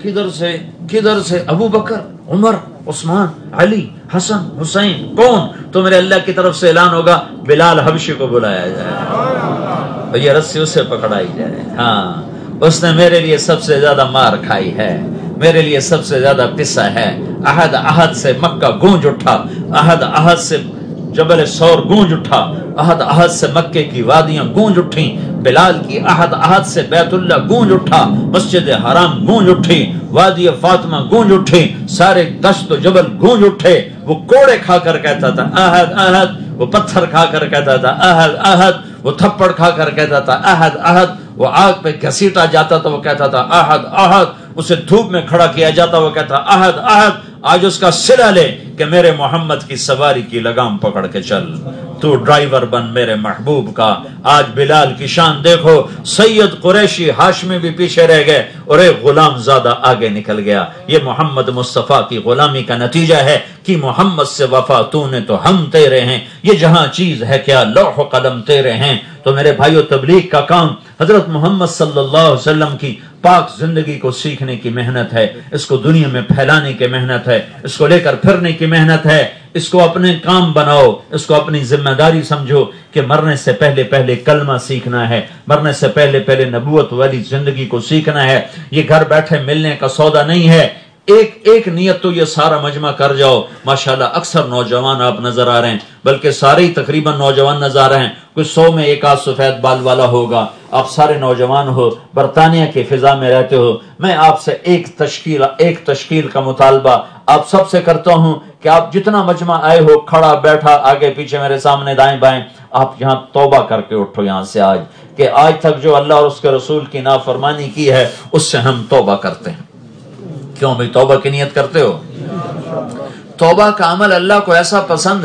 کدھر سے ابو بکر, عمر, عثمان, علی, حسن, حسین, کون؟ تو میرے اللہ کی طرف سے اعلان ہوگا بلال حبشی کو بلایا جائے اور یہ رسی اسے پکڑائی جائے. ہاں, اس نے میرے لیے سب سے زیادہ مار کھائی ہے, میرے لیے سب سے زیادہ پسا ہے. احد سے مکہ گونج اٹھا, احد سے جبل سور گونج اٹھا, احد سے مکے کی وادیاں گونج اٹھیں, بلال کی احد سے بیت اللہ گونج اٹھا, مسجد حرام گونج اٹھی, وادی فاطمہ گونج اٹھی, سارے دشت و جبل گونج اٹھے. وہ کوڑے کھا کر کہتا تھا احد احد, وہ پتھر کھا کر کہتا تھا احد احد, وہ تھپڑ کھا کر کہتا تھا احد احد, وہ آگ پہ گھسیٹا جاتا تو وہ کہتا تھا احد احد, اسے دھوپ میں کھڑا کیا جاتا وہ کہتا احد احد. آج اس کا صلہ لے کہ میرے محمد کی سواری کی لگام پکڑ کے چل, تو ڈرائیور بن میرے محبوب کا. آج بلال کی شان دیکھو, سید قریشی ہاشمی بھی پیچھے رہ گئے اور ایک غلام زادہ آگے نکل گیا. یہ محمد مصطفیٰ کی غلامی کا نتیجہ ہے کہ محمد سے وفا تو نے تو ہم تیرے ہیں, یہ جہاں چیز ہے کیا لوح و قلم تیرے ہیں. تو میرے بھائیو, تبلیغ کا کام حضرت محمد صلی اللہ علیہ وسلم کی پاک زندگی کو سیکھنے کی محنت ہے, اس کو دنیا میں پھیلانے کی محنت ہے, اس کو لے کر پھرنے کی محنت ہے. اس کو اپنے کام بناؤ, اس کو اپنی ذمہ داری سمجھو کہ مرنے سے پہلے کلمہ سیکھنا ہے, مرنے سے پہلے نبوت والی زندگی کو سیکھنا ہے. یہ گھر بیٹھے ملنے کا سودا نہیں ہے. ایک نیت تو یہ سارا مجمع کر جاؤ. ماشاءاللہ اکثر نوجوان آپ نظر آ رہے ہیں, بلکہ سارے ہی تقریباً نوجوان نظر آ رہے ہیں. کوئی 100 میں ایک آدھ سفید بال والا ہوگا. آپ سارے نوجوان ہو, برطانیہ کی فضا میں رہتے ہو. میں آپ سے ایک تشکیل کا مطالبہ آپ سب سے کرتا ہوں کہ آپ جتنا مجمع آئے ہو, کھڑا بیٹھا آگے پیچھے میرے سامنے دائیں بائیں, آپ یہاں توبہ کر کے اٹھو یہاں سے آج, کہ آج تک جو اللہ اور اس کے رسول کی نافرمانی کی ہے اس سے ہم توبہ کرتے ہیں. کیوں بھائی توبہ کی نیت کرتے ہو؟ توبہ کا عمل اللہ کو ایسا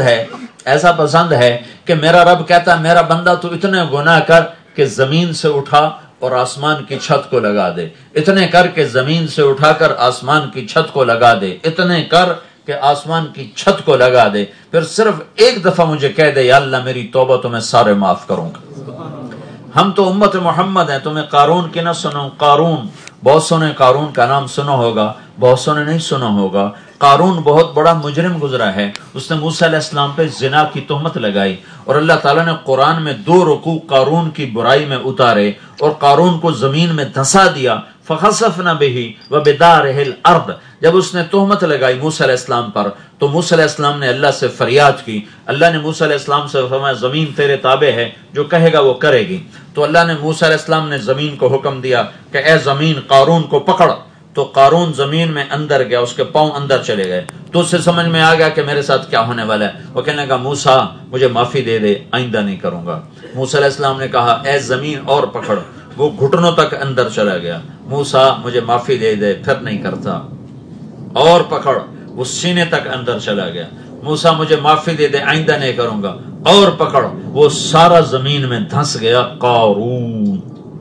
پسند ہے کہ میرا رب کہتا ہے میرا بندہ تو اتنے گناہ کر کہ زمین سے اٹھا اور آسمان کی چھت کو لگا دے, اتنے کر کے زمین سے اٹھا کر آسمان کی چھت کو لگا دے, اتنے کر کہ آسمان کی چھت کو لگا دے, پھر صرف ایک دفعہ مجھے کہہ دے یا اللہ میری توبہ تو میں سارے معاف کروں گا. ہم تو امت محمد ہیں. تمہیں قارون کی نہ سنو, قارون بہت سو نے قارون کا نام سنا ہوگا, بہت سو نے نہیں سنا ہوگا. قارون بہت بڑا مجرم گزرا ہے. اس نے موسیٰ علیہ السلام پہ زنا کی تہمت لگائی اور اللہ تعالیٰ نے قرآن میں 2 رکوع قارون کی برائی میں اتارے اور قارون کو زمین میں دھسا دیا. فخسفنا به وبداره الارض. جب اس نے تہمت لگائی موسیٰ علیہ السلام پر تو موسیٰ علیہ السلام نے اللہ سے فریاد کی. اللہ نے موسیٰ علیہ السلام سے فرمایا زمین تیرے تابع ہے, جو کہے گا وہ کرے گی. تو اللہ نے موسیٰ علیہ السلام نے زمین کو حکم دیا کہ اے زمین قارون کو پکڑ. تو قارون زمین میں اندر گیا, اس کے پاؤں اندر چلے گئے. تو اس سے سمجھ میں آ گیا کہ میرے ساتھ کیا ہونے والا ہے. وہ کہنے لگا موسیٰ مجھے معافی دے دے, آئندہ نہیں کروں گا. موسیٰ علیہ السلام نے کہا اے زمین اور پکڑ. وہ گھٹنوں تک اندر چلا گیا. موسیٰ مجھے معافی دے دے, پھر نہیں کرتا. اور پکڑ. وہ سینے تک اندر چلا گیا. موسیٰ مجھے معافی دے دے, آئندہ نہیں کروں گا. اور پکڑ. وہ سارا زمین میں دھنس گیا. قارون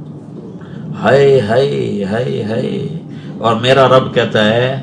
ہائے ہائے ہائے ہائے. اور میرا رب کہتا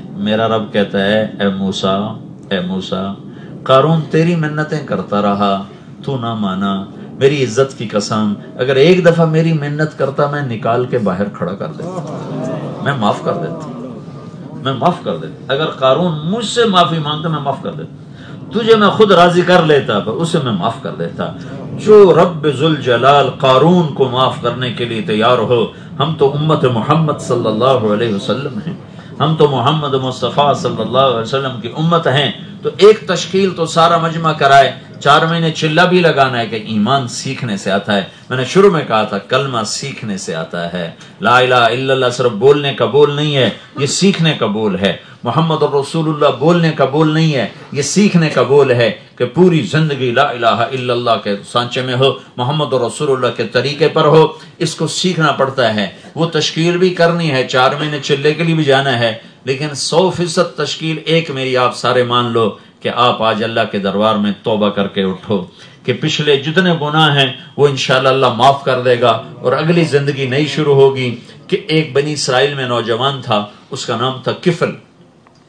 ہے اے موسیٰ قارون تیری منتیں کرتا رہا, تو نہ مانا. میری عزت کی قسم اگر ایک دفعہ میری منت کرتا میں نکال کے باہر کھڑا کر دیتا, میں معاف کر دیتا. اگر قارون مجھ سے معافی مانگتا میں معاف کر دیتا. تجھے میں خود راضی کر لیتا پر اسے میں معاف کر دیتا. جو رب ذوالجلال قارون کو معاف کرنے کے لیے تیار ہو. ہم تو امت محمد صلی اللہ علیہ وسلم ہیں, ہم تو محمد مصطفیٰ صلی اللہ علیہ وسلم کی امت ہیں. تو ایک تشکیل تو سارا مجمع کرائے, 4 مہینے چلہ بھی لگانا ہے کہ ایمان سیکھنے سے آتا ہے. میں نے شروع میں کہا تھا کلمہ سیکھنے سے آتا ہے. لا الہ الا اللہ صرف بولنے کا بول نہیں ہے, یہ سیکھنے کا بول ہے. محمد رسول اللہ بولنے کا بول نہیں ہے, یہ سیکھنے کا بول ہے کہ پوری زندگی لا الہ الا اللہ کے سانچے میں ہو, محمد رسول اللہ کے طریقے پر ہو. اس کو سیکھنا پڑتا ہے. وہ تشکیل بھی کرنی ہے, 4 مہینے چلے کے لیے بھی جانا ہے, لیکن 100% تشکیل ایک میری آپ سارے مان لو کہ آپ آج اللہ کے دربار میں توبہ کر کے اٹھو کہ پچھلے جتنے گناہ ہیں وہ انشاءاللہ اللہ معاف کر دے گا اور اگلی زندگی نئی شروع ہوگی. کہ ایک بنی اسرائیل میں نوجوان تھا, اس کا نام تھا کفل.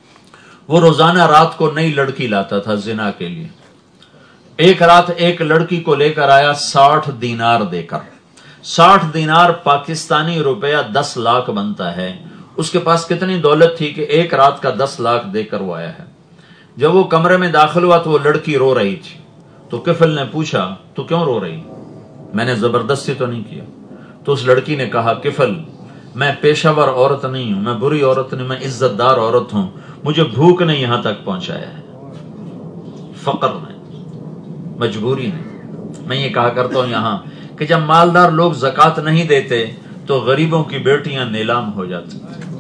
وہ روزانہ رات کو نئی لڑکی لاتا تھا زنا کے لیے. ایک رات ایک لڑکی کو لے کر آیا 60 دینار دے کر. 60 دینار پاکستانی روپیہ 10 لاکھ بنتا ہے. اس کے پاس کتنی دولت تھی کہ ایک رات کا 10 لاکھ دے کر وہ آیا ہے. جب وہ کمرے میں داخل ہوا تو وہ لڑکی رو رہی تھی. تو کفل نے پوچھا تو کیوں رو رہی؟ میں نے زبردستی تو نہیں کیا. تو اس لڑکی نے کہا کفل میں پیشہ ور عورت نہیں ہوں، میں بری عورت نہیں، میں عزت دار عورت ہوں، مجھے بھوک نے یہاں تک پہنچایا ہے، فقر نے، مجبوری نے. میں یہ کہا کرتا ہوں یہاں کہ جب مالدار لوگ زکوٰۃ نہیں دیتے تو غریبوں کی بیٹیاں نیلام ہو جاتی.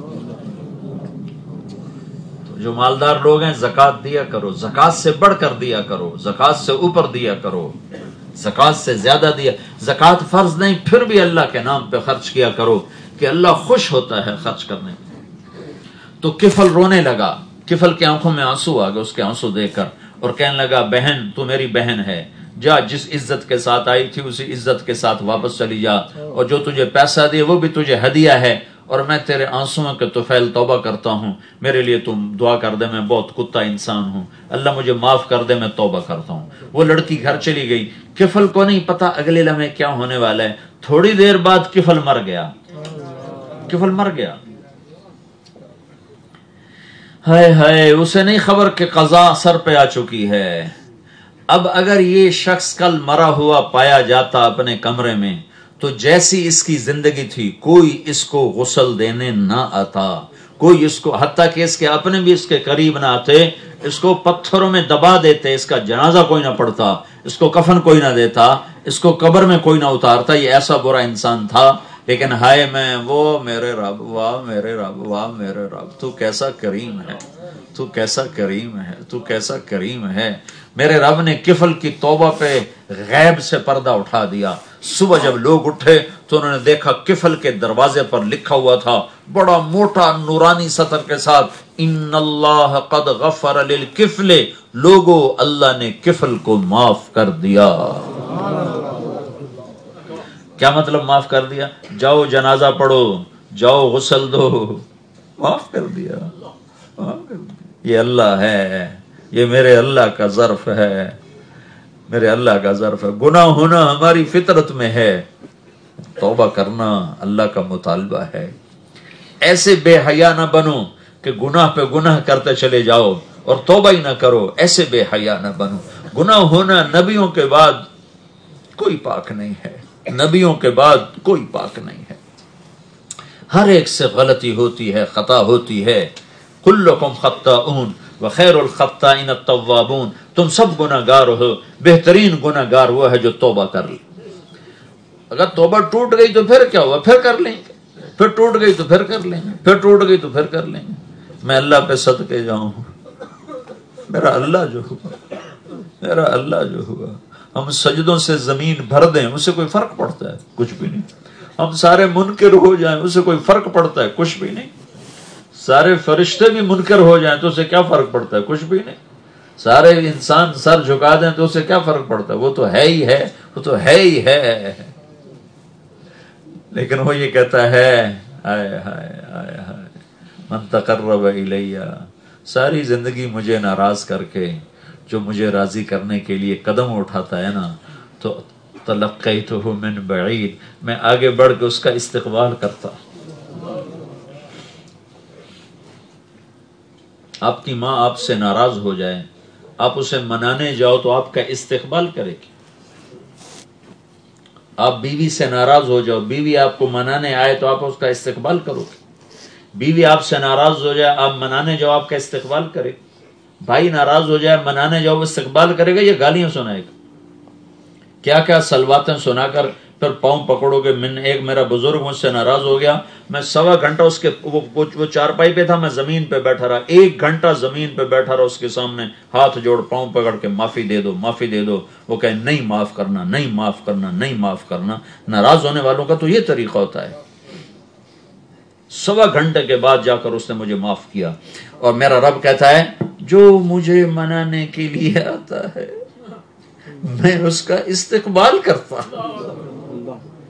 تو جو مالدار لوگ ہیں زکوٰۃ دیا کرو، زکوٰۃ سے بڑھ کر دیا کرو، زکوٰۃ سے اوپر دیا کرو، زکوٰۃ سے زیادہ دیا. زکوٰۃ فرض نہیں پھر بھی اللہ کے نام پہ خرچ کیا کرو کہ اللہ خوش ہوتا ہے خرچ کرنے میں. تو کفل رونے لگا. کفل کی آنکھوں میں آنسو آ گئے اس کے آنسو دیکھ کر، اور کہنے لگا بہن تو میری بہن ہے، جا جس عزت کے ساتھ آئی تھی اسی عزت کے ساتھ واپس چلی جا، اور جو تجھے پیسہ دے وہ بھی تجھے ہدیہ ہے، اور میں تیرے آنسوؤں کے طفیل توبہ کرتا ہوں، میرے لیے تم دعا کر دے، میں بہت کتا انسان ہوں، اللہ مجھے معاف کر دے، میں توبہ کرتا ہوں. وہ لڑکی گھر چلی گئی. کفل کو نہیں پتا اگلے لمحے کیا ہونے والا ہے. تھوڑی دیر بعد کفل مر گیا. کفل مر گیا. ہائے ہائے، اسے نہیں خبر کہ قضا سر پہ آ چکی ہے. اب اگر یہ شخص کل مرا ہوا پایا جاتا اپنے کمرے میں تو جیسی اس کی زندگی تھی کوئی اس کو غسل دینے نہ آتا، کوئی اس کو، حتیٰ کہ اس کے اپنے بھی اس کے قریب نہ آتے، اس کو پتھروں میں دبا دیتے، اس کا جنازہ کوئی نہ پڑتا، اس کو کفن کوئی نہ دیتا، اس کو قبر میں کوئی نہ اتارتا. یہ ایسا برا انسان تھا. لیکن ہائے میں وہ میرے رب، واہ میرے رب، واہ میرے رب، تو کیسا کریم ہے، تو کیسا کریم ہے، تو کیسا کریم ہے. میرے رب نے کفل کی توبہ پہ غیب سے پردہ اٹھا دیا. صبح جب لوگ اٹھے تو انہوں نے دیکھا کفل کے دروازے پر لکھا ہوا تھا بڑا موٹا نورانی سطر کے ساتھ، ان اللہ قد غفر للکفل، لوگو اللہ نے کفل کو معاف کر دیا. کیا مطلب معاف کر دیا؟ جاؤ جنازہ پڑھو، جاؤ غسل دو، معاف کر دیا، معاف کر دیا. یہ اللہ ہے، یہ میرے اللہ کا ظرف ہے، میرے اللہ کا ظرف ہے. گناہ ہونا ہماری فطرت میں ہے، توبہ کرنا اللہ کا مطالبہ ہے. ایسے بے حیا نہ بنو کہ گناہ پہ گناہ کرتے چلے جاؤ اور توبہ ہی نہ کرو. ایسے بے حیا نہ بنو. گناہ ہونا نبیوں کے بعد کوئی پاک نہیں ہے، نبیوں کے بعد کوئی پاک نہیں ہے. ہر ایک سے غلطی ہوتی ہے، خطا ہوتی ہے. کلکم خطاؤن وخیر الخطائین التوابون، تم سب گناہ گار ہو، بہترین گناہ گار وہ ہے جو توبہ کر لے. اگر توبہ ٹوٹ گئی تو پھر کیا ہوا؟ پھر کر لیں گے، پھر ٹوٹ گئی تو پھر کر لیں گے، پھر ٹوٹ گئی تو پھر کر لیں گے. میں اللہ پہ صدقے جاؤں، میرا اللہ جو ہوا، میرا اللہ جو ہوا، ہم سجدوں سے زمین بھر دیں اس سے کوئی فرق پڑتا ہے؟ کچھ بھی نہیں. ہم سارے منکر ہو جائیں اس سے کوئی فرق پڑتا ہے؟ کچھ بھی نہیں. سارے فرشتے بھی منکر ہو جائیں تو اسے کیا فرق پڑتا ہے؟ کچھ بھی نہیں. سارے انسان سر جھکا دیں تو اسے کیا فرق پڑتا ہے؟ وہ تو ہے ہی ہے، وہ تو ہے ہی ہے. لیکن وہ یہ کہتا ہے ہائے ہائے ہائے ہائے من تقرب الیہ، ساری زندگی مجھے ناراض کر کے جو مجھے راضی کرنے کے لیے قدم اٹھاتا ہے نا، تو تلقیتہ من بعید، میں آگے بڑھ کے اس کا استقبال کرتا. آپ کی ماں آپ سے ناراض ہو جائے، آپ اسے منانے جاؤ تو آپ کا استقبال کرے گی. آپ بیوی سے ناراض ہو جاؤ، بیوی آپ کو منانے آئے تو آپ اس کا استقبال کرو گے. بیوی آپ سے ناراض ہو جائے، آپ منانے جاؤ، آپ کا استقبال کرے. بھائی ناراض ہو جائے، منانے جاؤ، وہ استقبال کرے گا یا گالیاں سنائے گا؟ کیا کیا سلواتیں سنا کر پھر پاؤں پکڑو گے. ایک میرا بزرگ مجھ سے ناراض ہو گیا، میں 1.25 گھنٹہ اس کے وہ چارپائی پہ تھا، میں زمین پہ بیٹھا رہا، 1 گھنٹہ زمین پہ بیٹھا رہا اس کے سامنے، ہاتھ جوڑ پاؤں پکڑ کے معافی دے دو، معافی دے دو. وہ کہے نہیں معاف کرنا، نہیں معاف کرنا، نہیں معاف کرنا. ناراض ہونے والوں کا تو یہ طریقہ ہوتا ہے. 1.25 گھنٹے کے بعد جا کر اس نے مجھے معاف کیا. اور میرا رب کہتا ہے جو مجھے منانے کے لیے آتا ہے میں اس کا استقبال کرتا ہوں.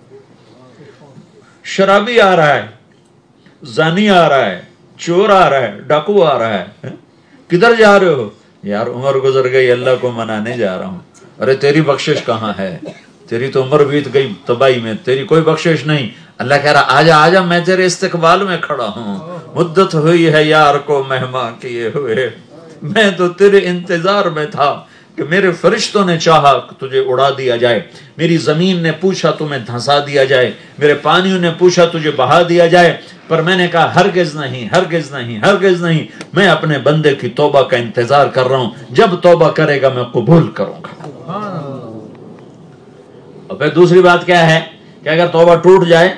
شرابی آ رہا ہے، زانی آ رہا ہے، چور آ رہا ہے، ڈاکو آ رہا ہے، کدھر جا رہے ہو؟ یار عمر گزر گئی، اللہ کو منانے جا رہا ہوں۔ ارے تیری بخشش کہاں ہے؟ تیری تو عمر بیت گئی تباہی میں، تیری کوئی بخشش نہیں۔ اللہ کہہ رہا آجا آجا، میں تیرے استقبال میں کھڑا ہوں، مدت ہوئی ہے یار کو مہمان کیے ہوئے، میں تو تیرے انتظار میں تھا کہ میرے فرشتوں نے چاہا تجھے اڑا دیا جائے، میری زمین نے پوچھا تمہیں دھنسا دیا جائے، میرے پانیوں نے پوچھا تجھے بہا دیا جائے، پر میں نے کہا ہرگز نہیں ہرگز نہیں ہرگز نہیں، میں اپنے بندے کی توبہ کا انتظار کر رہا ہوں، جب توبہ کرے گا میں قبول کروں گا۔ اور پھر دوسری بات کیا ہے کہ اگر توبہ ٹوٹ جائے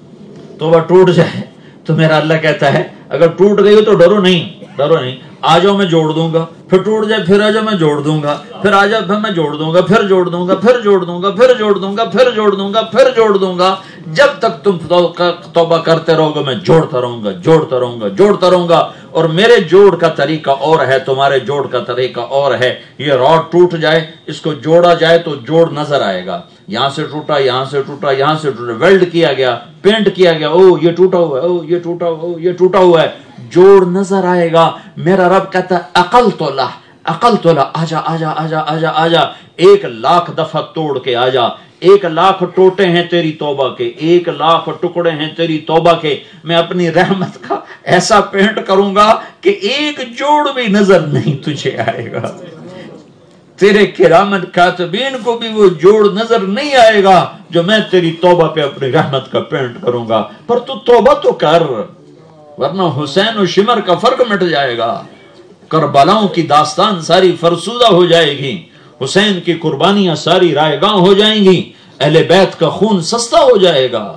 تو میرا اللہ کہتا ہے اگر ٹوٹ گئی ہو تو ڈرو نہیں آ جاؤ میں جوڑ دوں گا، پھر ٹوٹ جائے پھر آ جاؤ میں جوڑ دوں گا، پھر آ جاؤ پھر میں جوڑ دوں گا، پھر جوڑ دوں گا، پھر جوڑ دوں گا، پھر جوڑ دوں گا، پھر جوڑ دوں گا، پھر جوڑ دوں گا، جب تک تم توبہ کرتے رہو گے میں جوڑتا رہوں گا جوڑتا رہوں گا جوڑتا رہوں گا۔ اور میرے جوڑ کا طریقہ اور ہے، تمہارے جوڑ کا طریقہ اور ہے۔ یہ راڈ ٹوٹ جائے، اس کو جوڑا جائے تو جوڑ نظر آئے گا، یہاں سے ٹوٹا یہاں سے ٹوٹا یہاں سے ٹوٹا، ویلڈ کیا گیا، پینٹ کیا گیا، او یہ ٹوٹا ہوا ہے، او یہ ٹوٹا ہوا، او یہ ٹوٹا ہوا ہے، جوڑ نظر آئے گا۔ میرا رب کہتا ہے عقل تو لہ آجا آجا آجا آجا آجا، 1,00,000 دفعہ توڑ کے آجا، 1,00,000 ٹوٹے ہیں تیری توبہ کے، 1,00,000 ٹکڑے ہیں تیری توبہ کے، میں اپنی رحمت کا ایسا پینٹ کروں گا کہ ایک جوڑ بھی نظر نہیں تجھے آئے گا، تیرے کرامن کاتبین کو بھی وہ جوڑ نظر نہیں آئے گا جو میں تیری توبہ پہ اپنی رحمت کا پینٹ کروں گا۔ پر تو توبہ تو کر، ورنہ حسین و شمر کا فرق مٹ جائے گا، کربلاؤں کی داستان ساری فرسودہ ہو جائے گی، حسین کی قربانیاں ساری رائے گاں ہو جائیں گی، اہل بیت کا خون سستا ہو جائے گا۔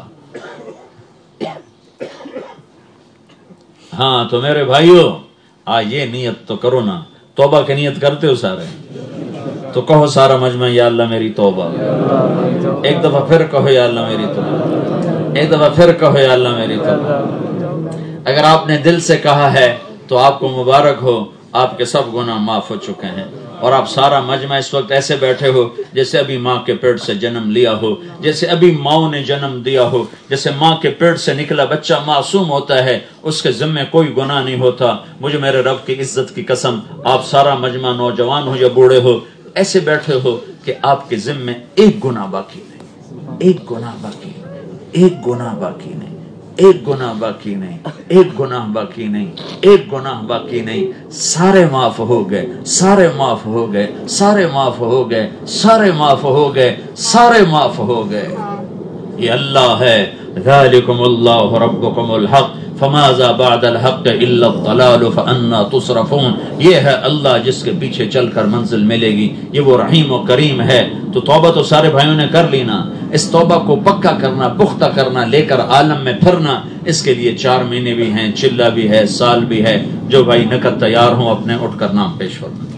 ہاں تو میرے بھائیو یہ نیت تو کرو نا، توبہ کی نیت کرتے ہو سارے؟ تو کہو سارا مجمع یا اللہ میری توبہ، ایک دفعہ پھر کہو یا اللہ میری توبہ، ایک دفعہ پھر کہو یا اللہ میری توبہ۔ اگر آپ نے دل سے کہا ہے تو آپ کو مبارک ہو، آپ کے سب گناہ معاف ہو چکے ہیں، اور آپ سارا مجمع اس وقت ایسے بیٹھے ہو جیسے ابھی ماں کے پیٹ سے جنم لیا ہو، جیسے ابھی ماں نے جنم دیا ہو، جیسے ماں کے پیٹ سے نکلا بچہ معصوم ہوتا ہے، اس کے ذمے کوئی گناہ نہیں ہوتا۔ مجھے میرے رب کی عزت کی قسم، آپ سارا مجمع نوجوان ہو یا بوڑھے ہو ایسے بیٹھے ہو کہ آپ کے ذمے ایک گناہ باقی نہیں، ایک گناہ باقی نہیں، ایک گناہ باقی نہیں، ایک گناہ باقی نہیں، ایک گناہ باقی نہیں، ایک گناہ باقی نہیں، سارے معاف ہو گئے، سارے معاف ہو گئے، سارے معاف ہو گئے، سارے معاف ہو گئے، سارے معاف ہو گئے۔ یہ اللہ ہے، ذالکم اللہ ربکم الحق فماذا بعد الحق الا الضلال فانا تصرفون۔ یہ ہے اللہ جس کے پیچھے چل کر منزل ملے گی، یہ وہ رحیم و کریم ہے۔ تو توبہ تو سارے بھائیوں نے کر لی نا، اس توبہ کو پکا کرنا، پختہ کرنا، لے کر عالم میں پھرنا، اس کے لیے 4 مہینے بھی ہیں، چلہ بھی ہے، سال بھی ہے۔ جو بھائی نقد تیار ہوں اپنے اٹھ کر نام پیش فرمائیں۔